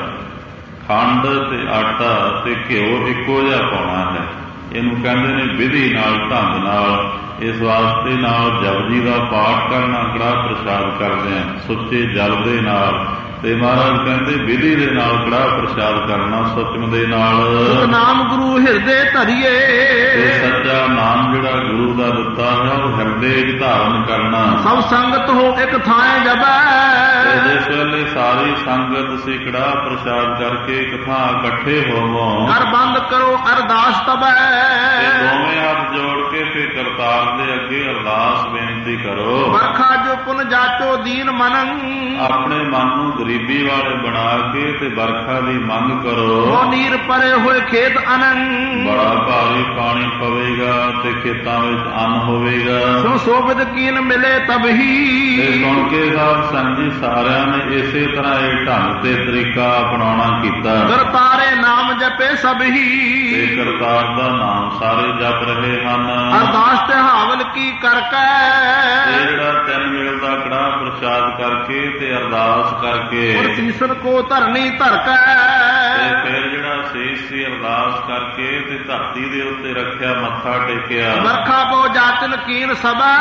ਖੰਡ ਤੇ ਆਟਾ ਤੇ ਘਿਓ ਇੱਕੋ ਜਿਹਾ ਪਾਉਣਾ ਹੈ। ਇਹਨੂੰ ਕਹਿੰਦੇ ਨੇ ਵਿਧੀ ਨਾਲ, ਢੰਗ ਨਾਲ। ਇਸ ਵਾਸਤੇ ਨਾਲ ਜਪਜੀ ਦਾ ਪਾਠ ਕਰਨਾ, ਕੜਾ ਪ੍ਰਸ਼ਾਦ ਕਰਦੇ ਆ ਸੁੱਚੇ ਜਲ ਦੇ ਨਾਲ। ਤੇ ਮਹਾਰਾਜ ਕਹਿੰਦੇ ਵਿਧੀ ਦੇ ਨਾਲ ਕੜਾ ਪ੍ਰਸ਼ਾਦ ਕਰਨਾ, ਸੱਚਮ ਦੇ ਨਾਲ। ਨਾਮ ਗੁਰੂ ਹਿਰਦੇ ਧਰੀਏ। ਤੇ ਸੱਚਾ ਨਾਮ ਜਿਹੜਾ ਗੁਰੂ ਦਾ ਦਿੱਤਾ ਹੈ ਉਹ ਹਿਰਦੇ ਵਿੱਚ ਧਾਰਨ ਕਰਨਾ। ਸਭ ਸੰਗਤ ਹੋ ਇੱਕ ਥਾਂ ਜਬੈ। ਤੇ ਜਿਸ ਵੇਲੇ ਸਾਰੀ ਸੰਗਤ ਤੁਸੀਂ ਕੜਾ ਪ੍ਰਸ਼ਾਦ ਕਰਕੇ ਇੱਕ ਥਾਂ ਇਕੱਠੇ ਹੋਵੋ। ਕਰ ਬੰਦ ਕਰੋ ਅਰਦਾਸ ਤਬੈ। ਤੇ ਦੋਵੇਂ ਹੱਥ ਜੋੜ ਕੇ ਫਿਰ ਕਰਤਾਰ ਦੇ ਅੱਗੇ ਅਰਦਾਸ ਬੇਨਤੀ ਕਰੋ। ਵਰਖਾ ਜੋ ਪੁਨ ਜਾਚੋ ਦੀਨ ਮਨੰ। ਆਪਣੇ ਮਨ ਨੂੰ ਗਰੀਬੀ ਵਾਲੇ ਬਣਾ ਕੇ ਤੇ ਵਰਖਾ ਦੀ ਮੰਗ ਕਰੋ। ਉਹ ਨੀਰ ਪਰੇ ਹੋਏ ਖੇਤ ਅਨੰਨ। ਬੜਾ ਭਾਰੀ ਪਾਣੀ ਪਵੇਗਾ ਤੇ ਖੇਤਾਂ ਵਿੱਚ ਅੰਨ ਹੋਵੇਗਾ। ਸੋ ਸੋਭਿਤ ਕੀਨ ਮਿਲੇ ਤਬ ਹੀ। ਤੇ ਸੁਣ ਕੇ ਸਾਧ ਸੰਗ ਜੀ ਸਾਰਿਆਂ ਨੇ ਇਸੇ ਤਰ੍ਹਾਂ ਇਹ ਢੰਗ ਤੇ ਤਰੀਕਾ ਅਪਣਾਉਣਾ ਕੀਤਾ। ਕਰਤਾਰੇ ਨਾਮ ਜਪੇ ਸਭ ਹੀ, ਤੇ ਕਰਤਾਰ ਦਾ ਨਾਮ ਸਾਰੇ ਜਪ ਰਹੇ ਹਨ। ਅਰਦਾਸ ਤੇ ਹਾਵਲ ਕੀ ਕਰਕੇ, ਇਹ ਜਿਹੜਾ ਤਿੰਨ ਵੇਲ ਦਾ ਕੜਾਹ ਪ੍ਰਸ਼ਾਦ ਕਰਕੇ ਤੇ ਅਰਦਾਸ ਕਰਕੇ ਔਰ ਤੀਸਰ ਕੋ ਧਰਨੀ ਧਰ ਕੇ, ਤੇ ਫਿਰ ਜਿਹੜਾ ਸੀਸ ਸੀ ਅਰਦਾਸ ਕਰਕੇ ਤੇ ਧਰਤੀ ਦੇ ਉੱਤੇ ਰੱਖਿਆ, ਮੱਥਾ ਟੇਕਿਆ। ਵਰਖਾ ਬੋ ਜਾਤਨ ਕੀਨ ਸਭੈ,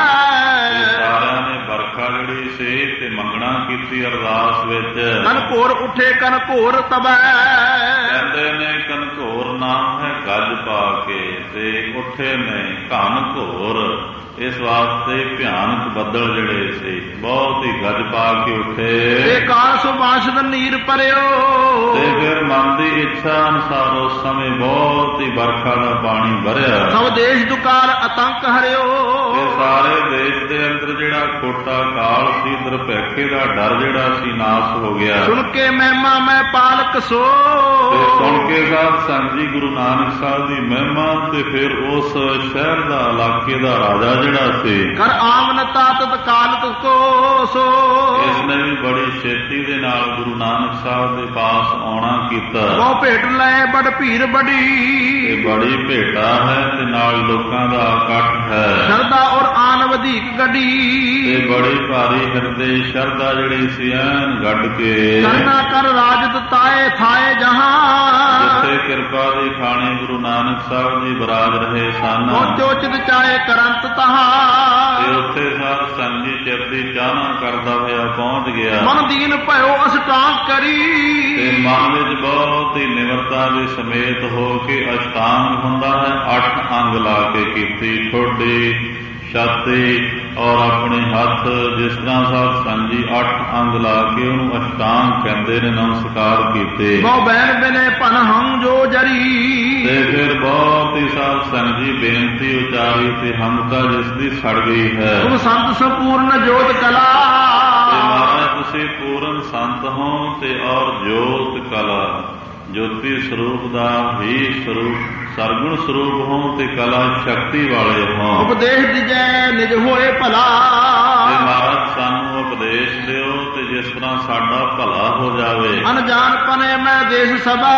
ਸਾਰਿਆਂ ਨੇ ਵਰਖਾ ਜਿਹੜੀ ਸੀ ਤੇ ਮੰਗਣਾ ਕੀਤੀ ਅਰਦਾਸ ਵਿੱਚ। ਕਨ ਘੋਰ ਉੱਠੇ ਕਨ ਘੋਰ ਤਬੈ, ਕਹਿੰਦੇ ਨੇ ਕਨਘੋਰ ਨਾਮ ਹੈ ਗੱਜ ਪਾ ਕੇ, ਤੇ ਉੱਠੇ ਨੇ ਘਨ ਘੋਰ, ਇਸ ਵਾਸਤੇ ਭਿਆਨਕ ਬੱਦਲ ਜਿਹੜੇ ਸੀ ਬਹੁਤ ਹੀ ਗੱਜ ਪਾ ਕੇ ਉੱਠੇ। ਤੇ ਕਾਲ ਸੁਬਾਸ਼ਦ ਨੀਰ ਭਰਿਓ, ਤੇ ਫਿਰ ਮਨ ਦੀ ਇੱਛਾ ਅਨੁਸਾਰ ਉਸ ਸਮੇਂ ਬਹੁਤ ਹੀ ਵਰਖਾ ਦਾ ਪਾਣੀ ਭਰਿਆ। ਸਭ ਦੇਸ਼ ਦੁਕਾਲ ਆਤੰਕ ਹਰਿਓ, ਤੇ ਸਾਰੇ ਦੇਸ਼ ਦੇ ਅੰਦਰ ਜਿਹੜਾ ਖੋਟਾ ਕਾਲ ਸੀ, ਦੁਰਭੇਖੇ ਦਾ ਡਰ ਜਿਹੜਾ ਸੀ, ਨਾਸ ਹੋ ਗਿਆ। ਸੁਣ ਕੇ ਮਹਿਮਾ ਮੈਂ ਪਾਲਕ ਸੋ, ਤੇ ਸੁਣ ਕੇ ਸਾਧ ਸੰਗਤ ਜੀ ਗੁਰੂ ਨਾਨਕ ਸਾਹਿਬ ਦੀ ਮਹਿਮਾ, ਤੇ ਫਿਰ ਉਸ ਸ਼ਹਿਰ ਦਾ ਇਲਾਕੇ ਦਾ ਰਾਜਾ ਜਿਹੜਾ ਸੀ, ਕਰ ਆਮਨ ਤਾਤਤ ਕਾਲਤ ਕੋ ਸੋ, ਇਸ ਨੇ ਵੀ ਬੜੀ ਛੇਤੀ ਦੇ ਨਾਲ ਗੁਰੂ ਨਾਨਕ ਸਾਹਿਬ ਦੇ ਪਾਸ ਆਉਣਾ ਕੀਤਾ। ਬਹੁ ਭੇਟ ਲੈ ਬੜ ਭੀੜ ਬੜੀ, ਤੇ ਬੜੀ ਭੇਟਾ ਹੈ ਤੇ ਨਾਲ ਲੋਕਾਂ ਦਾ ਇਕੱਠ ਹੈ। ਸ਼ਰਧਾ ਔਰ ਆਨ ਵਧੀਕ ਗੱਡੀ, ਤੇ ਬੜੀ ਭਾਰੀ ਹਿਰਦੇ ਸ਼ਰਧਾ ਜਿਹੜੀ ਸੀ ਐਨ ਗੱਡ ਕੇ, ਕਰਨਾ ਕਰ ਰਾਜਤ ਤਾਏ ਥਾਏ ਜਹਾਂ, ਜਿੱਥੇ ਕਿਰਪਾ ਦੀ ਖਾਣੀ ਗੁਰੂ ਨਾਨਕ ਸਾਹਿਬ ਜੀ ਬਰਾਜ ਰਹੇ ਸਨ, ਚੋਚਿਤ ਚਾਹੇ ਕਰੰਤ ਤਹਾਂ, ਤੇ ਉੱਥੇ ਸਾਧ ਸੰਗਤ ਜੀ ਚਿਰਦੀ ਚਾਹਨਾ ਕਰਦਾ ਹੋਇਆ ਪਹੁੰਚ ਗਿਆ। ਮਨ ਦੀਨ ਭਇਓ ਅਸ਼ਟਾਂਗ ਕਰੀ, ਤੇ ਮਨ ਵਿੱਚ ਬਹੁਤ ਹੀ ਨਿਮਰਤਾ ਦੇ ਸਮੇਤ ਹੋ ਕੇ ਅਸ਼ਟਾਂਗ ਹੁੰਦਾ ਹੈ, ਅੱਠ ਅੰਗ ਲਾ ਕੇ ਕੀਤੀ, ਠੋਡੀ, ਛਾਤੀ ਔਰ ਆਪਣੇ ਹੱਥ, ਜਿਸ ਤਰ੍ਹਾਂ ਸਾਧ ਸੰਗਤ ਜੀ ਅੱਠ ਅੰਗ ਲਾ ਕੇ ਉਹਨੂੰ ਅਸ਼ਟਾਂਗ ਕਹਿੰਦੇ ਨੇ, ਨਮਸਕਾਰ ਕੀਤੇ। ਬਹੁ ਬੈਨ ਬਿਨੇ ਭਨ ਹਮ ਜੋ ਜਰੀ, ਤੇ ਫਿਰ ਬਹੁਤ ਹੀ ਸਾਧ ਸੰਗਤ ਜੀ ਬੇਨਤੀ ਉਚਾਰੀ, ਤੇ ਹਮਤਾ ਜਿਸ ਦੀ ਸੜ ਗਈ ਹੈ। ਤੁਮ ਸੰਤ ਸੰਪੂਰਨ ਜੋਤ ਕਲਾ, ਤੇ ਮਹਾਰਾਜ ਤੁਸੀਂ ਪੂਰਨ ਸੰਤ ਹੋ ਤੇ ਔਰ ਜੋਤ ਕਲਾ, ਜੋਤੀ ਸਰੂਪ ਦਾ ਹੀ ਸਰੂਪ, ਸਰਗੁਣ ਸਰੂਪ ਹੋ ਤੇ ਕਲਾ ਸ਼ਕਤੀ ਵਾਲੇ ਹੋ। ਉਪਦੇਸ਼ ਦਿਜੈ ਨਿਜ ਹੋਏ ਭਲਾ, ਤੇ ਮਹਾਰਾਜ ਸਾਨੂੰ ਉਪਦੇਸ਼ ਦਿਓ ਤੇ ਜਿਸ ਤਰ੍ਹਾਂ ਸਾਡਾ ਭਲਾ ਹੋ ਜਾਵੇ। ਅਨਜਾਨ ਪਨੇ ਮੈਂ ਦੇਸ਼ ਸਭਾ,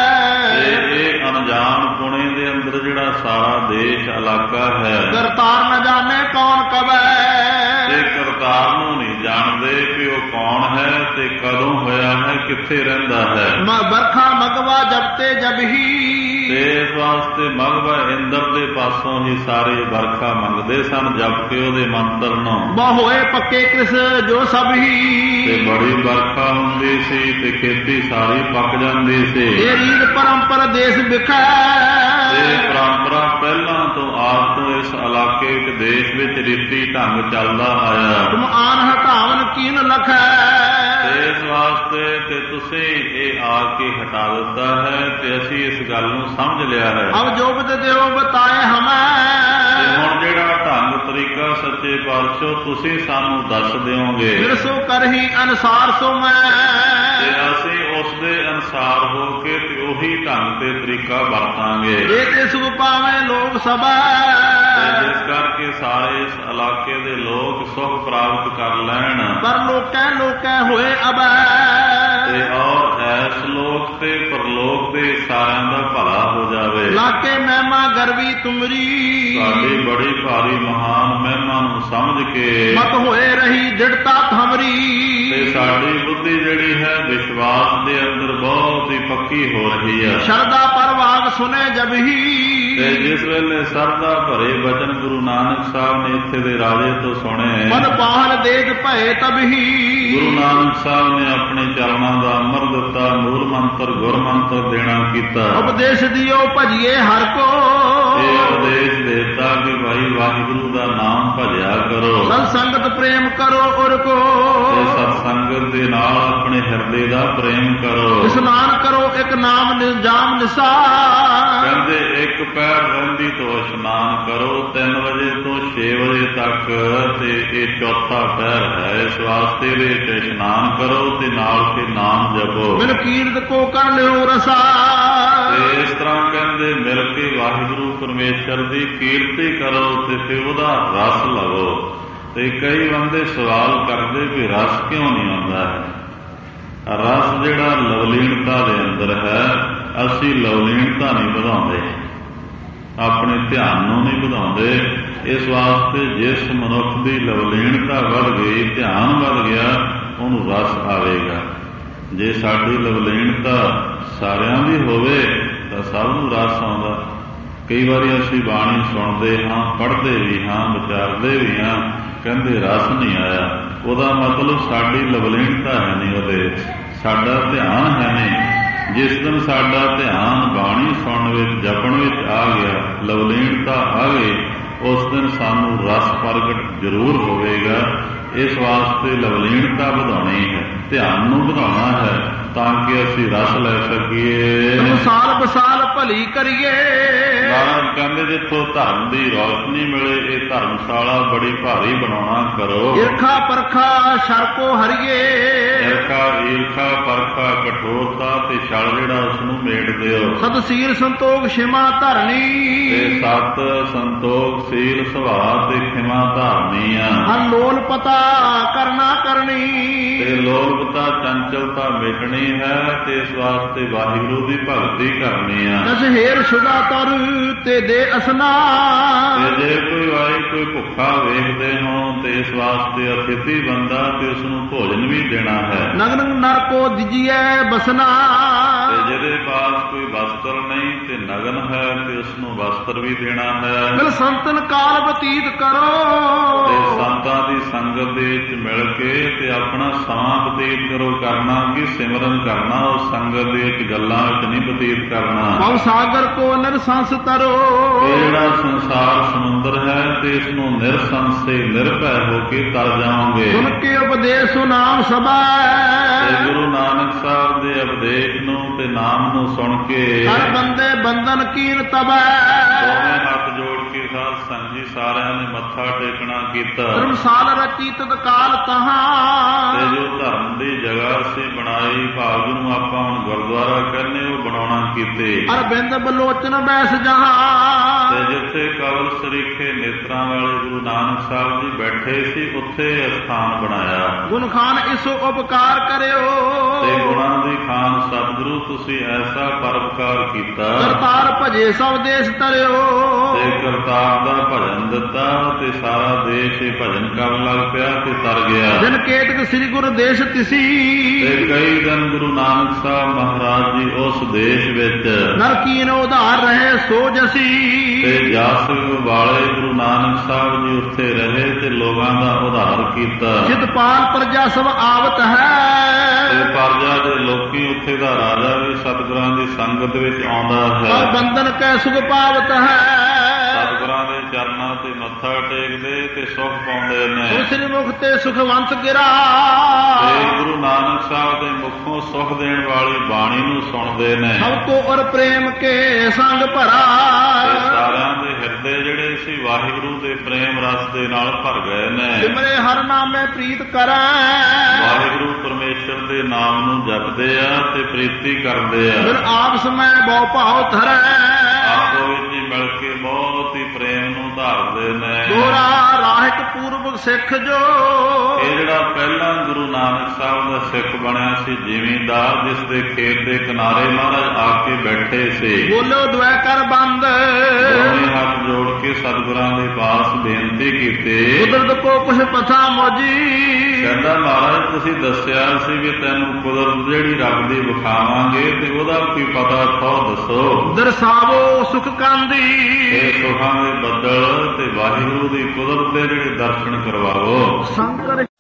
ਤੇ ਇਹ ਅਣਜਾਣ ਪੁਣੇ ਦੇ ਅੰਦਰ ਜਿਹੜਾ ਸਾਰਾ ਦੇਸ਼ ਇਲਾਕਾ ਹੈ, ਕਰਤਾਰ ਨ ਜਾਣੇ ਕੌਣ ਕਬੈ, ਤੇ ਕਰਤਾਰ ਨੂੰ ਨਹੀਂ ਜਾਣਦੇ ਕਿ ਉਹ ਕੌਣ ਹੈ ਤੇ ਕਦੋਂ ਹੋਇਆ ਹੈ, ਕਿੱਥੇ ਰਹਿੰਦਾ ਹੈ। ਬਰਖਾ ਮਗਵਾ ਜਬਤੇ ਜਬ ਹੀ, ਤੇ ਇਸ ਵਾਸਤੇ ਮਗਵਾ ਇੰਦਰ ਦੇ ਪਾਸੋਂ ਹੀ ਸਾਰੇ ਵਰਖਾ ਮੰਗਦੇ ਸਨ, ਜਪ ਕੇ ਉਹਦੇ ਮੰਤਰ ਨੂੰ। ਬਹੁ ਹੋਏ ਪੱਕੇ ਕ੍ਰਿਸ ਜੋ ਸਭ ਹੀ, ਤੇ ਬੜੀ ਵਰਖਾ ਹੁੰਦੀ ਸੀ ਤੇ ਖੇਤੀ ਸਾਰੀ ਪੱਕ ਜਾਂਦੀ ਸੀ। ਇਹ ਰੀਤ ਪਰੰਪਰਾ ਦੇਸ਼ ਵਿਖੈ, ਇਹ ਪਰੰਪਰਾ ਪਹਿਲਾਂ ਤੋਂ ਆਪ ਤੋਂ ਇਸ ਇਲਾਕੇ ਵਿੱਚ ਦੇਸ਼ ਵਿੱਚ ਰੀਤੀ ਢੰਗ ਚੱਲਦਾ ਆਇਆ। ਤੁਮ ਆਨ ਹਟਾਵਨ ਕੀਨ ਲਖੈ, ਤੇ ਇਸ ਵਾਸਤੇ ਤੇ ਤੁਸੀਂ ਇਹ ਆ ਕੇ ਹਟਾ ਦਿੱਤਾ ਹੈ ਤੇ ਅਸੀਂ ਇਸ ਗੱਲ ਨੂੰ ਸਮਝ ਲਿਆ ਹੈ। ਅਬ ਜੋ ਬਤ ਦਿਓ ਬਤਾਏ ਹਮੈ, ਤੇ ਹੁਣ ਜਿਹੜਾ ਢੰਗ ਤਰੀਕਾ ਸੱਚੇ ਪਾਤਸ਼ਾਹ ਤੁਸੀਂ ਸਾਨੂੰ ਦੱਸ ਦਿਓਗੇ, ਫਿਰ ਸੋ ਕਰਹੀ ਅਨਸਾਰ ਸੋ ਮੈਂ, ਤੇ ਅਸੀਂ ਉਸ ਦੇ ਅਨੁਸਾਰ ਹੋ ਕੇ ਤੇ ਉਹੀ ਢੰਗ ਤੇ ਤਰੀਕਾ ਵਰਤਾਂਗੇ। ਇਹ ਤੇ ਸੁਖ ਪਾਵੇਂ ਲੋਕ ਸਭਾ, ਜਿਸ ਕਰਕੇ ਸਾਰੇ ਇਸ ਇਲਾਕੇ ਦੇ ਲੋਕ ਸੁਖ ਪ੍ਰਾਪਤ ਕਰ ਲੈਣ। ਪਰ ਲੋਕੈ ਲੋਕੈ ਹੋਏ ਅਬੈ, ਤੇ ਔਰ ਐਸ ਲੋਕ ਤੇ ਪਰਲੋਕ ਦੇ ਸਾਰਿਆਂ ਦਾ ਭਲਾ ਹੋ ਜਾਵੇ। ਲਾਕੇ ਮਹਿਮਾ ਗਰਵੀ ਤੁਮਰੀ, ਸਾਡੀ ਬੜੀ ਭਾਰੀ ਮਹਾਨ ਮਹਿਮਾ ਨੂੰ ਸਮਝ ਕੇ ਮਤ ਹੋਏ ਰਹੀ ਦ੍ਰਿੜਤਾ ਥਮਰੀ, ਤੇ ਸਾਡੀ ਬੁੱਧੀ ਜਿਹੜੀ ਹੈ ਵਿਸ਼ਵਾਸ ਦੇ ਅੰਦਰ ਬਹੁਤ ਹੀ ਪੱਕੀ ਹੋ ਰਹੀ ਹੈ। ਸ਼ਰਧਾ ਪਰਵਾਗ ਸੁਨੇ ਜਬ ਹੀ, ਤੇ ਜਿਸ ਵੇਲੇ ਸਰਦਾ ਭਰੇ ਬਚਨ ਗੁਰੂ ਨਾਨਕ ਸਾਹਿਬ ਨੇ ਇੱਥੇ ਦੇ ਰਾਜੇ ਤੋਂ ਸੁਣੇ, ਮਨ ਪਾਹਨ ਦੇਖ ਭਏ ਤਬ ਹੀ, ਗੁਰੂ ਨਾਨਕ ਸਾਹਿਬ ਨੇ ਆਪਣੇ ਚਰਨਾਂ ਦਾ ਅਮਰ ਦਿੱਤਾ, ਮੂਲ ਮੰਤਰ ਗੁਰ ਮੰਤਰ ਦੇਣਾ ਕੀਤਾ। ਉਪਦੇਸ਼ ਦਿਓ ਭਜੀਏ ਹਰ ਕੋ, ਇਹ ਉਪਦੇਸ਼ ਦਿੱਤਾ ਕਿ ਭਾਈ ਵਾਹਿਗੁਰੂ ਦਾ ਨਾਮ ਭਜਿਆ ਕਰੋ, ਸਤ ਸੰਗਤ ਪ੍ਰੇਮ ਕਰੋ ਉਰ ਕੋ, ਤੇ ਸਤ ਸੰਗਤ ਦੇ ਨਾਲ ਆਪਣੇ ਹਿਰਦੇ ਦਾ ਪ੍ਰੇਮ ਕਰੋ। ਇਸ਼ਨਾਨ ਕਰੋ ਇੱਕ ਨਾਮ ਨਿਜਾਮ ਨਿਸਾ, ਕਹਿੰਦੇ ਇੱਕ ਪੈਰ ਰਹਿੰਦੀ ਤੋਂ ਇਸ਼ਨਾਨ ਕਰੋ, ਤਿੰਨ ਵਜੇ ਤੋਂ ਛੇ ਵਜੇ ਤੱਕ, ਤੇ ਇਹ ਚੌਥਾ ਪੈਰ ਹੈ, ਇਸ ਵਾਸਤੇ ਦੇ ਵਿੱਚ ਇਸ਼ਨਾਨ ਕਰੋ ਤੇ ਨਾਲ ਕੇ ਨਾਮ ਜਪੋ। ਬਿਨ ਕੀਰਤ ਕੋ ਕਰ ਲਿਓ ਰਸਾ, ਤੇ ਇਸ ਤਰ੍ਹਾਂ ਕਹਿੰਦੇ ਮਿਲ ਕੇ ਵਾਹਿਗੁਰੂ ਪਰਮੇਸ਼ਰ ਦੀ ਕੀਰਤੀ ਕਰੋ ਤੇ ਫਿਰ ਉਹਦਾ ਰਸ ਲਵੋ। ਤੇ ਕਈ ਬੰਦੇ ਸਵਾਲ ਕਰਦੇ ਵੀ ਰਸ ਕਿਉਂ ਨਹੀਂ ਆਉਂਦਾ ਹੈ। ਰਸ ਜਿਹੜਾ ਲਵਲੀਨਤਾ ਦੇ ਅੰਦਰ ਹੈ, ਅਸੀਂ ਲਵਲੀਨਤਾ ਨਹੀਂ ਵਧਾਉਂਦੇ, ਆਪਣੇ ਧਿਆਨ ਨੂੰ ਨਹੀਂ ਵਧਾਉਂਦੇ। ਇਸ ਵਾਸਤੇ ਜਿਸ ਮਨੁੱਖ ਦੀ ਲਵਲੀਨਤਾ ਵੱਧ ਗਈ, ਧਿਆਨ ਵੱਧ ਗਿਆ, ਉਹਨੂੰ ਰਸ ਆਵੇਗਾ। ਜੇ ਸਾਡੀ ਲਵਲੀਨਤਾ ਸਾਰਿਆਂ ਦੀ ਹੋਵੇ ਤਾਂ ਸਭ ਨੂੰ ਰਸ ਆਉਂਦਾ। ਕਈ ਵਾਰੀ ਅਸੀਂ ਬਾਣੀ ਸੁਣਦੇ ਹਾਂ, ਪੜ੍ਹਦੇ ਵੀ ਹਾਂ, ਵਿਚਾਰਦੇ ਵੀ ਹਾਂ, ਕਹਿੰਦੇ ਰਸ ਨਹੀਂ ਆਇਆ। ਉਹਦਾ ਮਤਲਬ ਸਾਡੀ ਲਵਲੀਨਤਾ ਹੈ ਨਹੀਂ, ਉਹਦੇ ਸਾਡਾ ਧਿਆਨ ਹੈ ਨਹੀਂ। ਜਿਸ ਦਿਨ ਸਾਡਾ ਧਿਆਨ ਬਾਣੀ ਸੁਣਨ ਵਿੱਚ, ਜਪਣ ਵਿੱਚ ਆ ਗਿਆ, ਲਵਲੀਨਤਾ ਆ ਗਈ, ਉਸ ਦਿਨ ਸਾਨੂੰ ਰਸ ਪ੍ਰਗਟ ਜ਼ਰੂਰ ਹੋਵੇਗਾ। ਇਸ ਵਾਸਤੇ ਲਵਲੀਨਤਾ ਵਧਾਉਣੀ ਹੈ, ਧਿਆਨ ਨੂੰ ਵਧਾਉਣਾ ਹੈ, ਤਾਂ ਕਿ ਅਸੀਂ ਰਸ ਲੈ ਸਕੀਏ। ਸਾਲ ਬਸਾਲ ਭਲੀ ਕਰੀਏ। ਮਹਾਰਾਜ ਕਹਿੰਦੇ ਜਿੱਥੋਂ ਧਰਮ ਦੀ ਰੌਸ਼ਨੀ ਮਿਲੇ, ਇਹ ਧਰਮਸ਼ਾਲਾ ਬੜੀ ਭਾਰੀ ਬਣਾਉਣਾ ਕਰੋ। ਈਰਖਾ ਪਰਖਾ ਛਲ ਕੋ ਹਰੀਏ। ਈਰਖਾ ਈਰਖਾ ਪਰਖਾ ਕਠੋਰਤਾ ਤੇ ਛਲ ਜਿਹੜਾ ਉਸ ਨੂੰ ਮੇਟ ਦਿਓ। ਸਤ ਸੀਲ ਸੰਤੋਖ ਖਿਮਾ ਧਰਨੀ। ਤੇ ਸਤ ਸੰਤੋਖ ਸੀਲ ਸੁਭਾਅ ਤੇ ਖਿਮਾ ਧਾਰਨੀ ਆ। ਹਰ ਲੋਲ ਪਤਾ ਕਰਨਾ ਕਰਨੀ। ਤੇ ਲੋਲਪਤਾ ਚੰਚਲਤਾ ਮਿਟਣੀ ਹੈ, ਤੇ ਇਸ ਵਾਸਤੇ ਵਾਹਿਗੁਰੂ ਦੀ ਭਗਤੀ ਕਰਨੀ ਆ। ਦਸ ਹੇਰ ਸੁਦਾ ਤਰ ਤੇ ਦੇ ਅਸਨਾਨ। ਤੇ ਜੇ ਕੋਈ ਆਏ ਕੋਈ ਭੁੱਖਾ ਵੇਖਦੇ ਹੋ, ਤੇ ਇਸ ਵਾਸਤੇ ਅਤਿਥੀ ਬੰਦਾ, ਤੇ ਉਸ ਨੂੰ ਭੋਜਨ ਵੀ ਦੇਣਾ ਹੈ। ਨਗਨ ਨਰ ਕੋ ਦਿਜੀਐ ਬਸਨਾ। ਤੇ ਜਿਹਦੇ ਪਾਸ ਕੋਈ ਵਸਤਰ ਨਹੀਂ ਤੇ ਨਗਨ ਹੈ, ਤੇ ਉਸ ਨੂੰ ਵਸਤਰ ਵੀ ਦੇਣਾ ਹੈ। ਮਿਲ ਸੰਤਨ ਕਾਲ ਬਤੀਤ ਕਰੋ। ਤੇ ਸੰਤਾਂ ਦੀ ਸੰਗਤ ਦੇ ਵਿੱਚ ਮਿਲ ਕੇ ਤੇ ਆਪਣਾ ਸਮਾਂ ਬਤੀਤ ਕਰੋ। ਕਰਨਾ ਕਿ ਸਿਮਰਨ ਕਰਨਾ, ਉਸ ਸੰਗਤ ਦੇ ਵਿੱਚ ਗੱਲਾਂ ਵਿੱਚ ਨਹੀਂ ਬਤੀਤ ਕਰਨਾ। ਭਵ ਸਾਗਰ ਕੋ ਨਿਰਸੰਸ ਤਰੋ। ਇਹ ਜਿਹੜਾ ਸੰਸਾਰ ਸਮੁੰਦਰ ਹੈ, ਤੇ ਇਸ ਨੂੰ ਨਿਰਸੰਸੇ ਨਿਰਭੈ ਹੋ ਕੇ ਤਰ ਜਾਓਗੇ। ਸੁਣ ਕੇ ਉਪਦੇਸ਼ ਨਾਮ ਸਭਾ। ਤੇ ਗੁਰੂ ਨਾਨਕ ਸਾਹਿਬ ਦੇ ਉਪਦੇਸ਼ ਨੂੰ ਤੇ ਨਾਮ ਨੂੰ ਸੁਣ ਕੇ ਹਰ ਬੰਦੇ ਬੰਧਨ ਕੀਨ ਤਬੈ। ਦੋਵੇਂ ਹੱਥ ਜੋੜ ਕੇ ਸਾਧ ਸੰਗੀ ਸਾਰਿਆਂ ਨੇ ਮੱਥਾ ਟੇਕਣਾ ਕੀਤਾ। ਧਰਮਸਾਲ ਰਚੀ ਤਤਕਾਲ ਤਹਾਂ। ਤੇ ਜੋ ਧਰਮ ਦੀ ਜਗ੍ਹਾ ਸੀ ਬਣਾਈ, ਭਾਗ ਨੂੰ ਆਪਾਂ ਹੁਣ ਗੁਰਦੁਆਰਾ ਕਹਿੰਦੇ, ਉਹ ਬਣਾਉਣਾ ਕੀਤੇ। ਅਰਬਿੰਦ ਬਲੋਚਨ ਬੈਸ ਜਹਾਂ। ਤੇ ਜਿੱਥੇ ਕਵਲ ਸਰੀਖੇ ਨੇਤਰਾਂ ਵਾਲੇ ਗੁਰੂ ਨਾਨਕ ਸਾਹਿਬ ਜੀ ਬੈਠੇ ਸੀ, ਉੱਥੇ ਸਥਾਨ ਬਣਾਇਆ। ਗੁਣ ਖਾਨ ਇਸੋ ਉਪਕਾਰ ਕਰਿਓ। ਤੇ ਗੁਣਾਂ ਦੀ ਖਾਨ ਸਤਿਗੁਰੂ ਤੁਸੀਂ ਐਸਾ ਪਰਉਪਕਾਰ ਕੀਤਾ। ਕਰਤਾਰ ਭਜੇ ਸਭ ਦੇਸ਼ ਤਰਿਓ। ਤੇ ਕਰਤਾਰ ਦਾ ਭਜਨ ਦਿੱਤਾ, ਤੇ ਸਾਰਾ ਦੇਸ਼ ਇਹ ਭਜਨ ਕਰਨ ਲੱਗ ਪਿਆ ਤੇ ਤਰ ਗਿਆ। ਦਿਨ ਕੇਤਕ ਸ੍ਰੀ ਗੁਰੂ ਦੇਸ਼ ਤਿਸੀ। ਤੇ ਕਈ ਦਿਨ ਗੁਰੂ ਨਾਨਕ ਸਾਹਿਬ ਮਹਾਰਾਜ ਜੀ ਉਸ ਦੇਸ਼ ਵਿੱਚ ਨਰਕੀਨ ਉਧਾਰ ਰਹੇ ਸੋ ਜਸੀ। ਤੇ ਜਸ ਵਾਲੇ ਗੁਰੂ ਨਾਨਕ ਸਾਹਿਬ ਜੀ ਉੱਥੇ ਰਹੇ, ਤੇ ਲੋਕਾਂ ਦਾ ਉਧਾਰ ਕੀਤਾ। ਚਿਤਪਾਲ ਪ੍ਰਜਾ ਸਭ ਆਵਤ ਹੈ। ਤੇ ਪ੍ਰਜਾ ਦੇ ਲੋਕੀ, ਉੱਥੇ ਦਾ ਰਾਜਾ ਵੀ ਸਤਿਗੁਰਾਂ ਦੀ ਸੰਗਤ ਵਿੱਚ ਆਉਂਦਾ ਹੈ। ਬੰਧਨ ਕੈ ਸੁਖ ਪਾਵਤ ਹੈ। ਸਤਿਗੁਰਾਂ ਦੇ ਚਰਨਾਂ ਤੇ ਮੱਥਾ ਟੇਕਦੇ ਤੇ ਸੁਖ ਪਾਉਂਦੇ ਨੇ। ਸ੍ਰੀ ਮੁਖ ਤੇ ਸੁਖਵੰਤ ਗਿਰਾ। ਤੇ ਗੁਰੂ ਨਾਨਕ ਸਾਹਿਬ ਦੇ ਮੁਖੋਂ ਸੁਖ ਦੇਣ ਵਾਲੀ ਬਾਣੀ ਨੂੰ ਸੁਣਦੇ ਨੇ। ਸਭ ਕੋ ਔਰ ਪ੍ਰੇਮ ਕੇ ਸੰਗ ਭਰਾ। ਸਾਰਿਆਂ ਦੇ ਹਿਰਦੇ ਜਿਹੜੇ ਸੀ ਵਾਹਿਗੁਰੂ ਦੇ ਪ੍ਰੇਮ ਰਸ ਦੇ ਨਾਲ ਭਰ ਗਏ ਨੇ। ਸਿਮਰੇ ਹਰ ਨਾਮੇ ਪ੍ਰੀਤ ਕਰੈ। ਵਾਹਿਗੁਰੂ ਪਰਮੇਸ਼ਰ ਦੇ ਨਾਮ ਨੂੰ ਜਪਦੇ ਆ ਤੇ ਪ੍ਰੀਤੀ ਕਰਦੇ ਆ। ਫਿਰ ਆਪਸ ਮੈਂ ਬਹੁ ਭਾਵ ਧਰੈ। ਆਪੋ ਵਿੱਚ ਹੀ ਮਿਲ ਕੇ ਬਹੁਤ ਹੀ ਪ੍ਰੇਮ ਨੂੰ ਧਾਰਦੇ ਨੇ। ਦੋਹਰਾ ਰਾਹਿਤ ਪੂਰਵ ਸਿੱਖ ਜੋ। ਇਹ ਜਿਹੜਾ ਪਹਿਲਾਂ ਗੁਰੂ ਨਾਨਕ ਸਾਹਿਬ ਦਾ ਸਿੱਖ ਬਣਿਆ ਸੀ, ਜ਼ਿਮੀਂਦਾਰ, ਜਿਸ ਦੇ ਖੇਤ ਦੇ ਕਿਨਾਰੇ ਮਹਾਰਾਜ ਆ ਕੇ ਬੈਠੇ ਸੀ। ਬੋਲੋ ਦੁਆ ਕਰ ਬੰਦ। ਦੋਵੇਂ ਹੱਥ ਜੋੜ ਕੇ ਸਤਿਗੁਰਾਂ ਦੇ ਪਾਸ ਬੇਨਤੀ ਕੀਤੀ। ਕੁਦਰਤ ਕੋ ਕੁਛ ਪਤਾ ਮੋਜੀ। ਕਹਿੰਦਾ ਮਹਾਰਾਜ ਤੁਸੀਂ ਦੱਸਿਆ ਸੀ ਵੀ ਤੈਨੂੰ ਕੁਦਰਤ ਜਿਹੜੀ ਰੱਬ ਦੀ ਵਿਖਾਵਾਂਗੇ, ਤੇ ਉਹਦਾ ਕੀ ਪਤਾ ਥੋ ਦੱਸੋ। ਦਰਸਾਵੋ ਸੁਖ ਕਾਂਦੀ। ਇਹ ਸੁਖਾਂ ਦੇ ਬੱਦਲ ਤੇ ਵਾਹਿਗੁਰੂ ਦੀ ਕੁਦਰਤ ਦੇ ਜਿਹੜੇ ਦਰਸ਼ਨ ਕਰਵਾਓ। ਸ਼ੰਕਰ